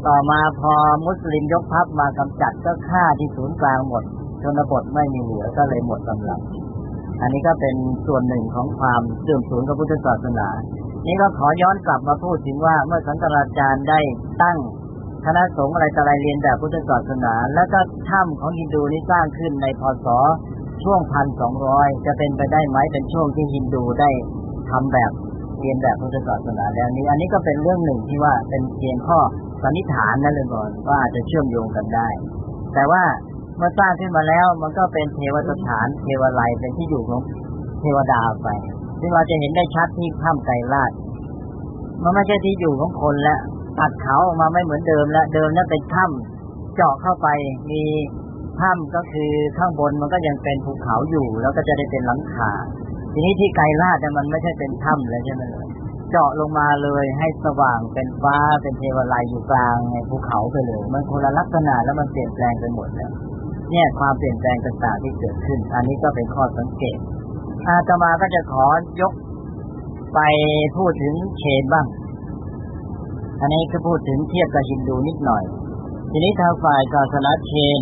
ต่อมาพอมุสลิมยกทัพมากำจัดก็ฆ่าที่ศูนย์กลางหมดชนบทไม่มีเหลือก็เลยหมดกำลังอันนี้ก็เป็นส่วนหนึ่งของความเสื่อมสูญของพุทธศาสนานี่ก็ขอย้อนกลับมาพูดถึงว่าเมื่อสังฆราชารย์ได้ตั้งคณะสงฆ์อะไรต่ออะไรเรียนแบบพุทธศาสนาแล้วก็ถ้ำของฮินดูนี้สร้างขึ้นในพ.ศ. ช่วง หนึ่งพันสองร้อย จะเป็นไปได้ไหมเป็นช่วงที่ฮินดูได้ทำแบบเรียนแบบพุทธศาสนาแล้วนี้อันนี้ก็เป็นเรื่องหนึ่งที่ว่าเป็นเพียงข้อสันนิษฐานนั่นเลยก่อนว่าอาจจะเชื่อมโยงกันได้แต่ว่าเมื่อสร้างขึ้นมาแล้วมันก็เป็นเทวสถานเทวไลยเป็นที่อยู่ของเทวดาไปซึ่งเราจะเห็นได้ชัดที่ถ้ำไกรลาภมันไม่ใช่ที่อยู่ของคนแล้วตัดเขาออกมาไม่เหมือนเดิมแล้วเดิมนั้นเป็นถ้ำเจาะเข้าไปมีถ้ำก็คือข้างบนมันก็ยังเป็นภูเขาอยู่แล้วก็จะได้เป็นหลังคาทีนี้ที่ไกรลาภเนี่ยมันไม่ใช่เป็นถ้ำเลยใช่ไหมเลยเจาะลงมาเลยให้สว่างเป็นฟ้าเป็นเทวไลยอยู่กลางในภูเขาไปเลยมันคนละลักษณะแล้วมันเปลี่ยนแปลงไปหมดแล้วเนี่ยความเปลี่ยนแปลงต่างๆที่เกิดขึ้นอันนี้ก็เป็นข้อสังเกตอาตมาก็จะขอยกไปพูดถึงเชนบ้างอันนี้คือพูดถึงเทียบกับฮินดูนิดหน่อยทีนี้ทางฝ่ายศาสนาเชน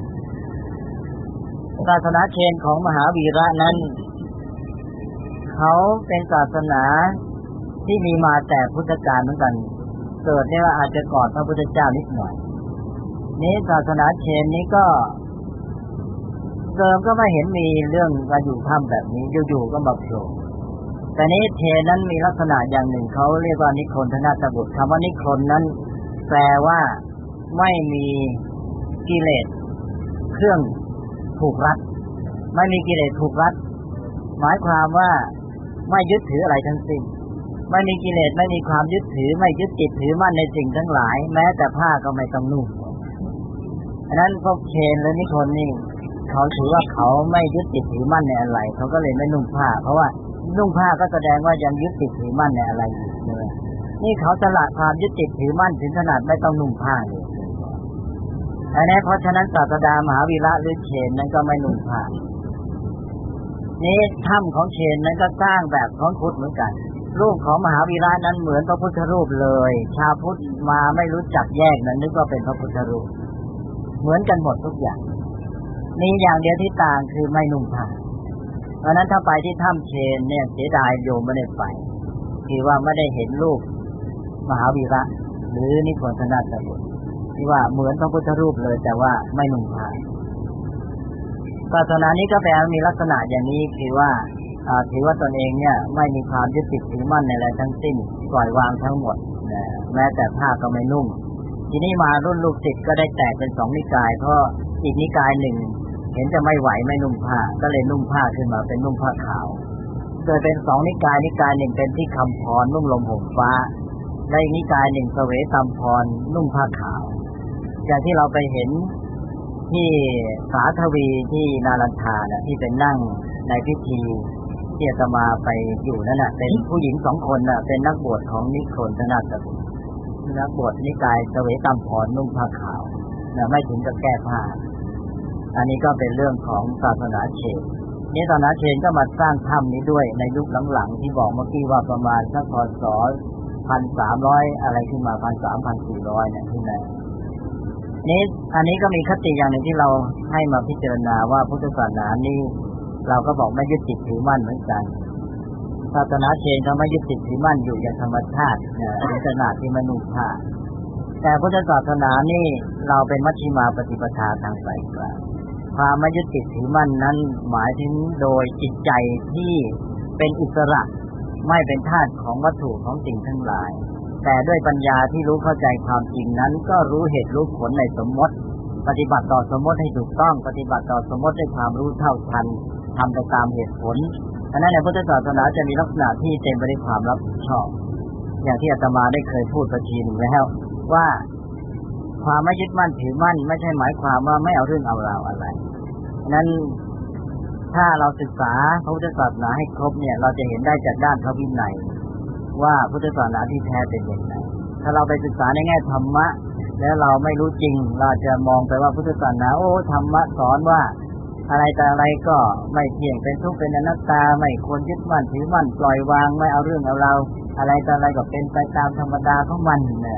ศาสนาเชนของมหาวีระนั้นเขาเป็นศาสนาที่มีมาแต่พุทธกาลเหมือนกันเกิดเนี่ยอาจจะก่อนพระพุทธเจ้านิดหน่อยนี้ศาสนาเชนนี้ก็เดิมก็ไม่เห็นมีเรื่องการอยู่ถ้ำแบบนี้อยู่ๆก็มาโผล่แต่นี้เชนนั้นมีลักษณะอย่างหนึ่งเขาเรียกว่านิครนธนาตบุตรคำว่านิครนนั้นแปลว่าไม่มีกิเลสเครื่องผูกรัดไม่มีกิเลสผูกรัดหมายความว่าไม่ยึดถืออะไรทั้งสิ้นไม่มีกิเลสไม่มีความยึดถือไม่ยึดติดถือมั่นในสิ่งทั้งหลายแม้แต่ผ้าก็ไม่ต้องนุ่งฉะนั้นพวกเชนหรือนิครนนี่เขาถือว่าเขาไม่ยึดติดถือมั่นในอะไรเขาก็เลยไม่นุ่งผ้าเพราะว่านุ่งผ้าก็แสดงว่ายังยึดติดถือมั่นในอะไรอยู่เลยนี่เขาสละความยึดติดถือมั่นถึงขนาดไม่ต้องนุ่งผ้าเลยอันนี้เพราะฉะนั้นศาสดามหาวีระหรือเชนนั้นก็ไม่นุ่งผ้านี่ถ้ำของเชนนั้นก็สร้างแบบของพุทธเหมือนกันรูปของมหาวีระนั้นเหมือนพระพุทธรูปเลยชาวพุทธมาไม่รู้จักแยกนั้นนึกว่าเป็นพระพุทธรูปเหมือนกันหมดทุกอย่างมีอย่างเดียวที่ต่างคือไม่นุ่งผ้าเพราะนั้นถ้าไปที่ถ้ำเชนเนี่ยเสียดายโยมไม่ได้ไปคือว่าไม่ได้เห็นรูปมหาวีระหรือนิครนธนาตบุตรที่ว่าเหมือนพระพุทธรูปเลยแต่ว่าไม่นุ่งผ้าศาสนานี้ก็แปลมีลักษณะอย่างนี้คือว่าถือว่าตนเองเนี่ยไม่มีความยึดติดถือมั่นในอะไรทั้งสิ้นปล่อยวางทั้งหมดนะแม้แต่ผ้าก็ไม่นุ่งทีนี้มารุ่นลูกศิษย์ก็ได้แตกเป็นสองนิกายเพราะอีกนิกายหนึ่งเห็นจะไม่ไหวไม่นุ่งผ้าก็เลยนุ่งผ้าขึ้นมาเป็นนุ่งผ้าขาวโดยเป็นสองนิกายนิกายหนึ่งเป็นที่คำพรนุ่งลมห่มฟ้าและอีกนิกายหนึ่งเสวยตำพรนุ่งผ้าขาวอย่างที่เราไปเห็นที่สาทวีที่นาลันทาน่ะที่เป็นนั่งในพิธีที่อาตมาไปอยู่นั่นน่ะเป็นผู้หญิงสองคนน่ะเป็นนักบวชของนิครนธนาตบุตรนักบวชนิกายเสวยตำพรนุ่งผ้าขาวน่ะไม่ถึงกับแก้ผ้าอันนี้ก็เป็นเรื่องของศาสนาเชนนี่ศาสนาเชนก็มาสร้างถ้ำนี้ด้วยในยุคหลังๆที่บอกเมื่อกี้ว่าประมาณสักพ.ศ. หนึ่งพันสามร้อยอะไรขึ้นมา หนึ่งพันสามร้อย หนึ่งพันสี่ร้อยเนี่ยที่ไหนนี่อันนี้ก็มีคติอย่างหนึ่งที่เราให้มาพิจารณาว่าพุทธศาสนานี้เราก็บอกไม่ยึดติดถือมั่นเหมือนกันศาสนาเชนเขาไม่ยึดติดถือมั่นอยู่อย่างธรรมชาติในขณะที่มนุษย์ท่าแต่พุทธศาสนานี่เราเป็นมัชฌิมาปฏิปทาทางสายกลางความไม่ยึดติดถือมั่นนั้นหมายถึงโดยจิตใจที่เป็นอิสระไม่เป็นทาสของวัตถุของสิ่งทั้งหลายแต่ด้วยปัญญาที่รู้เข้าใจความจริงนั้นก็รู้เหตุรู้ผลในสมมติปฏิบัติต่อสมมติให้ถูกต้องปฏิบัติต่อสมมติด้วยความรู้เท่าทันทำไปตามเหตุผลฉะนั้นในพุทธศาสนาจะมีลักษณะที่เต็มไปด้วยความรับผิดชอบอย่างที่อาตมาได้เคยพูดประทีหนึ่งแล้วว่าความไม่ยึดมั่นถือมั่นไม่ใช่หมายความว่าไม่เอาเรื่องเอาราวอะไรนั้นถ้าเราศึกษาพระพุทธศาสนาให้ครบเนี่ยเราจะเห็นได้จากด้านพระวินัยว่าพุทธศาสนาที่แท้เป็นอย่างไรถ้าเราไปศึกษาในแง่ธรรมะแล้วเราไม่รู้จริงเราจะมองไปว่าพุทธศาสนาโอ้ธรรมะสอนว่าอะไรแต่อะไรก็ไม่เที่ยงเป็นทุกข์เป็นอนัตตาไม่ควรยึดมั่นถือมั่นปล่อยวางไม่เอาเรื่องเอาราวอะไรแต่อะไรก็เป็นไปตามธรรมดาของมันเนี่ย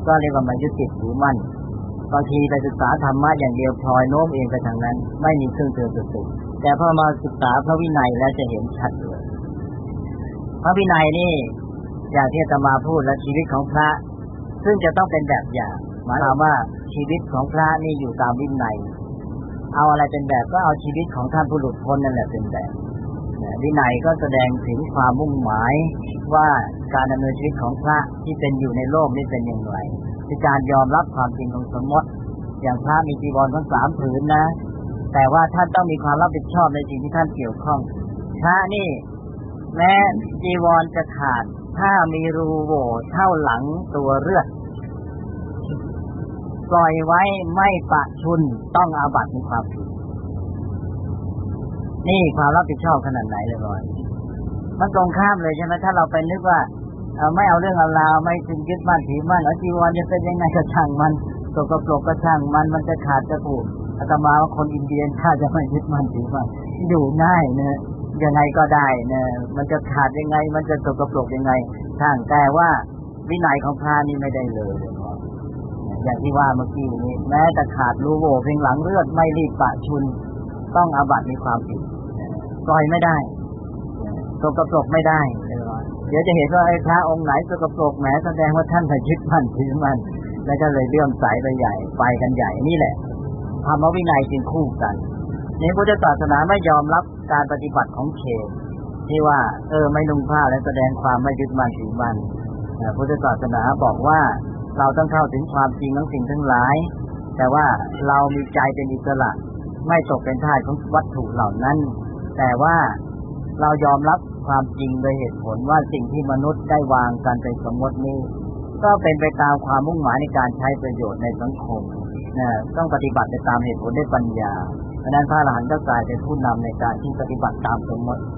ก็เรียกว่ามันยึดติดถือมั่นบางทีไปศึกษาธรรมะอย่างเดียวพลอยโน้มเองไปทางนั้นไม่มีเครื่องเตือนสติแต่พอมาศึกษาพระวินัยแล้วจะเห็นชัดเลยพระวินัยนี่อย่างที่อาตมาพูดและชีวิตของพระซึ่งจะต้องเป็นแบบอย่างหมายความว่าชีวิตของพระนี่อยู่ตามวินัยเอาอะไรเป็นแบบก็เอาชีวิตของท่านผู้หลุดพ้นนั่นแหละเป็นแบบวินัยก็แสดงถึงความมุ่งหมายว่าการดำเนินชีวิตของพระที่เป็นอยู่ในโลกนี้เป็นอย่างไรคือการยอมรับความจริงของสมมติอย่างพระมีจีวรทั้งสามผืนนะแต่ว่าท่านต้องมีความรับผิดชอบในสิ่งที่ท่านเกี่ยวข้องพระนี่แม้จีวรจะขาดถ้ามีรูโหว่เท่าหลังตัวเลือดปล่อยไว้ไม่ปะชุนต้องอาบัติในความผิดนี่ความรับผิดชอบขนาดไหนเลยก่อนมันตรงข้ามเลยใช่ไหมถ้าเราไปนึกว่าเอาไม่เอาเรื่องเอาราวไม่จึงยึดมั่นถือมั่นเอาจีวรจะเป็นยังไงก็ช่างมันตกกระปรกก็ช่างมันมันจะขาดจะผูกอาตมาว่าคนอินเดียถ้าจะไม่ยึดมั่นถือมั่นอยู่ง่ายเนี่ยยังไงก็ได้เนี่ยมันจะขาดยังไงมันจะตกกระปรกยังไงช่างแต่ว่าวินัยของพระนี่ไม่ได้เลยอย่างที่ว่าเมื่อกี้นี้แม้แต่ขาดรูโหว่เพียงหลังเลือดไม่รีบปะชุนต้องอาบัติในความผิดปล่อยไม่ได้ตกกระปรกไม่ได้เดี๋ยวจะเห็นว่าไอ้พระองค์ไหนตกกระปรกแหมแสดงว่าท่านไปยึดมั่นถือมั่นแล้วก็เลยเลื่อมใสไปใหญ่ไปกันใหญ่นี่แหละธรรมวินัยจึงคู่กันในพุทธศาสนาไม่ยอมรับการปฏิบัติของเขตที่ว่าเออไม่นุ่งผ้าและแสดงความไม่ยึดมั่นถือมั่นพุทธศาสนาบอกว่าเราต้องเข้าถึงความจริงของสิ่งทั้งหลายแต่ว่าเรามีใจเป็นอิสระไม่ตกเป็นทาสของวัตถุเหล่านั้นแต่ว่าเรายอมรับความจริงโดยเหตุผลว่าสิ่งที่มนุษย์ได้วางกันเป็นสมมตินี้ก็เป็นไปตามความมุ่งหมายในการใช้ประโยชน์ในสังคมนะต้องปฏิบัติไปตามเหตุผลด้วยปัญญาเพราะนั้นพระอรหันต์ก็กลายเป็นผู้นำในการที่ปฏิบัติตามสมมติ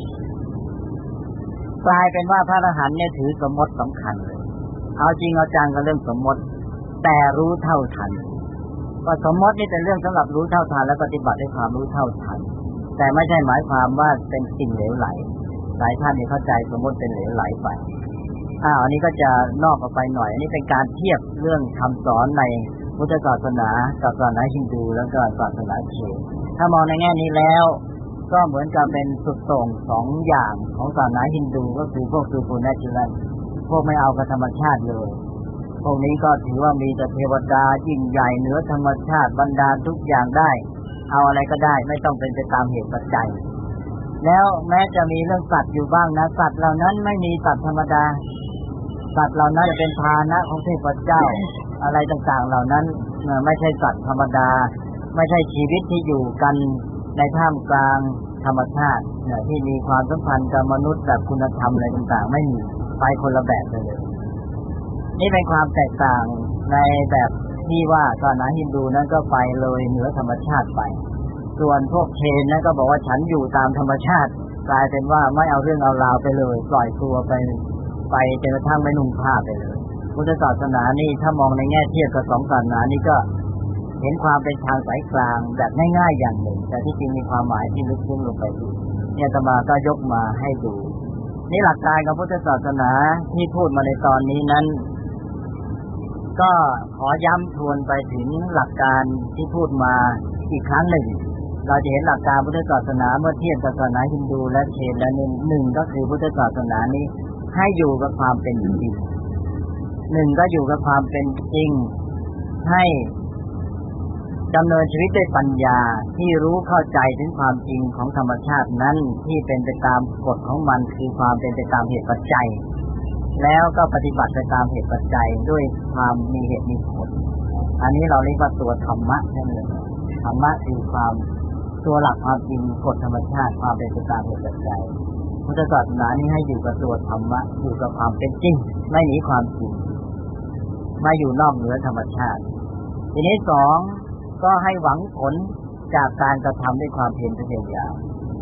กลายเป็นว่าพระอรหันต์เนี่ยถือสมมติสำคัญเลยเอาจริงเอาจังกับเรื่องสมมติแต่รู้เท่าทันว่าสมมตินี่เป็นเรื่องสำหรับรู้เท่าทันและปฏิบัติด้วยความรู้เท่าทันแต่ไม่ใช่หมายความว่าเป็นสิ่งเหลวไหลหลายท่านนี่เข้าใจสมมติเป็นเหลวไหลไปอ้าวอันนี้ก็จะนอกออกไปหน่อยอันนี้เป็นการเทียบเรื่องคำสอนในพุทธศาสนากับศาสนาฮินดูแล้วก็ศาสนาคริสต์ถ้ามองในแง่นี้แล้วก็เหมือนกับเป็นสุดโต่งสองอย่างของศาสนาฮินดูก็คือพวกซูเปอร์เนเชอรัลพวกไม่เอากับธรรมชาติเลยพวกนี้ก็ถือว่ามีแต่เทวดายิ่งใหญ่เหนือธรรมชาติบรรดาทุกอย่างได้เอาอะไรก็ได้ไม่ต้องเป็นไปตามเหตุปัจจัยแล้วแม้จะมีเรื่องสัตว์อยู่บ้างนะสัตว์เหล่านั้นไม่มีสัตว์ธรรมดาสัตว์เหล่านั้นจะเป็นพาหนะของเทพเจ้าอะไรต่างๆเหล่านั้นไม่ใช่สัตว์ธรรมดาไม่ใช่ชีวิตที่อยู่กันในท่ามกลางธรรมชาติที่มีความสัมพันธ์กับมนุษย์แบบคุณธรรมอะไรต่างๆไม่มีไปคนละแบบเลยนี่เป็นความแตกต่างในแบบที่ว่าศาสนาฮินดูนั้นก็ไปเลยเหนือธรรมชาติไปส่วนพวกเชนนั้นก็บอกว่าฉันอยู่ตามธรรมชาติกลายเป็นว่าไม่เอาเรื่องเอาราวไปเลยปล่อยตัวไปไปจนกระทั่งไม่นุ่งผ้าไปเลยพุทธศาสนานี่ถ้ามองในแง่เทียบกับสองศาสนานี่ก็เห็นความเป็นทางสายกลางแบบง่ายๆอย่างหนึ่งแต่ที่จริงมีความหมายที่ลึกซึ้งลงไปเนี่ยอาตมาก็ยกมาให้ดูนี่หลักการของพุทธศาสนาที่พูดมาในตอนนี้นั้นก็ขอย้ำทวนไปถึงหลักการที่พูดมาอีกครั้งหนึ่งเราจะเห็นหลักการพุทธศาสนาเมื่อเทียบกับศาสนาฮินดูและเชนและหนึ่งหนึ่งก็คือพุทธศาสนานี้ให้อยู่กับความเป็นจริงหนึ่งก็อยู่กับความเป็นจริงให้ดำเนินชีวิตด้วยปัญญาที่รู้เข้าใจถึงความจริงของธรรมชาตินั้นที่เป็นไปตามกฎของมันคือความเป็นไปตามเหตุปัจจัยแล้วก็ปฏิบัติไปตามเหตุปัจจัยด้วยความมีเหตุมีผลอันนี้เราเรียกว่าตัวธรรมะนั่นเองธรรมะคือความตัวหลักความจริงกฎธรรมชาติความเป็นไปตามเหตุปัจจัยพุทธศาสนานี้ให้อยู่กับตัวธรรมะอยู่กับความเป็นจริงไม่หนีความจริงไม่อยู่นอกเหนือธรรมชาติทีนี้สองก็ให้หวังผลจากการกระทำด้วยความเพียรพยายาม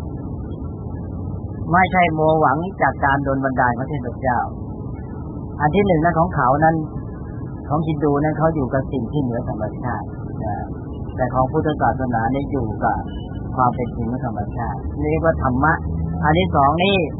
ไม่ใช่มัวหวังจากการโดนบันดาลของเทพเจ้าอันที่หนึ่งนั้นของเขานั้นของฮินดูนั้นเขาอยู่กับสิ่งที่เหนือธรรมชาติแต่ของพุทธศาสนาเนี่ยอยู่กับความเป็นจริงของธรรมชาติเรียกว่าธรรมะอันที่สองนี่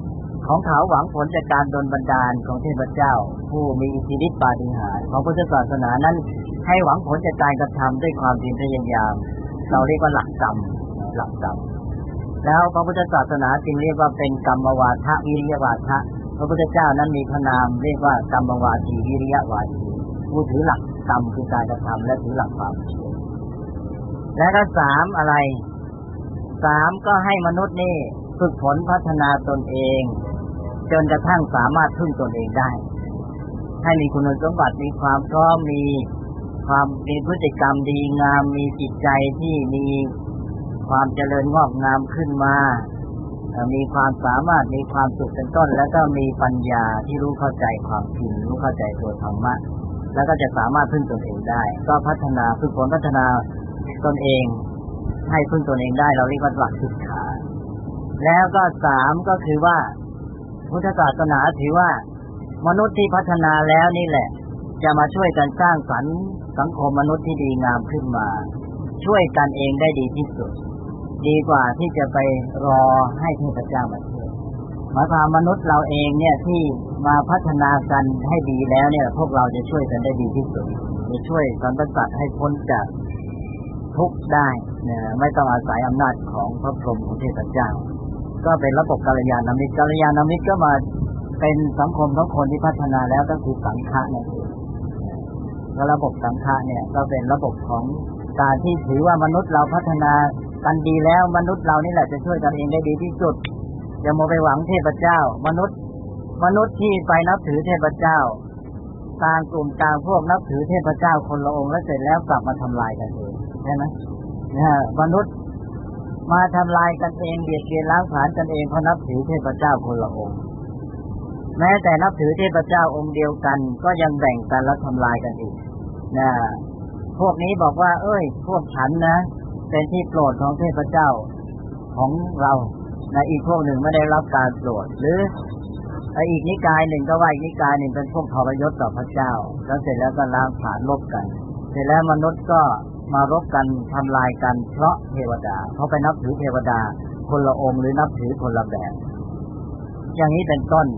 ของเขาหวังผลจากการดลบันดาลของเทพเจ้าผู้มีอิทธิฤทธิปาฏิหาริย์ของพุทธศาสนานั้นให้หวังผลจากการกระทำด้วยความเพียรพยายามเราเรียกว่าหลักกรรมหลักกรรมแล้วพระพุทธศาสนาจึงเรียกว่าเป็นกรรมวาทะวิริยวาทะพระพุทธเจ้านั้นมีพระนามเรียกว่ากรรมวาทีวิริยวาทีผู้ถือหลักกรรมคือการกระทำและถือหลักความเพียรและก็สามอะไรสามก็ให้มนุษย์นี่ฝึกฝนพัฒนาตนเองจนกระทั่งสามารถพึ่งตนเองได้ให้มีคุณสมบัติมีความพร้อมมีความมีพฤติกรรมดีงามมีจิตใจที่มีความเจริญงอกงามขึ้นมามีความสามารถมีความสุขเป็นต้นแล้วก็มีปัญญาที่รู้เข้าใจความจริงรู้เข้าใจตัวธรรมะแล้วก็จะสามารถพึ่งตนเองได้ก็พัฒนาฝึกฝนพัฒนาตนเองให้พึ่งตนเองได้เราเรียกว่าหลักศึกษาแล้วก็สามก็คือว่าพุทธศาสนาถือว่ามนุษย์ที่พัฒนาแล้วนี่แหละจะมาช่วยกันสร้างสรรค์สังคมมนุษย์ที่ดีงามขึ้นมาช่วยกันเองได้ดีที่สุดดีกว่าที่จะไปรอให้เทพเจ้ามาช่วยหมายความมนุษย์เราเองเนี่ยที่มาพัฒนากันให้ดีแล้วเนี่ยพวกเราจะช่วยกันได้ดีที่สุดจะช่วยสรรพสัตว์ให้พ้นจากทุกข์ได้เนี่ยไม่ต้องอาศัยอำนาจของพระพรหมของเทพเจ้าก็เป็นระบบกัลยาณมิตรกัลยาณมิตรก็มาเป็นสังคมของคนที่พัฒนาแล้วก็คือสังฆะนั่นเองแล้วระบบสังฆะเนี่ยก็เป็นระบบของการที่ถือว่ามนุษย์เราพัฒนากันดีแล้วมนุษย์เรานี่แหละจะช่วยกันเองได้ดีที่สุดอย่ามัวไปหวังเทพเจ้ามนุษย์มนุษย์ที่ไปนับถือเทพเจ้าต่างกลุ่มต่างพวกนับถือเทพเจ้าคนละองค์แล้วเสร็จแล้วกลับมาทำลายกันเองใช่ไหมเนี่ยมนุษย์มาทำลายกันเองเบียดเบียนล้างผลาญกันเองเพราะนับถือเทพเจ้าคนละองค์แม้แต่นับถือเทพเจ้าองค์เดียวกันก็ยังแบ่งกันและทำลายกันอีกนะพวกนี้บอกว่าเอ้ยพวกฉันนะเป็นที่โปรดของเทพเจ้าของเรานะอีกพวกหนึ่งไม่ได้รับการโปรดหรืออีกนิกายหนึ่งก็ว่าอีกนิกายหนึ่งเป็นพวกทรยศต่อพระเจ้าแล้วเสร็จแล้วก็ล้างผลาญลบกันเสร็จแล้วมนุษย์ก็มารบกันทำลายกันเพราะเทวดาเพราะไปนับถือเทวดาคนละองค์หรือนับถือคนละแบบอย่างนี้เป็นต้น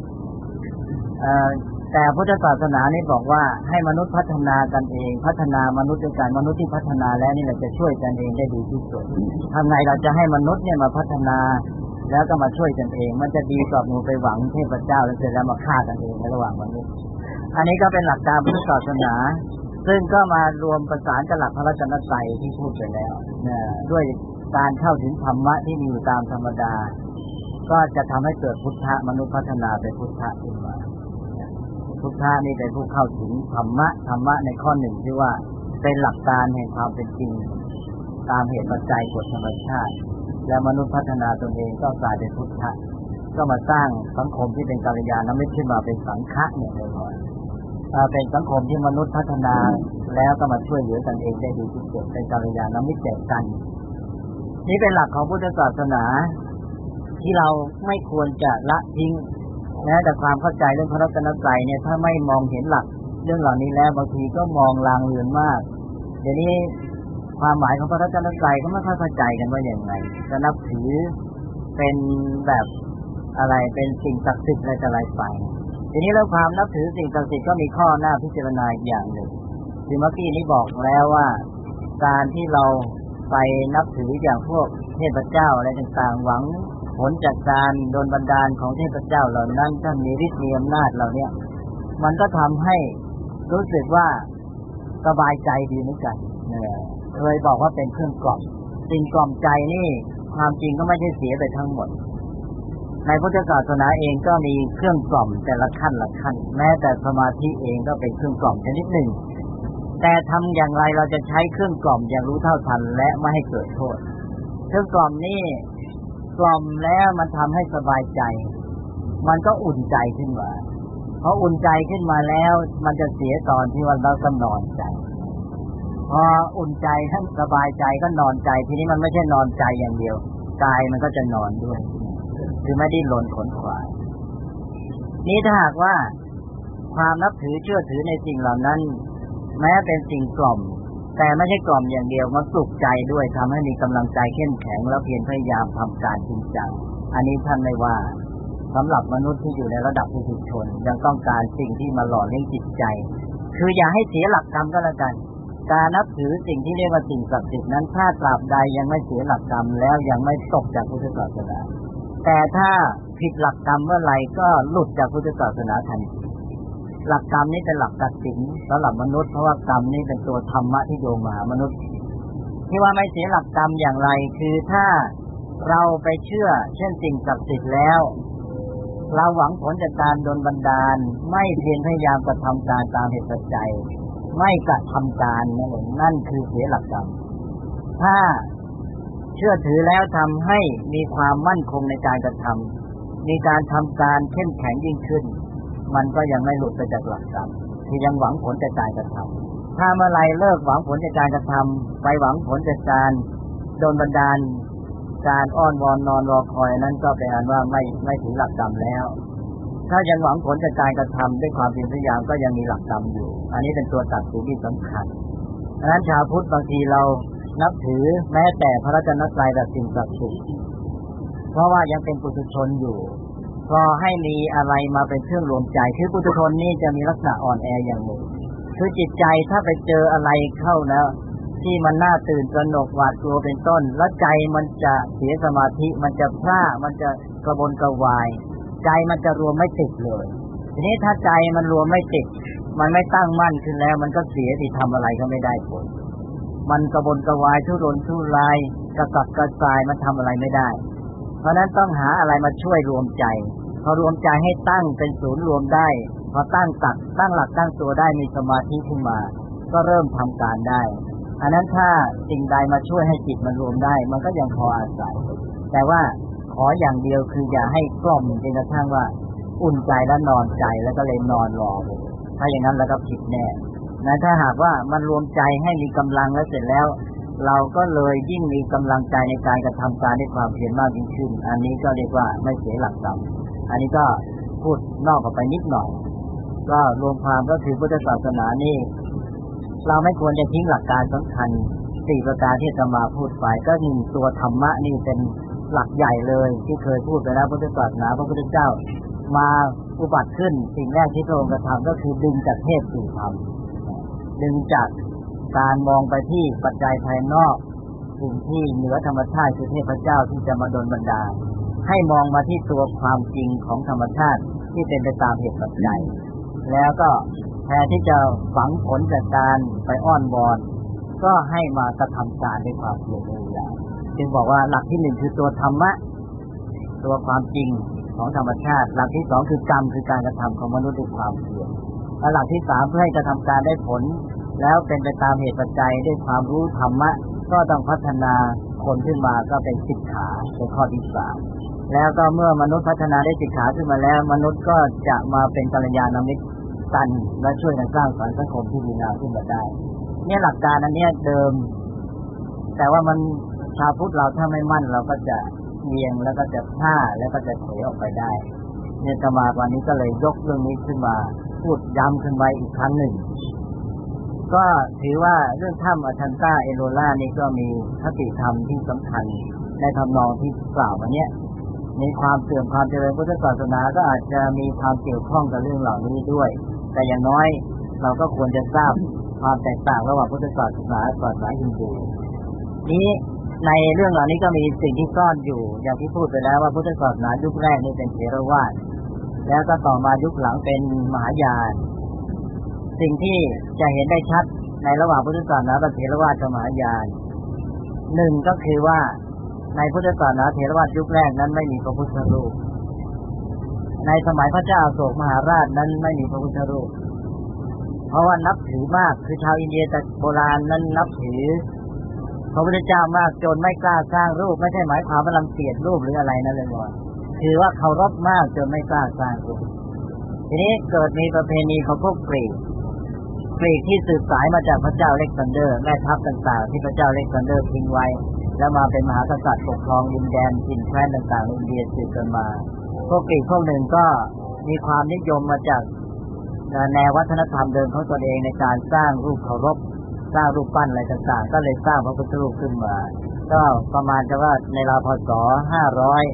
แต่พุทธศาสนานี่บอกว่าให้มนุษย์พัฒนากันเองพัฒนามนุษย์ด้วยกันมนุษย์ที่พัฒนาแล้วนี่แหละจะช่วยกันเองได้ดีที่สุดทำไงเราจะให้มนุษย์เนี่ยมาพัฒนาแล้วก็มาช่วยกันเองมันจะดีกว่ามูไปหวังเทพเจ้าแล้วเสร็จแล้วมาฆ่ากันเองในระหว่างมนุษย์อันนี้ก็เป็นหลักการพุทธศาสนาซึ่งก็มารวมประสานกับหลักพระรัตนตรัยที่พูดไปแล้วเนี่ยด้วยการเข้าถึงธรรมะที่มีอยู่ตามธรรมดาก็จะทำให้เกิดพุทธะมนุษย์พัฒนาเป็นพุทธะขึ้นมาพุทธะนี่เป็นผู้เข้าถึงธรรมะธรรมะในข้อหนึ่งที่ว่าเป็นหลักการแห่งความเป็นจริงตามเหตุปัจจัยกฎธรรมชาติและมนุษย์พัฒนาตนเองก็กลายเป็นพุทธะก็มาสร้างสังคมที่เป็นกัลยาณมิตรขึ้นมาเป็นสังฆะเนี่ยเลยว่าเป็นสังคมที่มนุษย์พัฒนาแล้วก็มาช่วยเหลือกันเองได้ดีที่สุดเป็นกัลยาณมิตรแก่กันนี่เป็นหลักของพุทธศาสนาที่เราไม่ควรจะละทิ้งแม้แต่ความเข้าใจเรื่องพระรัตนตรัยเนี่ยถ้าไม่มองเห็นหลักเรื่องเหล่านี้แล้วบางทีก็มองลางเลือนมากเดี๋ยวนี้ความหมายของพระรัตนตรัยก็ไม่ค่อยเข้าใจกันว่าอย่างไรจะนับถือเป็นแบบอะไรเป็นสิ่งศักดิ์สิทธิ์อะไรต่ออะไรไปทีนี้แล้วความนับถือสิ่งศักดิ์สิทธิ์ก็มีข้อหน้าพิจารณาอย่างหนึ่งที่เมื่อกี้นี้บอกแล้วว่าการที่เราไปนับถืออย่างพวกเทพเจ้าอะไรต่างๆหวังผลจากการโดนบันดาลของเทพเจ้าเหล่านั้นถ้ามีฤทธิ์มีอำนาจเหล่านี้มันก็ทำให้รู้สึกว่าสบายใจดีเหมือนกันเคยบอกว่าเป็นเครื่องกล่อมสิ่งกล่อมใจนี่ความจริงก็ไม่ใช่เสียไปทั้งหมดในพุทธศาสนาเองก็มีเครื่องกล่อมแต่ละขั้นละขั้นแม้แต่สมาธิเองก็เป็นเครื่องกล่อมชนิดหนึ่งแต่ทำอย่างไรเราจะใช้เครื่องกล่อมอย่างรู้เท่าทันและไม่ให้เกิดโทษเครื่องกล่อมนี่กล่อมแล้วมันทำให้สบายใจมันก็อุ่นใจขึ้นมาพออุ่นใจขึ้นมาแล้วมันจะเสียตอนที่วันเราก็นอนใจพออุ่นใจทั้งสบายใจก็นอนใจทีนี้มันไม่ใช่นอนใจอย่างเดียวกายมันก็จะนอนด้วยคือไม่ได้หล่นขนขวายนี้ถ้าหากว่าความนับถือเชื่อถือในสิ่งเหล่านั้นแม้เป็นสิ่งกล่อมแต่ไม่ใช่กล่อมอย่างเดียวมันปลุกใจด้วยทำให้มีกำลังใจเข้มแข็งแล้วเพียรพยายามทำการจริงจังอันนี้ท่านไม่ว่าสำหรับมนุษย์ที่อยู่ในระดับปุถุชนยังต้องการสิ่งที่มาหล่อเลี้ยงจิตใจคืออย่าให้เสียหลักธรรมก็แล้วกันการนับถือสิ่งที่เรียกว่าสิ่งศักดิ์สิทธิ์นั้นถ้าตราบใดยังไม่เสียหลักธรรมแล้วยังไม่ตกจากพุทธศาสนาแต่ถ้าผิดหลักธรรมเมื่อไหร่ก็หลุดจากพุทธศาสนาทันทีหลักกรรมนี้เป็นหลักตัดสินสำหรับมนุษย์เพราะว่ากรรมนี้เป็นตัวธรรมะที่โยงมาหามนุษย์ที่ว่าไม่เสียหลักกรรมอย่างไรคือถ้าเราไปเชื่อเช่นสิ่งศักดิ์สิทธิ์แล้วเราหวังผลจากการดลบันดาลไม่เพียรพยายามกระทำการตามเหตุปัจจัยไม่กระทำการนั่นเองนั่นคือเสียหลักกรรมถ้าเชื่อถือแล้วทำให้มีความมั่นคงในการกระทำมีการทำการเข้มแข็งยิ่งขึ้นมันก็ยังไม่หลุดไปจากหลักกรรมที่ยังหวังผลจากการกระทำถ้าเมื่อไรเลิกหวังผลจากการกระทำไปหวังผลจากการโดนบันดาลการอ้อนวอนนอนรอคอยนั้นก็เป็นอันว่าไม่ไม่ถึงหลักกรรมแล้วถ้ายังหวังผลจากการกระทำด้วยความเพียรพยายามก็ยังมีหลักกรรมอยู่อันนี้เป็นตัวตัดสินที่สำคัญดังนั้นชาวพุทธบางทีเรานับถือแม้แต่พระรัตนตรัยแบบสิ่งศักดิ์สิทธิ์เพราะว่ายังเป็นปุถุชนอยู่พอให้มีอะไรมาเป็นเครื่องรวมใจคือปุถุชนนี่จะมีลักษณะอ่อนแออย่างหนึ่งคือจิตใจถ้าไปเจออะไรเข้าแล้วที่มันน่าตื่นตระหนกหวาดกลัวเป็นต้นแล้วใจมันจะเสียสมาธิมันจะพลาดมันจะกระวนกระวายใจมันจะรวมไม่ติดเลยทีนี้ถ้าใจมันรวมไม่ติดมันไม่ตั้งมั่นขึ้นแล้วมันก็เสียที่ทำอะไรก็ไม่ได้ผลมันกระวนกระวายทุรนทุรายกระสับกระส่ายมันทำอะไรไม่ได้เพราะนั้นต้องหาอะไรมาช่วยรวมใจพอรวมใจให้ตั้งเป็นศูนย์รวมได้พอตั้งตักตั้งหลักตั้งตัวได้มีสมาธิขึ้นมาก็เริ่มทำการได้อันนั้นถ้าสิ่งใดมาช่วยให้จิตมันรวมได้มันก็ยังพออาศัยแต่ว่าขออย่างเดียวคืออย่าให้กล่อมจนกระทั่งว่าอุ่นใจแล้วนอนใจแล้วก็เลยนอนรอถ้าอย่างนั้นแล้วก็ผิดแน่นะถ้าหากว่ามันรวมใจให้มีกำลังแล้วเสร็จแล้วเราก็เลยยิ่งมีกำลังใจในการกระทำการด้วยความเพียรมากยิ่งขึ้นอันนี้ก็เรียกว่าไม่เสียหลักธรรมอันนี้ก็พูดนอกออกไปนิดหน่อยก็รวมความก็คือพุทธศาสนานี่เราไม่ควรจะทิ้งหลักการสำคัญสี่ประการที่จะมาพูดไปก็หนึ่งตัวธรรมะนี่เป็นหลักใหญ่เลยที่เคยพูดไปแล้วพุทธศาสนาพระพุทธเจ้ามาอุบัติขึ้นสิ่งแรกที่พระองค์กระทำก็คือดึงจากเทพสู่ธรรมดึงจากการมองไปที่ปัจจัยภายนอกสิ่งที่เหนือธรรมชาติคือเทพเจ้าที่จะมาดลบันดาลให้มองมาที่ตัวความจริงของธรรมชาติที่เป็นไปตามเหตุปัจจัยแล้วก็แทนที่จะหวังผลจากการไปอ้อนวอนก็ให้มากระทำการด้วยความเพียรพยายามจึงบอกว่าหลักที่หนึ่งคือตัวธรรมะตัวความจริงของธรรมชาติหลักที่สองคือกรรมคือการกระทำของมนุษย์ด้วยความเพียรและหลักที่สามเพื่อให้กระทำการได้ผลแล้วเป็นไปตามเหตุปัจจัยด้วยความรู้ธรรมะก็ต้องพัฒนาคนขึ้นมาก็เป็นสิกขาเป็นข้อที่สามแล้วก็เมื่อมนุษย์พัฒนาได้สิกขาขึ้นมาแล้วมนุษย์ก็จะมาเป็นกัลยาณมิตรกันและช่วยกันสร้างสรรค์สังคมที่ดีงามขึ้นมาได้เนี่ยหลักการอันนี้เดิมแต่ว่ามันชาวพุทธเราถ้าไม่มั่นเราก็จะเอียงแล้วก็จะพลาดแล้วก็จะเผยออกไปได้เนี่ยจะมาวันนี้ก็เลยยกเรื่องนี้ขึ้นมาพูดย้ำขึ้นไว้อีกครั้งหนึ่งก็ถือว่าเรื่องถ้ำอัทันตาเอโลล่านี่ก็มีคติธรรมที่สำคัญในทำนองที่กล่าวมาเนี้ยในความเสื่อมความเจริญพุทธศาสนาก็อาจจะมีความเกี่ยวข้องกับเรื่องเหล่านี้ด้วยแต่อย่างน้อยเราก็ควรจะทราบความแตกต่างระหว่างพุทธศาสนากับศาสนาฮินดูนี้ในเรื่องเหล่านี้ก็มีสิ่งที่ซ่อนอยู่อย่างที่พูดไปแล้วว่าพุทธศาสนายุคแรกนี่เป็นเถรวาทแล้วก็ต่อมายุคหลังเป็นมหายานสิ่งที่จะเห็นได้ชัดในระหว่างพุทธศาสนากับเถรวาทกับมหายานหนึ่งก็คือว่าในพุทธศาสนาเถรวาทยุคแรกนั้นไม่มีพระพุทธรูปในสมัยพระเจ้าอโศกมหาราชนั้นไม่มีพระพุทธรูปเพราะว่านับถือมากคือชาวอินเดียแต่โบราณนั้นนับถือพระพุทธเจ้ามากจนไม่กล้าสร้างรูปไม่ใช่หมายความว่ารังเกียจรูปหรืออะไรนั่นเลยว่าคือว่าเคารพมากจนไม่กล้าสร้างรูปทีนี้เกิดมีประเพณีของพวกกรีกกรีกที่สืบสายมาจากพระเจ้าอเล็กซานเดอร์แม่ทัพต่างๆที่พระเจ้าอเล็กซานเดอร์ทิ้งไว้แล้วมาเป็นมหากษัตริย์ปกครองดินแดนถิ่นแคว้นต่างๆในอินเดียสืบกันมาพวกกรีกพวกหนึ่งก็มีความนิยมมาจากแนววัฒนธรรมเดิมของตัวเองในการสร้างรูปเคารพสร้างรูปปั้นอะไรต่างๆก็เลยสร้างพระพุทธรูปขึ้นมาก็ประมาณจะว่าในราวพ.ศ. ห้าร้อย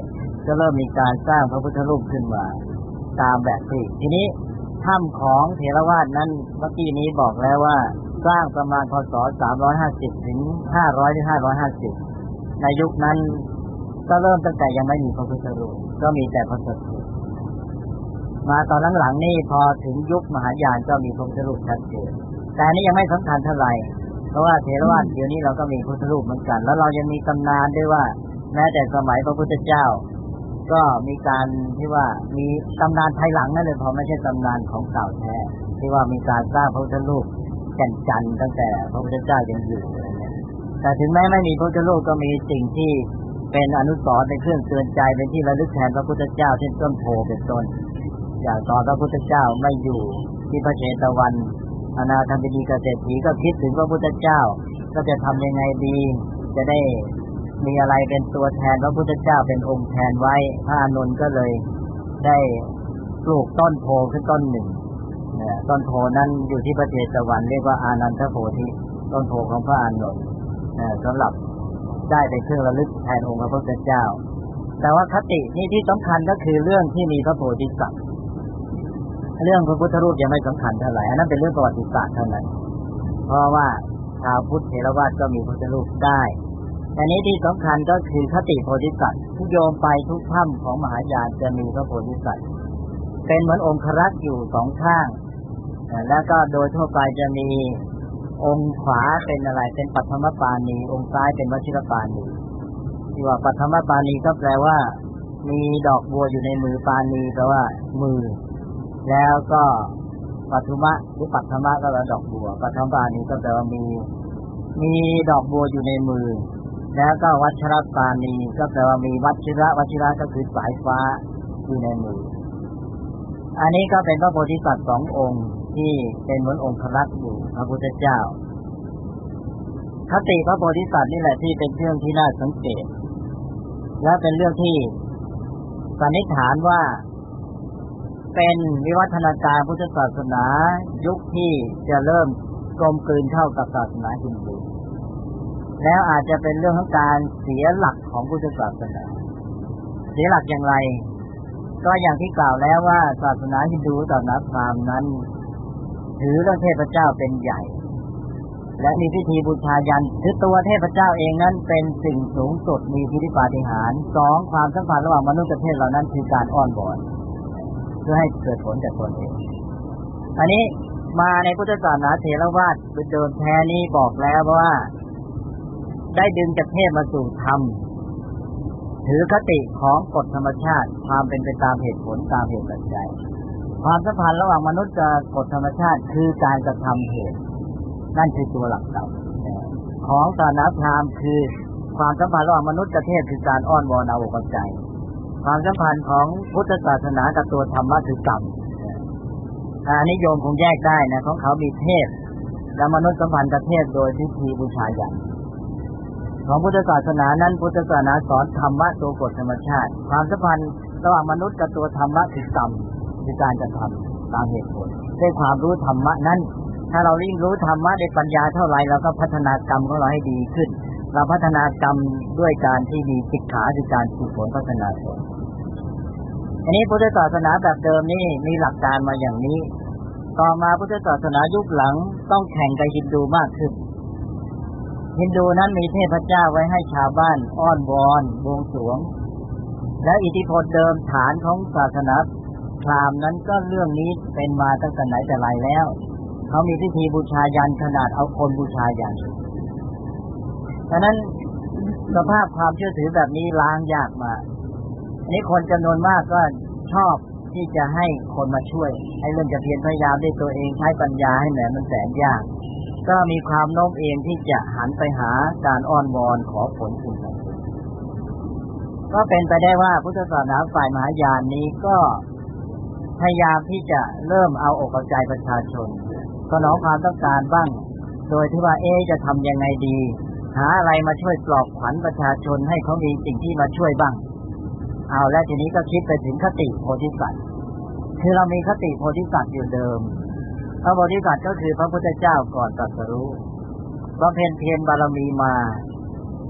ก็เริ่มมีการสร้างพระพุทธรูปขึ้นมาตามแบบกรีกทีนี้ถ้ำของเถรวาทนั้นเมื่อกี้นี้บอกแล้วว่าสร้างประมาณพ.ศ. สามร้อยห้าสิบถึงห้าร้อยหรือห้าร้อยห้าสิบในยุคนั้นก็เริ่มตั้งแต่ยังไม่มีพระพุทธรูปก็มีแต่พระสถูปมาตอนหลังๆนี่พอถึงยุคมหายานก็มีพระพุทธรูปชัดเจนแต่อันนี้ยังไม่สำคัญเท่าไหร่เพราะว่าเถรวาทเดี๋ยวนี้เราก็มีพระพุทธรูปเหมือนกันแล้วเรายังมีตำนานด้วยว่าแม้แต่สมัยพระพุทธเจ้าก็มีการที่ว่ามีตำนานภายหลังนั่นเลยพอไม่ใช่ตำนานของเก่าแท้ที่ว่ามีการสร้างพระพุทธรูปแก่นจันทร์ตั้งแต่พระพุทธเจ้ายังอยู่แต่ถึงแม้ไม่มีพระพุทธรูปก็มีสิ่งที่เป็นอนุสรณ์เป็นเครื่องเตือนใจเป็นที่ระลึกแทนพระพุทธเจ้าเช่นต้นโพเป็นต้นอย่างตอนพระพุทธเจ้าไม่อยู่ที่พระเชตวันอนาถบิณฑิกเศรษฐีก็คิดถึงพระพุทธเจ้าก็จะทำยังไงดีจะได้มีอะไรเป็นตัวแทนพระพุทธเจ้าเป็นองค์แทนไว้พระอานนท์ก็เลยได้ปลูกต้นโพขึ้นต้นหนึ่งต้นโพนั้นอยู่ที่พระเชตวันเรียกว่าอานันทโพธิต้นโพของพระอานนท์สำหรับได้เป็นเครื่องระลึกแทนองค์พระพุทธเจ้าแต่ว่าคตินี้ที่สำคัญก็คือเรื่องที่มีพระโพธิสัตว์เรื่องพระพุทธรูปยังไม่สำคัญเท่าไหร่อันนั้นเป็นเรื่องประวัติศาสตร์เท่านั้นเพราะว่าชาวพุทธเถรวาทก็มีพระพุทธรูปได้อันนี้ที่สำคัญก็คือคติโพธิสัตว์ที่โยมไปทุกถ้ำของมหายานจะมีพระโพธิสัตว์เป็นเหมือนองครักษ์อยู่สองข้างแล้วก็โดยทั่วไปจะมีองค์ขวาเป็นอะไรเป็นปัทมปาณีองค์ซ้ายเป็นวชิรปาณีที่ว่าปัทมปาณีก็แปลว่ามีดอกบัวอยู่ในมือปาณีแปลว่ามือแล้วก็ปัทุมะหรือปัทมะก็แปลว่าดอกบัวปัทมปาณีก็แปลว่ามีมีดอกบัวอยู่ในมือแล้วก็วัชรปาณีก็แปลว่ามีวัชิระวัชิระก็คือสายฟ้าอยู่ในมืออันนี้ก็เป็นพระโพธิสัตว์สององค์ที่เป็นเหมือนองค์พระลักษณ์อยู่พระพุทธเจ้าคติพระโพธิสัตว์นี่แหละที่เป็นเรื่องที่น่าสังเกตและเป็นเรื่องที่สันนิษฐานว่าเป็นวิวัฒนาการพุทธศาสนายุคที่จะเริ่มกลมกลืนเข้ากับศาสนาฮินดูแล้วอาจจะเป็นเรื่องของการเสียหลักของพุทธศาสนาเสียหลักอย่างไรก็อย่างที่กล่าวแล้วว่าศาสนาฮินดูศาสนาพราหมณ์นั้นถือเรื่องเทพเจ้าเป็นใหญ่และมีพิธีบูชายันคือตัวเทพเจ้าเองนั้นเป็นสิ่งสูงสุดมีอิทธิปาฏิหาริย์สองความสัมพันธ์ระหว่างมนุษย์กับเทพเหล่านั้นคือการอ้อนวอนเพื่อให้เกิดผลจากตนเองอันนี้มาในพุทธศาสนาเถรวาทเดิมแท้นี้บอกแล้วว่าได้ดึงจากเทพมาสู่ธรรมถือคติของกฎธรรมชาติความเป็นไปตามเหตุผลตามเหตุปัจจัยความสัมพันธ์ระหว่างมนุษย์กับกฎธรรมชาติคือการกระทำเหตุนั่นคือตัวหลักเก่าของศาสนาพราหมณ์คือความสัมพันธ์ระหว่างมนุษย์กับเทพคือการอ้อนวอนเอาอกเอาใจความสัมพันธ์ของพุทธศาสนากับตัวธรรมะคือกรรมอันนี้โยมคงแยกได้นะของเขามีเทพและมนุษย์สัมพันธ์กับเทพโดยพิธีบูชายันของพุทธศาสนานั้นพุทธศาสนาสอนธรรมะตัวกฎธรรมชาติความสัมพันธ์ระหว่างมนุษย์กับตัวธรรมะคือกรรมคือการกระทำตามเหตุผลด้วยความรู้ธรรมะนั้นถ้าเรายิ่งรู้ธรรมะด้วยปัญญาเท่าไรเราก็พัฒนากรรมของเราให้ดีขึ้นเราพัฒนากรรมด้วยการที่มีสิกขาคือการฝึกฝนพัฒนาตนอันนี้พุทธศาสนาแบบเดิมนี่มีหลักการมาอย่างนี้ต่อมาพุทธศาสนายุคหลังต้องแข่งกับฮินดูมากขึ้นฮินดูนั้นมีเทพเจ้าไว้ให้ชาวบ้านอ้อนวอนบวงสรวงและอิทธิพลเดิมฐานของศาสนาพราหมณ์นั้นก็เรื่องนี้เป็นมาตั้งแต่ไหนแต่ไรแล้วเขามีพิธีบูชายันขนาดเอาคนบูชายันดังนั้นสภาพความเชื่อถือแบบนี้ล้างยากมากอันนี้คนจำนวนมากก็ชอบที่จะให้คนมาช่วยให้เรื่องจะเพียรพยายามด้วยตัวเองใช้ปัญญาให้แหมมันแสนยากก็มีความโน้มเองที่จะหันไปหาการอ้อนวอนขอผลสิ่งต่างๆก็เป็นไปได้ว่าพุทธศาสนาฝ่ายมหายานนี้ก็พยายามที่จะเริ่มเอาอกเอาใจประชาชนสนองความต้องการบ้างโดยที่ว่าเอ๊ะจะทำยังไงดีหาอะไรมาช่วยปลอบขวัญประชาชนให้เขามีสิ่งที่มาช่วยบ้างเอาแล้วทีนี้ก็คิดไปถึงคติโพธิสัตว์คือเรามีคติโพธิสัตว์อยู่เดิมพระโพธิสัตว์ก็คือพระพุทธเจ้าก่อนตรัสรู้บำเพ็ญเพียรบารมีมา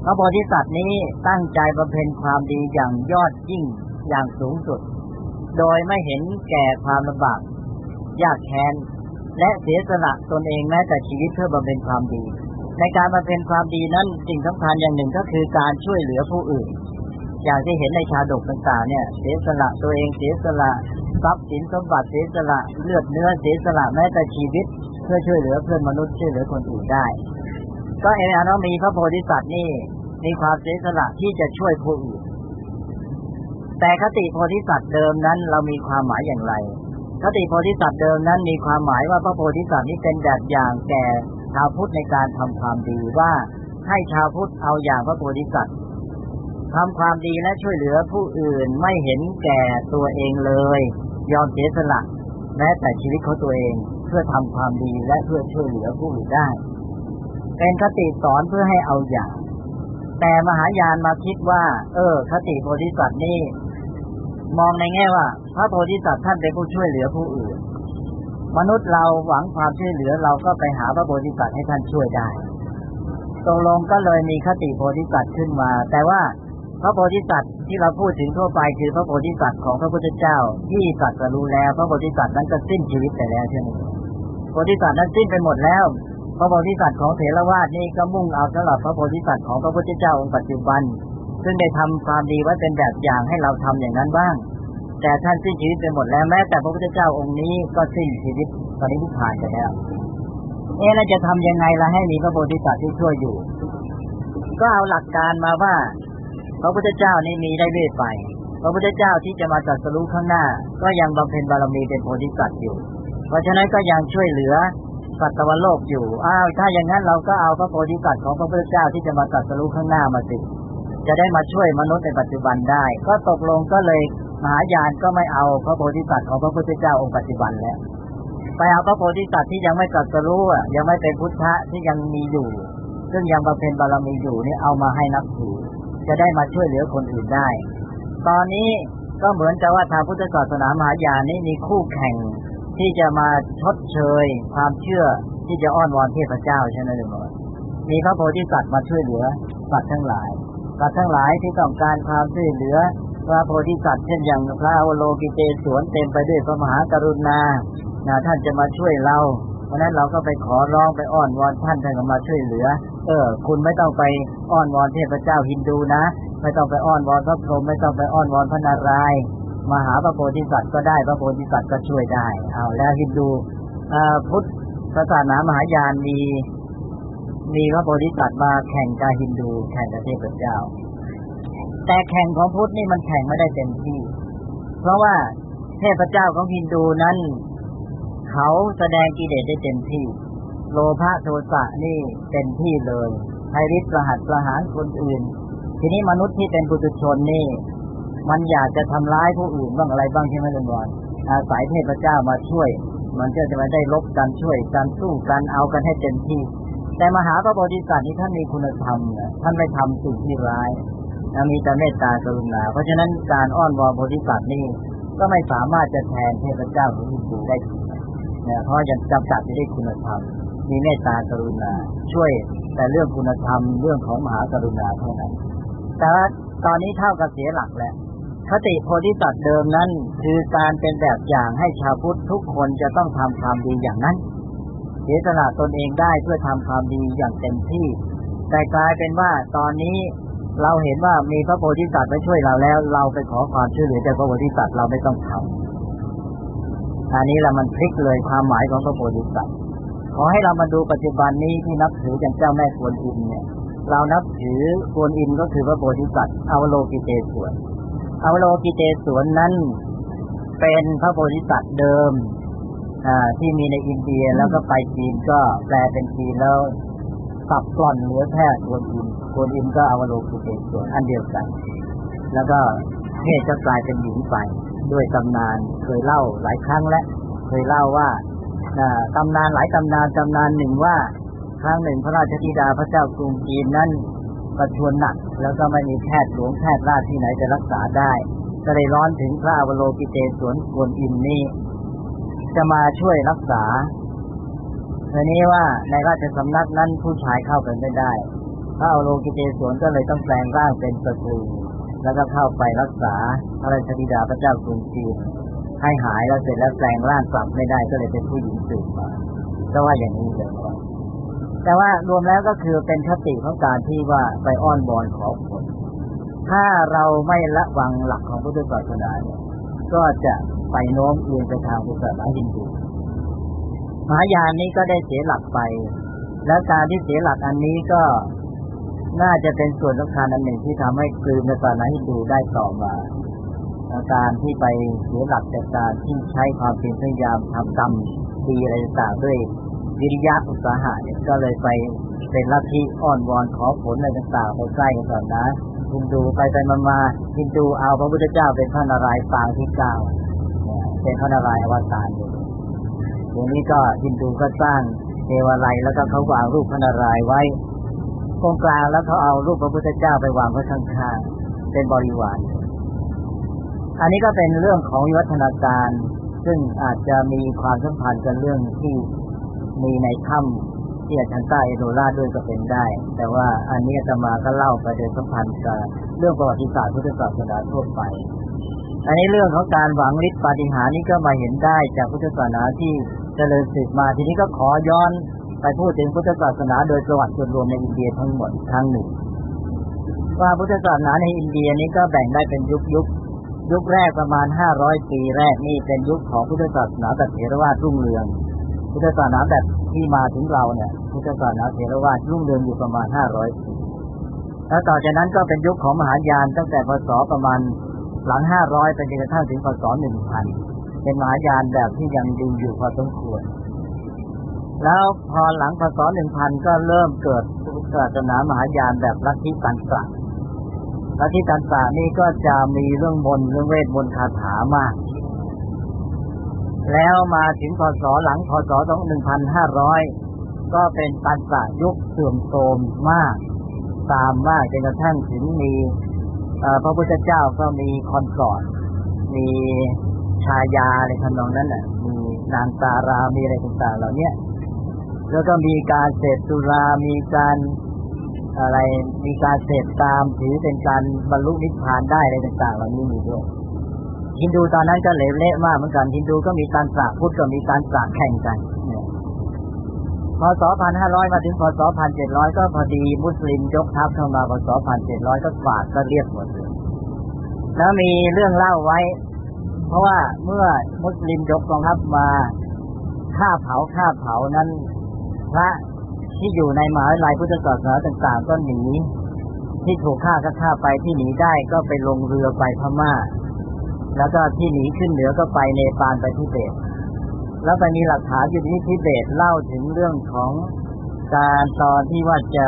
พระโพธิสัตว์นี้ตั้งใจบำเพ็ญความดีอย่างยอดยิ่งอย่างสูงสุดโดยไม่เห็นแก่ความลำบากยากแค้นและเสียสละตนเองแม้แต่ชีวิตเพื่อบำเพ็ญความดีในการบำเพ็ญความดีนั้นสิ่งสำคัญอย่างหนึ่งก็คือการช่วยเหลือผู้อื่นอย่างที่เห็นในชาดกต่างๆเนี่ยเสียสละตัวเองเสียสละทรัพย์สินสมบัติเสียสละเลือดเนื้อเสียสละแม้แต่ชีวิตเพื่อช่วยเหลือเพื่อนมนุษย์ช่วยเหลือคนอื่นได้ก็เห็นว่ามีพระโพธิสัตว์นี่มีความเสียสละที่จะช่วยผู้อื่นแต่คติโพธิสัตว์เดิมนั้นเรามีความหมายอย่างไรคติโพธิสัตว์เดิมนั้นมีความหมายว่าพระโพธิสัตว์นี้เป็นแบบอย่างแก่ชาวพุทธในการทำความดีว่าให้ชาวพุทธเอาอย่างพระโพธิสัตว์ทำความดีและช่วยเหลือผู้อื่นไม่เห็นแก่ตัวเองเลยยอมเสียสละแม้แต่ชีวิตของตัวเองเพื่อทำความดีและเพื่อช่วยเหลือผู้อื่นได้เป็นคติสอนเพื่อให้เอาอย่างแต่มหายานมาคิดว่าเออคติโพธิสัตว์นี่มองในแง่ว่าพระโพธิสัตว์ท่านเป็นผู้ช่วยเหลือผู้อื่นมนุษย์เราหวังความช่วยเหลือเราก็ไปหาพระโพธิสัตว์ให้ท่านช่วยได้ตกลงก็เลยมีคติโพธิสัตว์ขึ้นมาแต่ว่าพระโพธิสัตว์ที่เราพูดถึงทั่วไปคือพระโพธิสัตว์ของพระพุทธเจ้าที่ตรัสรู้แล้วพระโพธิสัตว์นั้นก็สิ้นชีวิตไปแล้วใช่ไหมโพธิสัตว์นั้นสิ้นไปหมดแล้วพระโพธิสัตว์ของเถรวาทนี่ก็มุ่งเอาสำหรับพระโพธิสัตว์ของพระพุทธเจ้าองค์ปัจจุบันซึ่งได้ทำความดีไว้เป็นแบบอย่างให้เราทำอย่างนั้นบ้างแต่ท่านสิ้นชีวิตไปหมดแล้วแม้แต่พระพุทธเจ้าองค์นี้ก็สิ้นชีวิตปรินิพพานไปแล้วเอ๊ะเราจะทำยังไงล่ะให้มีพระโพธิสัตว์ที่ช่วยอยู่ก็เอาหลักการมาว่าพระพุทธเจ้านี่มีได้เรื่อยไปพระพุทธเจ้าที่จะมาตรัสรู้ข้างหน้าก็ยังบำเพ็ญบารมีเป็นโพธิสัตว์อยู่เพราะฉะนั้นก็ยังช่วยเหลือสัตว์โลกอยู่อ้าวถ้าอย่างนั้นเราก็เอาพระโพธิสัตว์ของพระพุทธเจ้าที่จะมาตรัสรู้ข้างหน้ามาสิจะได้มาช่วยมนุษย์ในปัจจุบันได้ก็ตกลงก็เลยมหายานก็ไม่เอาพระโพธิสัตว์ของพระพุทธเจ้าองค์ปัจจุบันแล้วไปเอาพระโพธิสัตว์ที่ยังไม่ตรัสรู้อ่ะยังไม่เป็นพุทธะที่ยังมีอยู่ซึ่งยังบำเพ็ญบารมีอยู่นี่เอามาให้นับถือจะได้มาช่วยเหลือคนอื่นได้ตอนนี้ก็เหมือนกับว่าทางพุทธศาสนามหายานนี้มีคู่แข่งที่จะมาชดเชยความเชื่อที่จะอ้อนวอนเทพเจ้าใช่ไหมลุงมีพระโพธิสัตว์มาช่วยเหลือสัตว์ทั้งหลายสัตว์ทั้งหลายที่ต้องการความช่วยเหลือพระโพธิสัตว์เช่นอย่างพระอวโลกิเตศวรเต็มไปด้วยพระมหากรุณาท่านจะมาช่วยเราเพราะนั้นเราก็ไปขอร้องไปอ้อนวอนท่านท่านก็มาช่วยเหลือเออคุณไม่ต้องไปอ้อนวอนเทพเจ้าฮินดูนะไม่ต้องไปอ้อนวอนพระพรหมไม่ต้องไปอ้อนวอนพระนารายณ์มาหาพระโพธิสัตว์ก็ได้พระโพธิสัตว์ก็ช่วยได้เอาแล้วฮินดูพุทธศาสนามหายานมีมีพระโพธิสัตว์มาแข่งกับฮินดูแข่งกับเทพเจ้าแต่แข่งของพุทธนี่มันแข่งไม่ได้เต็มที่เพราะว่าเทพเจ้าของฮินดูนั้นเขาแสดงกิเลสได้เต็มที่โลภะโทสะนี่เต็มที่เลยให้ฤทธิ์ประหัตประหารคนอื่นทีนี้มนุษย์ที่เป็นปุถุชนนี่มันอยากจะทำร้ายผู้อื่นบ้างอะไรบ้างใช่ไหมลุงบอลอาศัยเทพเจ้ามาช่วยมันก็จะมาได้ลบกันช่วยกันสู้กันเอากันให้เต็มที่แต่มหาพระโพธิสัตว์นี่ท่านมีคุณธรรมท่านไม่ทำสิ่งที่ร้ายมีแต่เมตตากรุณาเพราะฉะนั้นการอ้อนวอนโพธิสัตว์นี่ก็ไม่สามารถจะแทนเทพเจ้าของฮินดูได้เพราะยังจำกัดที่ได้คุณธรรมมีเมตตากรุณาช่วยแต่เรื่องคุณธรรมเรื่องของมหากรุณาเท่านั้นแต่ว่าตอนนี้เท่ากับเสียหลักแล้วคติโพธิสัตว์เดิมนั้นคือการเป็นแบบอย่างให้ชาวพุทธทุกคนจะต้องทำความดีอย่างนั้นเสียสละตนเองได้เพื่อทำความดีอย่างเต็มที่แต่กลายเป็นว่าตอนนี้เราเห็นว่ามีพระโพธิสัตว์ไปช่วยเราแล้วเราไปขอความช่วยเหลือจากพระโพธิสัตว์เราไม่ต้องทำอันนี้ละมันพลิกเลยความหมายของพระโพธิสัตว์ขอให้เรามาดูปัจจุบันนี้ที่นับถืออย่างเจ้าแม่กวนอิมเนี่ยเรานับถือกวนอิมก็คือพระโพธิสัตว์อวโลกิเตศวรอวโลกิเตศวรนั้นเป็นพระโพธิสัตว์เดิมอ่าที่มีในอินเดียแล้วก็ไปจีนก็แปลเป็นจีนแล้วตับกล่อนเหลือแค่กวนอิมกวนอิมก็อวโลกิเตศวรอันเดียวกันแล้วก็เพศจะกลายเป็นหญิงไปด้วยตำนานเคยเล่าหลายครั้งแล้วเคยเล่าว่าตำนานหลายตำนานตำนานหนึ่งว่าครั้งหนึ่งพระราชธิดาพระเจ้ากรุงจีนนั้นประชวรหนักแล้วก็ไม่มีแพทย์หลวงแพทย์ราชที่ไหนจะรักษาได้ก็เลยร้อนถึงพระอวโลกิเตศวรกวนอิมนี้จะมาช่วยรักษาทีนี้ว่าในราชสำนักนั้นผู้ชายเข้าไปไม่ได้ถ้าเอาโลกิเตศวนก็เลยต้องแปลงร่างเป็นสตรีแล้วก็เข้าไปรักษาพระราชธิดาพระเจ้ากรุงจีนให้หายแล้วเสร็จแล้วแปลงร่างกลับไม่ได้ก็เลยเป็นผู้หญิงสืบมาก็ว่าอย่างนี้เลยแต่ว่ารวมแล้วก็คือเป็นคติของการที่ว่าไปอ้อนวอนขอผลถ้าเราไม่ละวังหลักของพุทธศาสนาเนี่ยก็จะไปโน้มเอียงไปทางพุทธศาสนาฮินดูมหายานนี้ก็ได้เสียหลักไปและการที่เสียหลักอันนี้ก็น่าจะเป็นส่วนสำคัญอันหนึ่งที่ทำให้กลืนศาสนาฮินดูได้ต่อมาการที่ไปเสียหลักจากการที่ใช้ความเพียรพยายามทำกรรมดีอะไรต่างๆด้วยวิริยะอุตสาหะเนี่ยก็เลยไปเป็นลัทธิอ้อนวอนขอผลอะไรต่างๆไปใกล้ศาสนาฮินดูไปไปมาๆฮินดูเอาพระพุทธเจ้าเป็นพระนารายณ์ปางที่เก้าเป็นพระนารายณ์อวตารอย่างนี้ก็ฮินดูก็สร้างเทวาลัยแล้วก็เขาวางรูปพระนารายณ์ไว้ตรงกลางแล้วเขาเอารูปพระพุทธเจ้าไปวางไว้ข้างๆเป็นบริวารอันนี้ก็เป็นเรื่องของวิวัฒนาการซึ่งอาจจะมีความสัมพันธ์กับเรื่องที่มีในถ้ำที่อาจารย์ต้าเอโดราด้วยก็เป็นได้แต่ว่าอันนี้อาตมาก็เล่าไปโดยสัมพันธ์กับเรื่องประวัติศาสตร์พุทธศาสนาทั่วไปอันนี้เรื่องของการหวังฤทธิ์ปาฏิหาริย์นี้ก็มาเห็นได้จากพุทธศาสนาที่เจริญสืบมาทีนี้ก็ขอย้อนไปพูดถึงพุทธศาสนาโดยประวัติส่วนรวมในอินเดียทั้งหมดครั้งหนึ่งว่าพุทธศาสนาในอินเดียนี้ก็แบ่งได้เป็นยุคยุคยุคแรกประมาณห้าร้อยปีแรกนี่เป็นยุคของพุทธศาสนาแบบเถรวาทรุ่งเรืองพุทธศาสนาแบบที่มาถึงเราเนี่ยพุทธศาสนาเถรวาทรุ่งเรืองอยู่ประมาณห้าร้อยปีแล้วต่อจากนั้นก็เป็นยุคของมหายานตั้งแต่พศประมาณหลังห้าร้อยไปจนกระทั่งถึงพศหนึ่งพันเป็นมหายานแบบที่ยังดีอยู่พอสมควรแล้วพอหลังพศหนึ่งพันก็เริ่มเกิดศาสนามหายานแบบลัทธิตันตระลัทธิตันตระนี่ก็จะมีเรื่องมนต์เรื่องเวทมนต์คาถามากแล้วมาถึงพศหลังพศหนึ่งพันห้าร้อยก็เป็นตันตระยุคเสื่อมโทรมมากตามมากจนกระทั่งถึงมีพระพุทธเจ้าก็มีคอนสอร์ตมีชายาอะไรทำนองนั้นน่ะมีนางตารามีอะไรต่างๆเหล่านี้แล้วก็มีการเสพสุรามีการอะไรมีการเสพตามถือเป็นการบรรลุนิพพานได้อะไรต่างๆเหล่านี้มีด้วยฮินดูตอนนั้นก็เหลวเละมากเหมือนกันฮินดูก็มีตันตระพุทธก็มีตันตระแข่งกันพศหนึ่งพันห้าร้อยมาถึงพศหนึ่งพันเจ็ดร้อยก็พอดีมุสลิมยกทัพเข้ามาพศหนึ่งพันเจ็ดร้อยก็ฝาดก็เรียบหมดเลยแล้วมีเรื่องเล่าไว้เพราะว่าเมื่อมุสลิมยกกองทัพมาฆ่าเผาฆ่าเผานั้นพระที่อยู่ในมหาวิทยาลัยพุทธศาสนาต่างๆก็หนีที่ถูกฆ่าก็ฆ่าไปที่หนีได้ก็ไปลงเรือไปพม่าแล้วก็ที่หนีขึ้นเหนือก็ไปเนปาลไปทิเบตแล้วไปมีหลักฐานอยู่ที่ทิเบตเล่าถึงเรื่องของการตอนที่ว่าจะ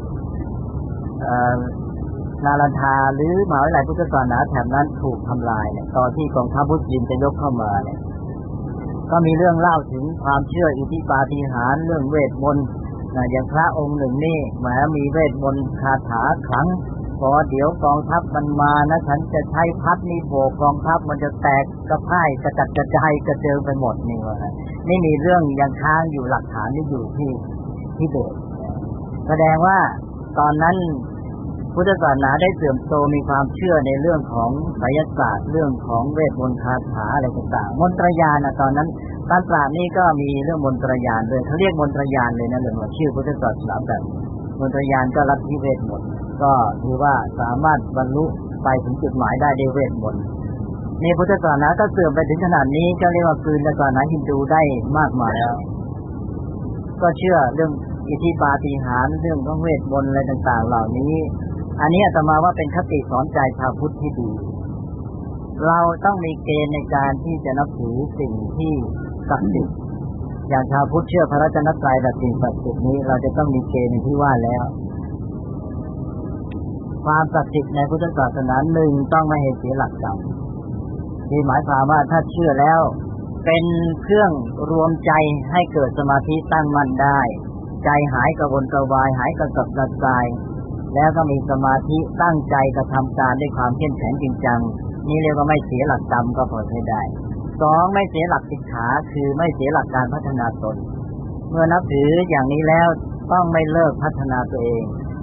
นาลันทาหรือมหาวิทยาลัยพุทธศาสนาแถบนั้นถูกทำลายเนี่ยตอนที่กองทัพมุสลิมจะยกเข้ามาเนี่ยก็มีเรื่องเล่าถึงความเชื่ออิทธิปาฏิหาริย์เรื่องเวทมนต์นะอย่างพระองค์หนึ่งนี่แหมมีเวทมนต์คาถาขลังพอเดี๋ยวกองทัพมันมานะฉันจะใช้พัดนี่โบกกองทัพมันจะแตกกระพ่ายกระจัดกระจายกระเจิงไปหมดนี่ว่านี่มีเรื่องยังค้างอยู่หลักฐานนี่อยู่ที่ที่เบตแสดงว่าตอนนั้นพุทธศาสนาได้เสื่อมโทรมมีความเชื่อในเรื่องของไสยศาสตร์เรื่องของเวทมนต์คาถาอะไรต่างๆมนตรญาณนะตอนนั้นตันตระนี่ก็มีเรื่องมนตรญาณเลยเขาเรียกมนตรญาณเลยนะเรื่องว่าชื่อพุทธศาสนาแบบมนตรญาณก็ลัทธิเวทมนต์ก็ถือว่าสามารถบรรลุไปถึงจุดหมายได้ด้วยเวทมนต์นี่พุทธศาสนาก็เสื่อมไปถึงขนาดนี้ก็เรียกว่าคืนศาสนาฮินดูได้มากมายแล้วก็เชื่อเรื่องอิทธิปาฏิหาริย์เรื่องของเวทมนต์อะไรต่างๆเหล่านี้อันนี้อาตมาว่าเป็นคติสอนใจชาวพุทธที่ดีเราต้องมีเกณฑ์ในการที่จะนับถือสิ่งที่ศักดิ์สิทธิ์อย่างชาวพุทธเชื่อพระรัตนตรัยแบบสิ่งศักดิ์สิทธิ์นี้เราจะต้องมีเกณฑ์ที่ว่าแล้วความศักดิ์สิทธิ์ในพุทธศาสนาหนึ่งต้องไม่ให้เสียหลักธรรมที่หมายความว่าถ้าเชื่อแล้วเป็นเครื่องรวมใจให้เกิดสมาธิตั้งมั่นได้ใจหายกระวนกระวายหายกระสับกระส่ายแล้วก็มีสมาธิตั้งใจกระทำการด้วยความเข้มแข็งจริงจังนี่เรียกว่าไม่เสียหลักธรรมก็พอใช้ได้สองไม่เสียหลักศิกขาคือไม่เสียหลักการพัฒนาตนเมื่อนับถืออย่างนี้แล้วต้องไม่เลิกพัฒนาตัวเอง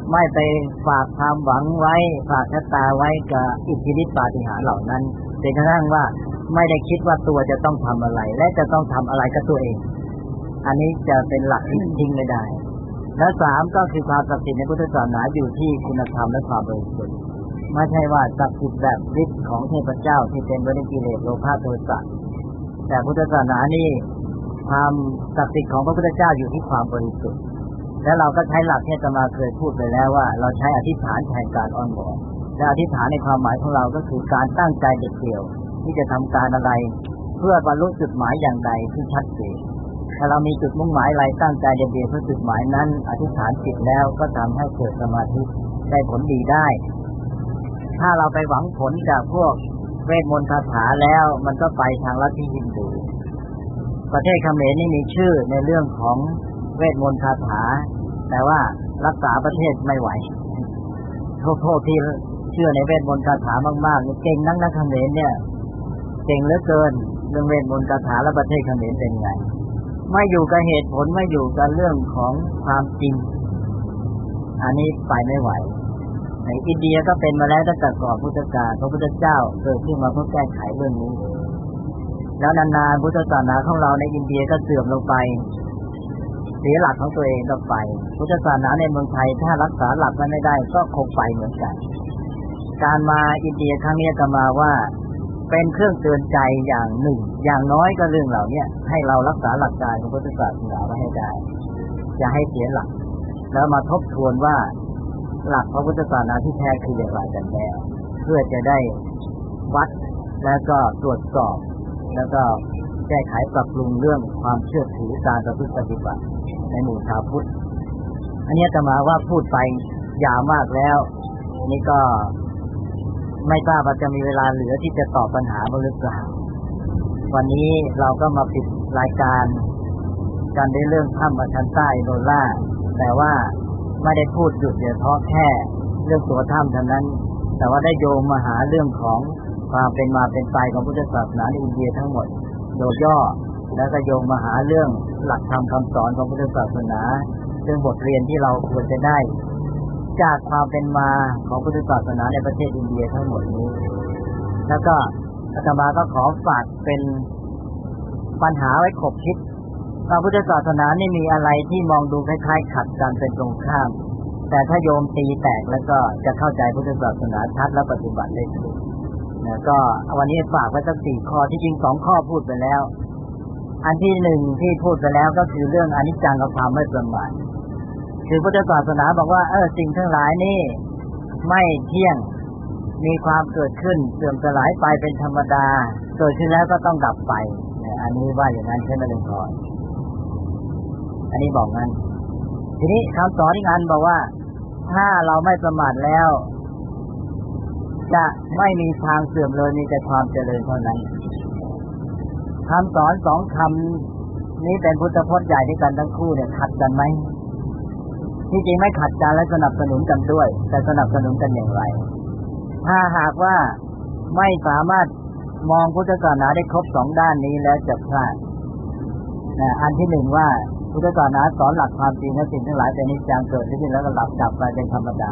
ไม่ไปฝากความหวังไว้ฝากชะตาไว้กับอิทธิฤทธิปาฏิหาริย์เหล่านั้นจนกระทั่งว่าไม่ได้คิดว่าตัวจะต้องทำอะไรและจะต้องทำอะไรกับตัวเองอันนี้จะเป็นหลักที่ทิ้งไม่ได้และสามก็คือความศักดิ์สิทธิ์ในพุทธศาสนาอยู่ที่คุณธรรมและความบริสุทธิ์ไม่ใช่ว่าศักดิ์สิทธิ์แบบฤทธิ์ของเทพเจ้าที่เป็นไปด้วยกิเลสโลภะโทสะแต่พุทธศาสนานี่ความศักดิ์สิทธิ์ของพระพุทธเจ้าอยู่ที่ความบริสุทธิ์และเราก็ใช้หลักที่อาตมาเคยพูดไปแล้วว่าเราใช้อธิษฐานแทนการอ้อนวอนและอธิษฐานในความหมายของเราก็คือการตั้งใจเด็ดเดี่ยวที่จะทำการอะไรเพื่อบรรลุจุดหมายอย่างใดที่ชัดเจนถ้าเรามีจุดมุ่งหมายอะไรตั้งใจเด็ดเดี่ยวเพื่อจุดหมายนั้นอธิษฐานจิตแล้วก็ทำให้เกิดสมาธิได้ผลดีได้ถ้าเราไปหวังผลจากพวกเวทมนต์คาถาแล้วมันก็ไปทางลัทธิฮินดูประเทศเขมรนี่มีชื่อในเรื่องของเวทมนต์คาถาแต่ว่ารักษาประเทศไม่ไหวโทษที่เชื่อในเวทมนต์คาถามากๆเก่งนักนักเขมรเนี่ยเก่งเหลือเกินเรื่องเวทมนต์คาถาและประเทศเขมรเป็นไงไม่อยู่กับเหตุผลไม่อยู่กับเรื่องของความจริงอันนี้ไปไม่ไหวในอินเดียก็เป็นมาแล้วตั้งแต่ก่อนพุทธกาลพระพุทธเจ้าเกิดขึ้นมาเพื่อแก้ไขเรื่องนี้แล้วนานๆพุทธศาสนาของเราในอินเดียก็เสื่อมลงไปเสียหลักของตัวเองก็ไปพุทธศาสนาในเมืองไทยถ้ารักษาหลักไม่ได้ก็คงไปเหมือนกันการมาอินเดียครั้งนี้จะมาว่าเป็นเครื่องเตือนใจอย่างหนึ่งอย่างน้อยก็เรื่องเหล่านี้ให้เรารักษาหลักการของพุทธศาสนาไว้ให้ได้อย่าให้เสียหลักแล้วมาทบทวนว่าหลักพระพุทธศาสนาที่แท้คืออย่างไรกันแน่เพื่อจะได้วัดแล้วก็ตรวจสอบแล้วก็แก้ไขปรับปรุงเรื่องความเชื่อถือการประพฤติปฏิบัติในหมู่ชาวพุทธอันนี้จะมาว่าพูดไปยาวมากแล้วนี่ก็ไม่ทราบว่าจะมีเวลาเหลือที่จะตอบปัญหาบ้างหรือเปล่าวันนี้เราก็มาปิดรายการกันในเรื่องถ้ำอัชันใต้โนล่าแต่ว่าไม่ได้พูดหยุดเฉพาะแค่เรื่องตัวถ้ำเท่านั้นแต่ว่าได้โยงมาหาเรื่องของความเป็นมาเป็นไปของพุทธศาสนาในอินเดียทั้งหมดโดยย่อแล้วก็โยงมาหาเรื่องหลักธรรมคำสอนของพุทธศาสนาซึ่งบทเรียนที่เราควรจะได้จากความเป็นมาของพุทธศาสนาในประเทศอินเดียทั้งหมดนี้แล้วก็อาตมาก็ขอฝากเป็นปัญหาไว้ขบคิดพระพุทธศาสนานี่มีอะไรที่มองดูคล้ายๆขัดกันเป็นตรงข้ามแต่ถ้าโยมตีแตกแล้วก็จะเข้าใจพุทธศาสนาชัดและปฏิบัติได้ถูกนะก็วันนี้ฝากไว้สักสี่ข้อที่จริงสองข้อพูดไปแล้วอันที่หนึ่งที่พูดไปแล้วก็คือเรื่องอนิจจังกับความไม่ประมาทคือพุทธศาสนาบอกว่าเออสิ่งทั้งหลายนี่ไม่เที่ยงมีความเกิดขึ้นเสื่อมสลายไปเป็นธรรมดาเกิดขึ้นแล้วก็ต้องดับไปอันนี้ว่าอย่างนั้นใช่ไหมลุงพรอันนี้บอกงั้นทีนี้คำสอนอีกอันบอกว่าถ้าเราไม่ประมาทแล้วจะไม่มีทางเสื่อมเลยมีแต่ความเจริญเท่านั้นคำสอนสองคำนี้เป็นพุทธพจน์ใหญ่ด้วยกันทั้งคู่เนี่ยขัดกันไหมที่จริงไม่ขัดกันและสนับสนุนกันด้วยแต่สนับสนุนกันอย่างไรถ้าหากว่าไม่สามารถมองพุทธศาสนาได้ครบสองด้านนี้แล้วจะพลาดนะอันที่หนึ่งว่าพุทธศาสนาสอนหลักความจริงและสิ่งทั้งหลายเป็นอนิจจังเกิดขึ้นแล้วก็ดับดับไปเป็นธรรมดา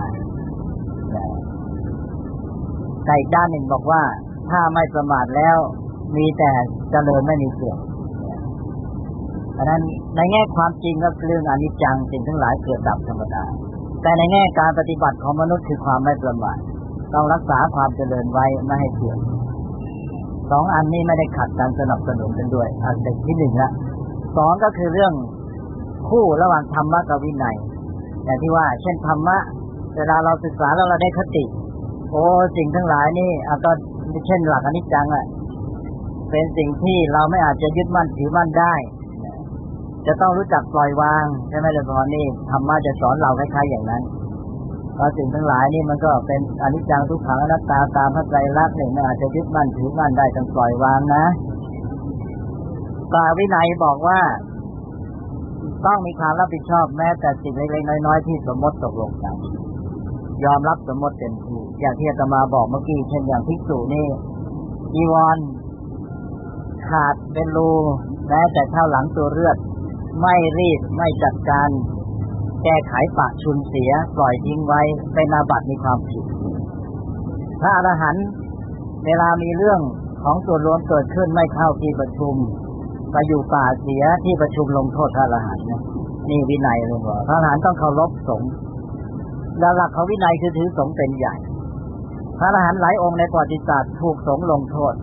แต่อีกด้านหนึ่งบอกว่าถ้าไม่ประมาทแล้วมีแต่เจริญไม่มีเสื่อมเพราะนั้นในแง่ความจริงก็เรื่องอนิจจังสิ่งทั้งหลายเกิดดับธรรมดาแต่ในแง่การปฏิบัติของมนุษย์คือความไม่ประมาทต้องรักษาความเจริญไว้ไม่ให้เสื่อมสองอันนี้ไม่ได้ขัดกันสนับสนุนกันด้วยอันที่หนึ่งละสองก็คือเรื่องคู่ระหว่างธรรมะกับวินัยอย่างที่ว่าเช่นธรรมะเวลาเราศึกษาแล้วเราได้คติโอ้สิ่งทั้งหลายนี่อาก็เช่นหลักอนิจจังอ่ะเป็นสิ่งที่เราไม่อาจจะยึดมั่นถือมั่นได้จะต้องรู้จักปล่อยวางใช่ไหมล่ะพ่อนี่ธรรมะจะสอนเราคล้ายๆอย่างนั้นเพราะสิ่งทั้งหลายนี่มันก็เป็นอนิจจังทุกขังอนัตตาตามพระไตรลักษณ์นี่ไม่อาจจะยึดมั่นถือมั่นได้ต้องปล่อยวางนะตาวินัยบอกว่าต้องมีความรับผิดชอบแม้แต่สิ่งเล็กๆน้อยๆที่สมมติตกลงกันยอมรับสมมติเต็มที่อย่างที่อาตมาบอกเมื่อกี้เช่นอย่างภิกษุนี่จีวรขาดเป็นรูแม้แต่เท่าหลังตัวเลือดไม่รีบไม่จัดการแก้ไขปะชุนเสียปล่อยทิ้งไว้เป็นอาบัติมีความผิดพระอรหันต์เวลามีเรื่องของส่วนรวมเกิดขึ้นไม่เข้าที่ประชุมไปอยู่ป่าเสียที่ประชุมลงโทษพระอรหันต์นี่วินัยเลยว่าพระอรหันต์ต้องเคารพสงฆ์หลักของวินัยคือถือสงฆ์เป็นใหญ่พระอรหันต์หลายองค์ในประวัติศาสตร์ถูกสงฆ์ลงโทษ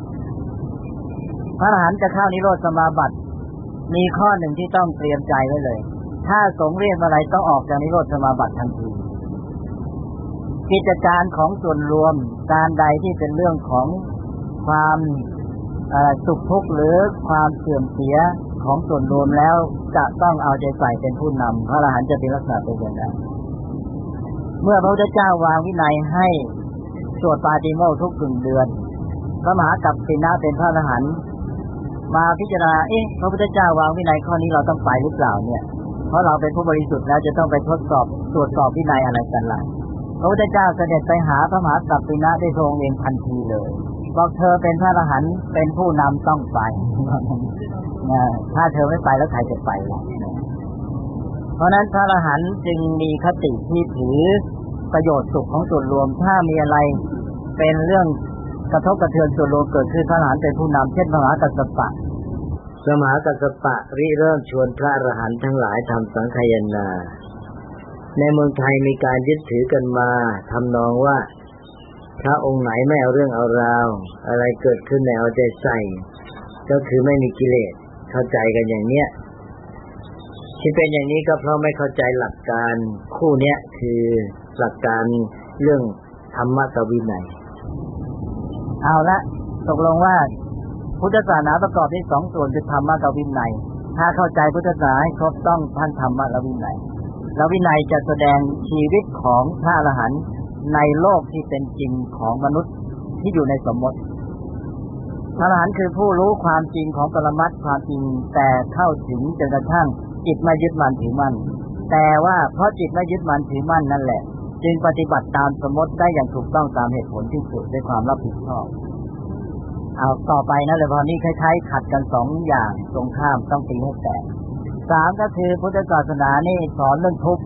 พระอรหันต์จะเข้านิโรธสมาบัติมีข้อหนึ่งที่ต้องเตรียมใจไว้เลยถ้าสงฆ์เรียกอะไรต้องออกจากนิโรธสมาบัติทันทีกิจการของส่วนรวมการใดที่เป็นเรื่องของความสุขทุกข์หรือความเสื่อมเสียของส่วนรวมแล้วจะต้องเอาใจใส่เป็นผู้นำพระอรหันต์จะเป็นลักษณะเป็นอย่างนั้นเมื่อพระพุทธเจ้าวางวินัยให้สวดปาติโมกข์ทุกกึ่งเดือนพระมหากัปปินะเป็นพระอรหันต์มาพิจารณาเอ๊ะพระพุทธเจ้าวางวินัยข้อนี้เราต้องไปหรือเปล่าเนี่ยเพราะเราเป็นผู้บริสุทธิ์แล้วจะต้องไปทดสอบตรวจสอบวินัยอะไรกันล่ะพระพุทธเจ้าเสด็จไปหาพระมหากัปปินะด้วยพระองค์เองทันทีเลยบอกเธอเป็นพระอรหันต์เป็นผู้นำต้องไปถ้าเธอไม่ไปแล้วใครจะไปล่ะเพราะนั้นพระอรหันต์จึงมีคติที่ถือประโยชน์สุขของส่วนรวมถ้ามีอะไรเป็นเรื่องกระทบกระเทือนส่วนรวมเกิดขึ้นพระอรหันต์เป็นผู้นำเช่นพระมหากัสสปะพระมหากัสสปะริเริ่มชวนพระอรหันต์ทั้งหลายทำสังฆายนาในเมืองไทยมีการยึดถือกันมาทำนองว่าพระองค์ไหนไม่เอาเรื่องเอาราวอะไรเกิดขึ้นในเอาใจใส่ก็คือไม่มีกิเลสเข้าใจกันอย่างเนี้ยที่เป็นอย่างนี้ก็เพราะไม่เข้าใจหลักการคู่เนี้ยคือหลักการเรื่องธรรมะกับวินัยเอาละตกลงว่าพุทธศาสนาประกอบด้วยสองส่วนคือธรรมะกับวินัยถ้าเข้าใจพุทธศาสนาให้ครบต้องท่านธรรมะและวินัยแล้ววินัยจะแสดงชีวิตของพระอรหันต์ในโลกที่เป็นจริงของมนุษย์ที่อยู่ในสมมติพระอรหันต์คือผู้รู้ความจริงของปรมัตถ์ความจริงแต่เข้าถึงจนกระทั่งจิตไม่ยึดมั่นถือมั่นแต่ว่าเพราะจิตไม่ยึดมั่นถือมั่นนั่นแหละจึงปฏิบัติตามสมมติได้อย่างถูกต้องตามเหตุผลที่สุดด้วยความรับผิดชอบเอาต่อไปนะเลยพอนี้คล้ายๆขัดกันสองอย่างตรงข้ามต้องตีให้แตกสามก็คือพุทธศาสนานี่สอนเรื่องทุกข์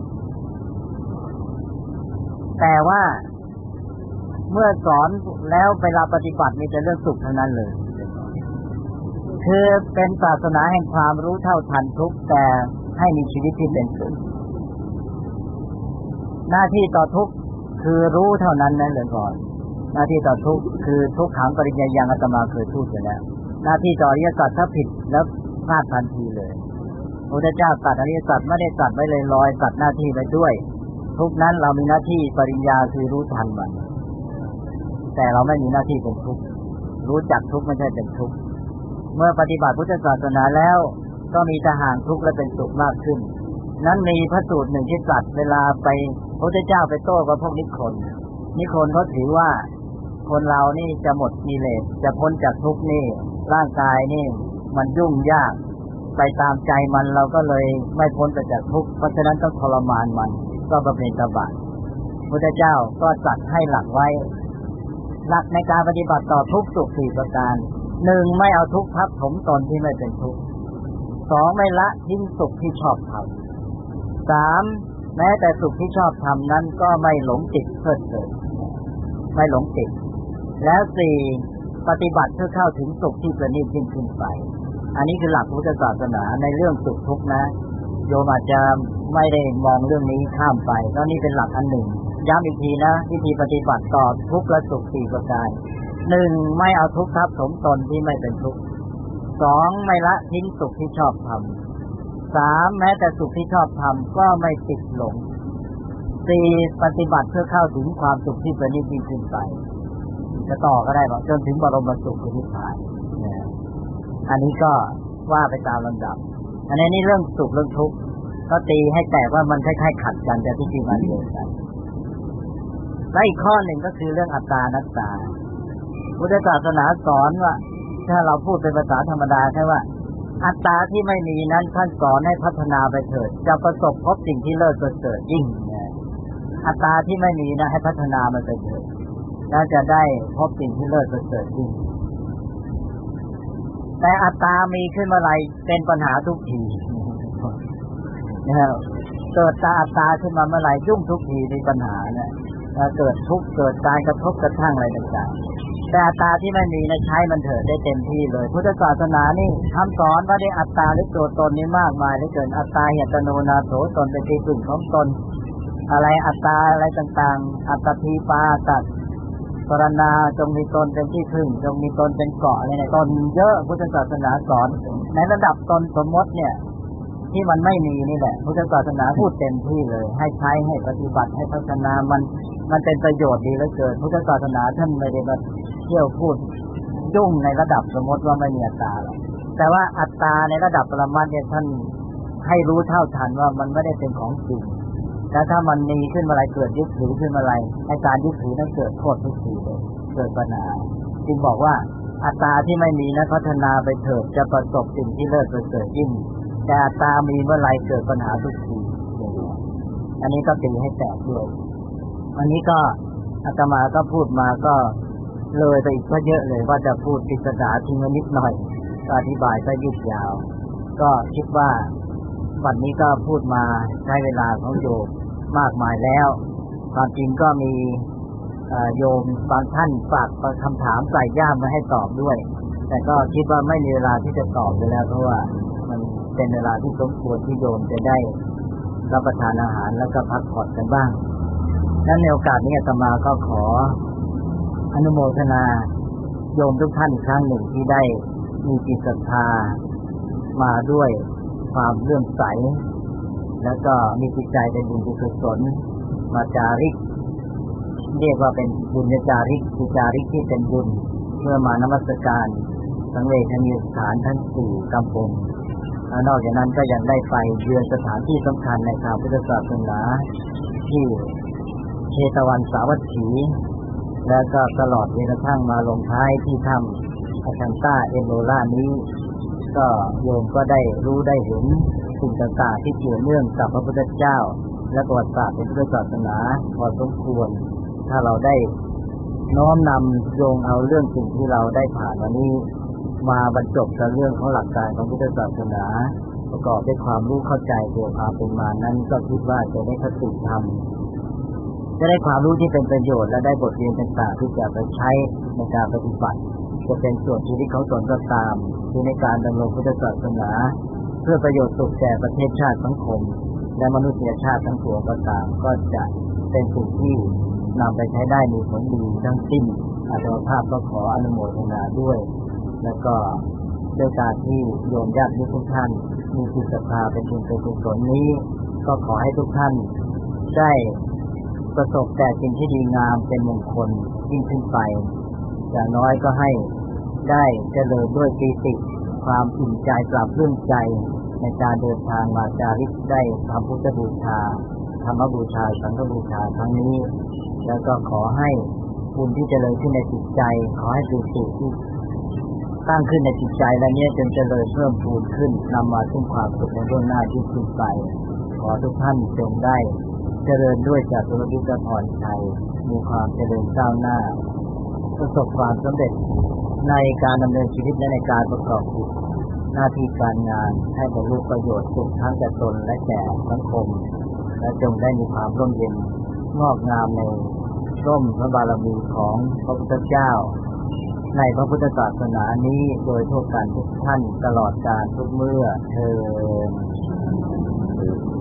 แต่ว่าเมื่อสอนแล้วเวลาปฏิบัติมีแต่เรื่องสุขเท่านั้นเลยคือเป็นศาสนาแห่งความรู้เท่าทันทุกข์แต่ให้มีชีวิตที่เป็นสุขหน้าที่ต่อทุกข์คือรู้เท่านั้นนั่นเลยก่อนหน้าที่ต่อทุกข์คือทุกขังปริญญายังอาตมาเคยพูดไปแล้วหน้าที่ต่ออริยสัจถ้าผิดแล้วพลาดทันทีเลยพระพุทธเจ้าตัดอริยสัจไม่ได้ตัดไว้เลยลอยตัดหน้าที่ไปด้วยทุกนั้นเรามีหน้าที่ปริญญาคือรู้ทันมันแต่เราไม่มีหน้าที่เป็นทุกข์รู้จักทุกข์ไม่ใช่เป็นทุกข์เมื่อปฏิบัติพุทธศาสนาแล้วก็มีแต่ห่างทุกข์และเป็นสุขมากขึ้นนั้นมีพระสูตรหนึ่งที่ตรัสเวลาไปพระพุทธเจ้าไปโต้กับพวกนิครนนิครนเขาถือว่าคนเรานี่จะหมดกิเลสจะพ้นจากทุกข์นี่ร่างกายนี่มันยุ่งยากไปตามใจมันเราก็เลยไม่พ้นจากทุกข์เพราะฉะนั้นต้องทรมานมันก็ประเพณีบาปพุทธเจ้าก็จัดให้หลักไว้หลักในการปฏิบัติต่อทุกข์สุขสี่ประการหนึ่งไม่เอาทุกข์ทับถมตนที่ไม่เป็นทุกข์สองไม่ละทิ้งสุขที่ชอบทำสามแม้แต่สุขที่ชอบทำนั้นก็ไม่หลงติดเพลิดเพลินไม่หลงติดแล้วสี่ปฏิบัติเพื่อเข้าถึงสุขที่ประณีตยิ่งขึ้นไปอันนี้คือหลักพุทธศาสนาในเรื่องสุขทุกข์นะโยมอาจจะไม่ได้มองเรื่องนี้ข้ามไปเพราะนี่เป็นหลักอันหนึ่งย้ำอีกทีนะวิธีปฏิบัติต่อทุกข์และสุขสี่ประการหนึ่งไม่เอาทุกข์ทับถมตนที่ไม่เป็นทุกข์สองไม่ละทิ้งสุขที่ชอบทำสามแม้แต่สุขที่ชอบทำก็ไม่ติดหลงสี่ปฏิบัติเพื่อเข้าถึงความสุขที่ประณีตยิ่งขึ้นไปจะต่อก็ได้บอกจนถึงบรมสุขนิพพานอันนี้ก็ว่าไปตามลำดับอันนี้นี่เรื่องสุขเรื่องทุกข์ก็ตีให้แตกว่ามันคล้ายๆขัดกันแต่ที่จริงมันเดียวกันและอีกข้อหนึ่งก็คือเรื่องอัตตานัตตาพุทธศาสนาสอนว่าถ้าเราพูดเป็นภาษาธรรมดาแค่ว่าอัตตาที่ไม่มีนั้นท่านสอนให้พัฒนาไปเถิดจะประสบพบสิ่งที่เลิศประเสริฐยิ่งอัตตาที่ไม่มีนะให้พัฒนามันไปเถิดน่าจะได้พบสิ่งที่เลิศประเสริฐยิ่งแต่อัตตามีขึ้นเมื่อไรเป็นปัญหาทุกทีนะครับเกิดตาอัตตาขึ้นมาเมื่อไหร่ยุ่งทุกทีมีปัญหาเนี่ยเกิดทุกข์เกิดการกระทบกระทั่งอะไรต่างๆแต่อัตตาที่ไม่มีนะใช้มันเถิดได้เต็มที่เลยพุทธศาสนานี่คำสอนว่าได้อัตตาหรือตัวตนนี่มากมายเหลือเกินอัตตาเหตโนนาโถตนเป็นที่พึ่งของตนอะไรอัตตาอะไรต่างๆอัตตีปาตัดปรณาจงมีตนเป็นที่พึ่งจงมีตนเป็นเกาะอะไรเนี่ยตนเยอะพุทธศาสนาสอนในระดับตนสมมติเนี่ยที่มันไม่มีนี่แหละพุทธศาสนาพูดเต็มที่เลยให้ใช้ให้ปฏิบัติให้พัฒนามันมันเป็นประโยชน์ดีเหลือเกินพุทธศาสนาท่านไม่ได้มาเที่ยวพูดยุ่งในระดับสมมติว่าไม่มีอัตตาหรอกแต่ว่าอัตตาในระดับปรมัตถ์เนี่ยท่านให้รู้เท่าทันว่ามันไม่ได้เป็นของจริงแล้วถ้ามันมีขึ้นมาอะไรเกิดยึดถือขึ้นมาอะไรในการยึดถือนั้นเกิดโทษทุกทีเลยเกิดปัญหาจึงบอกว่าอัตตาที่ไม่มีนั้นพัฒนาไปเถิดจะประสบสิ่งที่เลิศประเสริฐยิ่งแต่อัตตามีเมื่อไรเกิดปัญหาทุกทีอันนี้ก็ตีให้แตกด้วยอันนี้ก็อาตมาก็พูดมาก็เลยไปอีกก็เยอะเลยว่าจะพูดปริศนาทิ้งไว้นิดหน่อยก็อธิบายไปยืดยาวก็คิดว่าวันนี้ก็พูดมาใช้เวลาของโยมมากมายแล้วความจริงก็มีโยมบางท่านฝากคำถามใส่ย่ามมาให้ตอบด้วยแต่ก็คิดว่าไม่มีเวลาที่จะตอบไปแล้วเพราะว่ามันเป็นเวลาที่สมควรที่โยมจะได้รับประทานอาหารแล้วก็พักผ่อนกันบ้างและในโอกาสนี้อาตมาก็ขออนุโมทนาโยมทุกท่านอีกครั้งหนึ่งที่ได้มีจิตศรัทธามาด้วยความเลื่อมใสแล้วก็มีจิตใจเป็นบุญกุศลมาจาริกเรียกว่าเป็นบุญจาริกคือจาริกที่เป็นบุญเมื่อมานมัสการสังเวชนียสถานทั้งสี่กำปงนอกจากนั้นก็ยังได้ไปเยือนสถานที่สำคัญในทางพุทธศาสนาที่เชตวันสาวัตถีแล้วก็ตลอดจนกระทั่งมาลงท้ายที่ถ้ำอาคันต้าเอโลล่านี้ก็โยมก็ได้รู้ได้เห็นสิ่งต่างๆที่เกี่ยวเนื่องกับพระพุทธเจ้าและประวัติศาสตร์ในพุทธศาสนาพอสมควรถ้าเราได้น้อมนำโยงเอาเรื่องสิ่งที่เราได้ผ่านวันนี้มาบรรจบกับเรื่องของหลักการของพุทธศาสนาประกอบด้วยความรู้เข้าใจเกี่ยวกับความเป็นมานั้นก็คิดว่าจะได้คติธรรมจะได้ความรู้ที่เป็นประโยชน์และได้บทเรียนต่างๆที่จะไปใช้ในการปฏิบัติจะเป็นส่วนชีวิตของตนก็ตามที่ในการดำรงพุทธศาสนาเพื่อประโยชน์สุขแก่ประเทศชาติสังคมและมนุษยชาติทั้งปวงก็ตามก็จะเป็นสิ่งที่นำไปใช้ได้มีผลดีทั้งสิ้นอาตมาภาพก็ขออนุโมทนาด้วยแล้วก็ด้วยการที่โยมญาติทุกท่านมีจิตศรัทธาเป็นบุญเป็นกุศลนี้ก็ขอให้ทุกท่านได้ประสบแต่สิ่งที่ดีงามเป็นมงคลยิ่งขึ้นไปอย่างน้อยก็ให้ได้เจริญด้วยปีติความอิ่มใจปราบปลื้มใจในการเดินทางมาจาริกได้ทำพุทธบูชาธรรมบูชาสังฆบูชาครั้งนี้แล้วก็ขอให้บุญที่เจริญขึ้นในจิตใจขอให้ปีติที่ตั้งขึ้นในจิตใจและนี้จนเจริญเพิ่มพูนขึ้นนำมาซึ่งความสุขในเบื้องหน้าที่ขึ้นไปขอทุกท่านจงได้เจริญด้วยจตุรวิทย์พรชัยมีความเจริญก้าวหน้าประสบความสำเร็จในการดำเนินชีวิตและในการประกอบกิจหน้าที่การงานให้บรรลุประโยชน์สุขทั้งแก่ตนและแก่สังคมและจงได้มีความร่มเย็นงอกงามในร่มพระบารมีของพระพุทธเจ้าในพระพุทธศาสนานี้โดยทั่วกันทุกท่านตลอดกาลทุกเมื่อเทอญ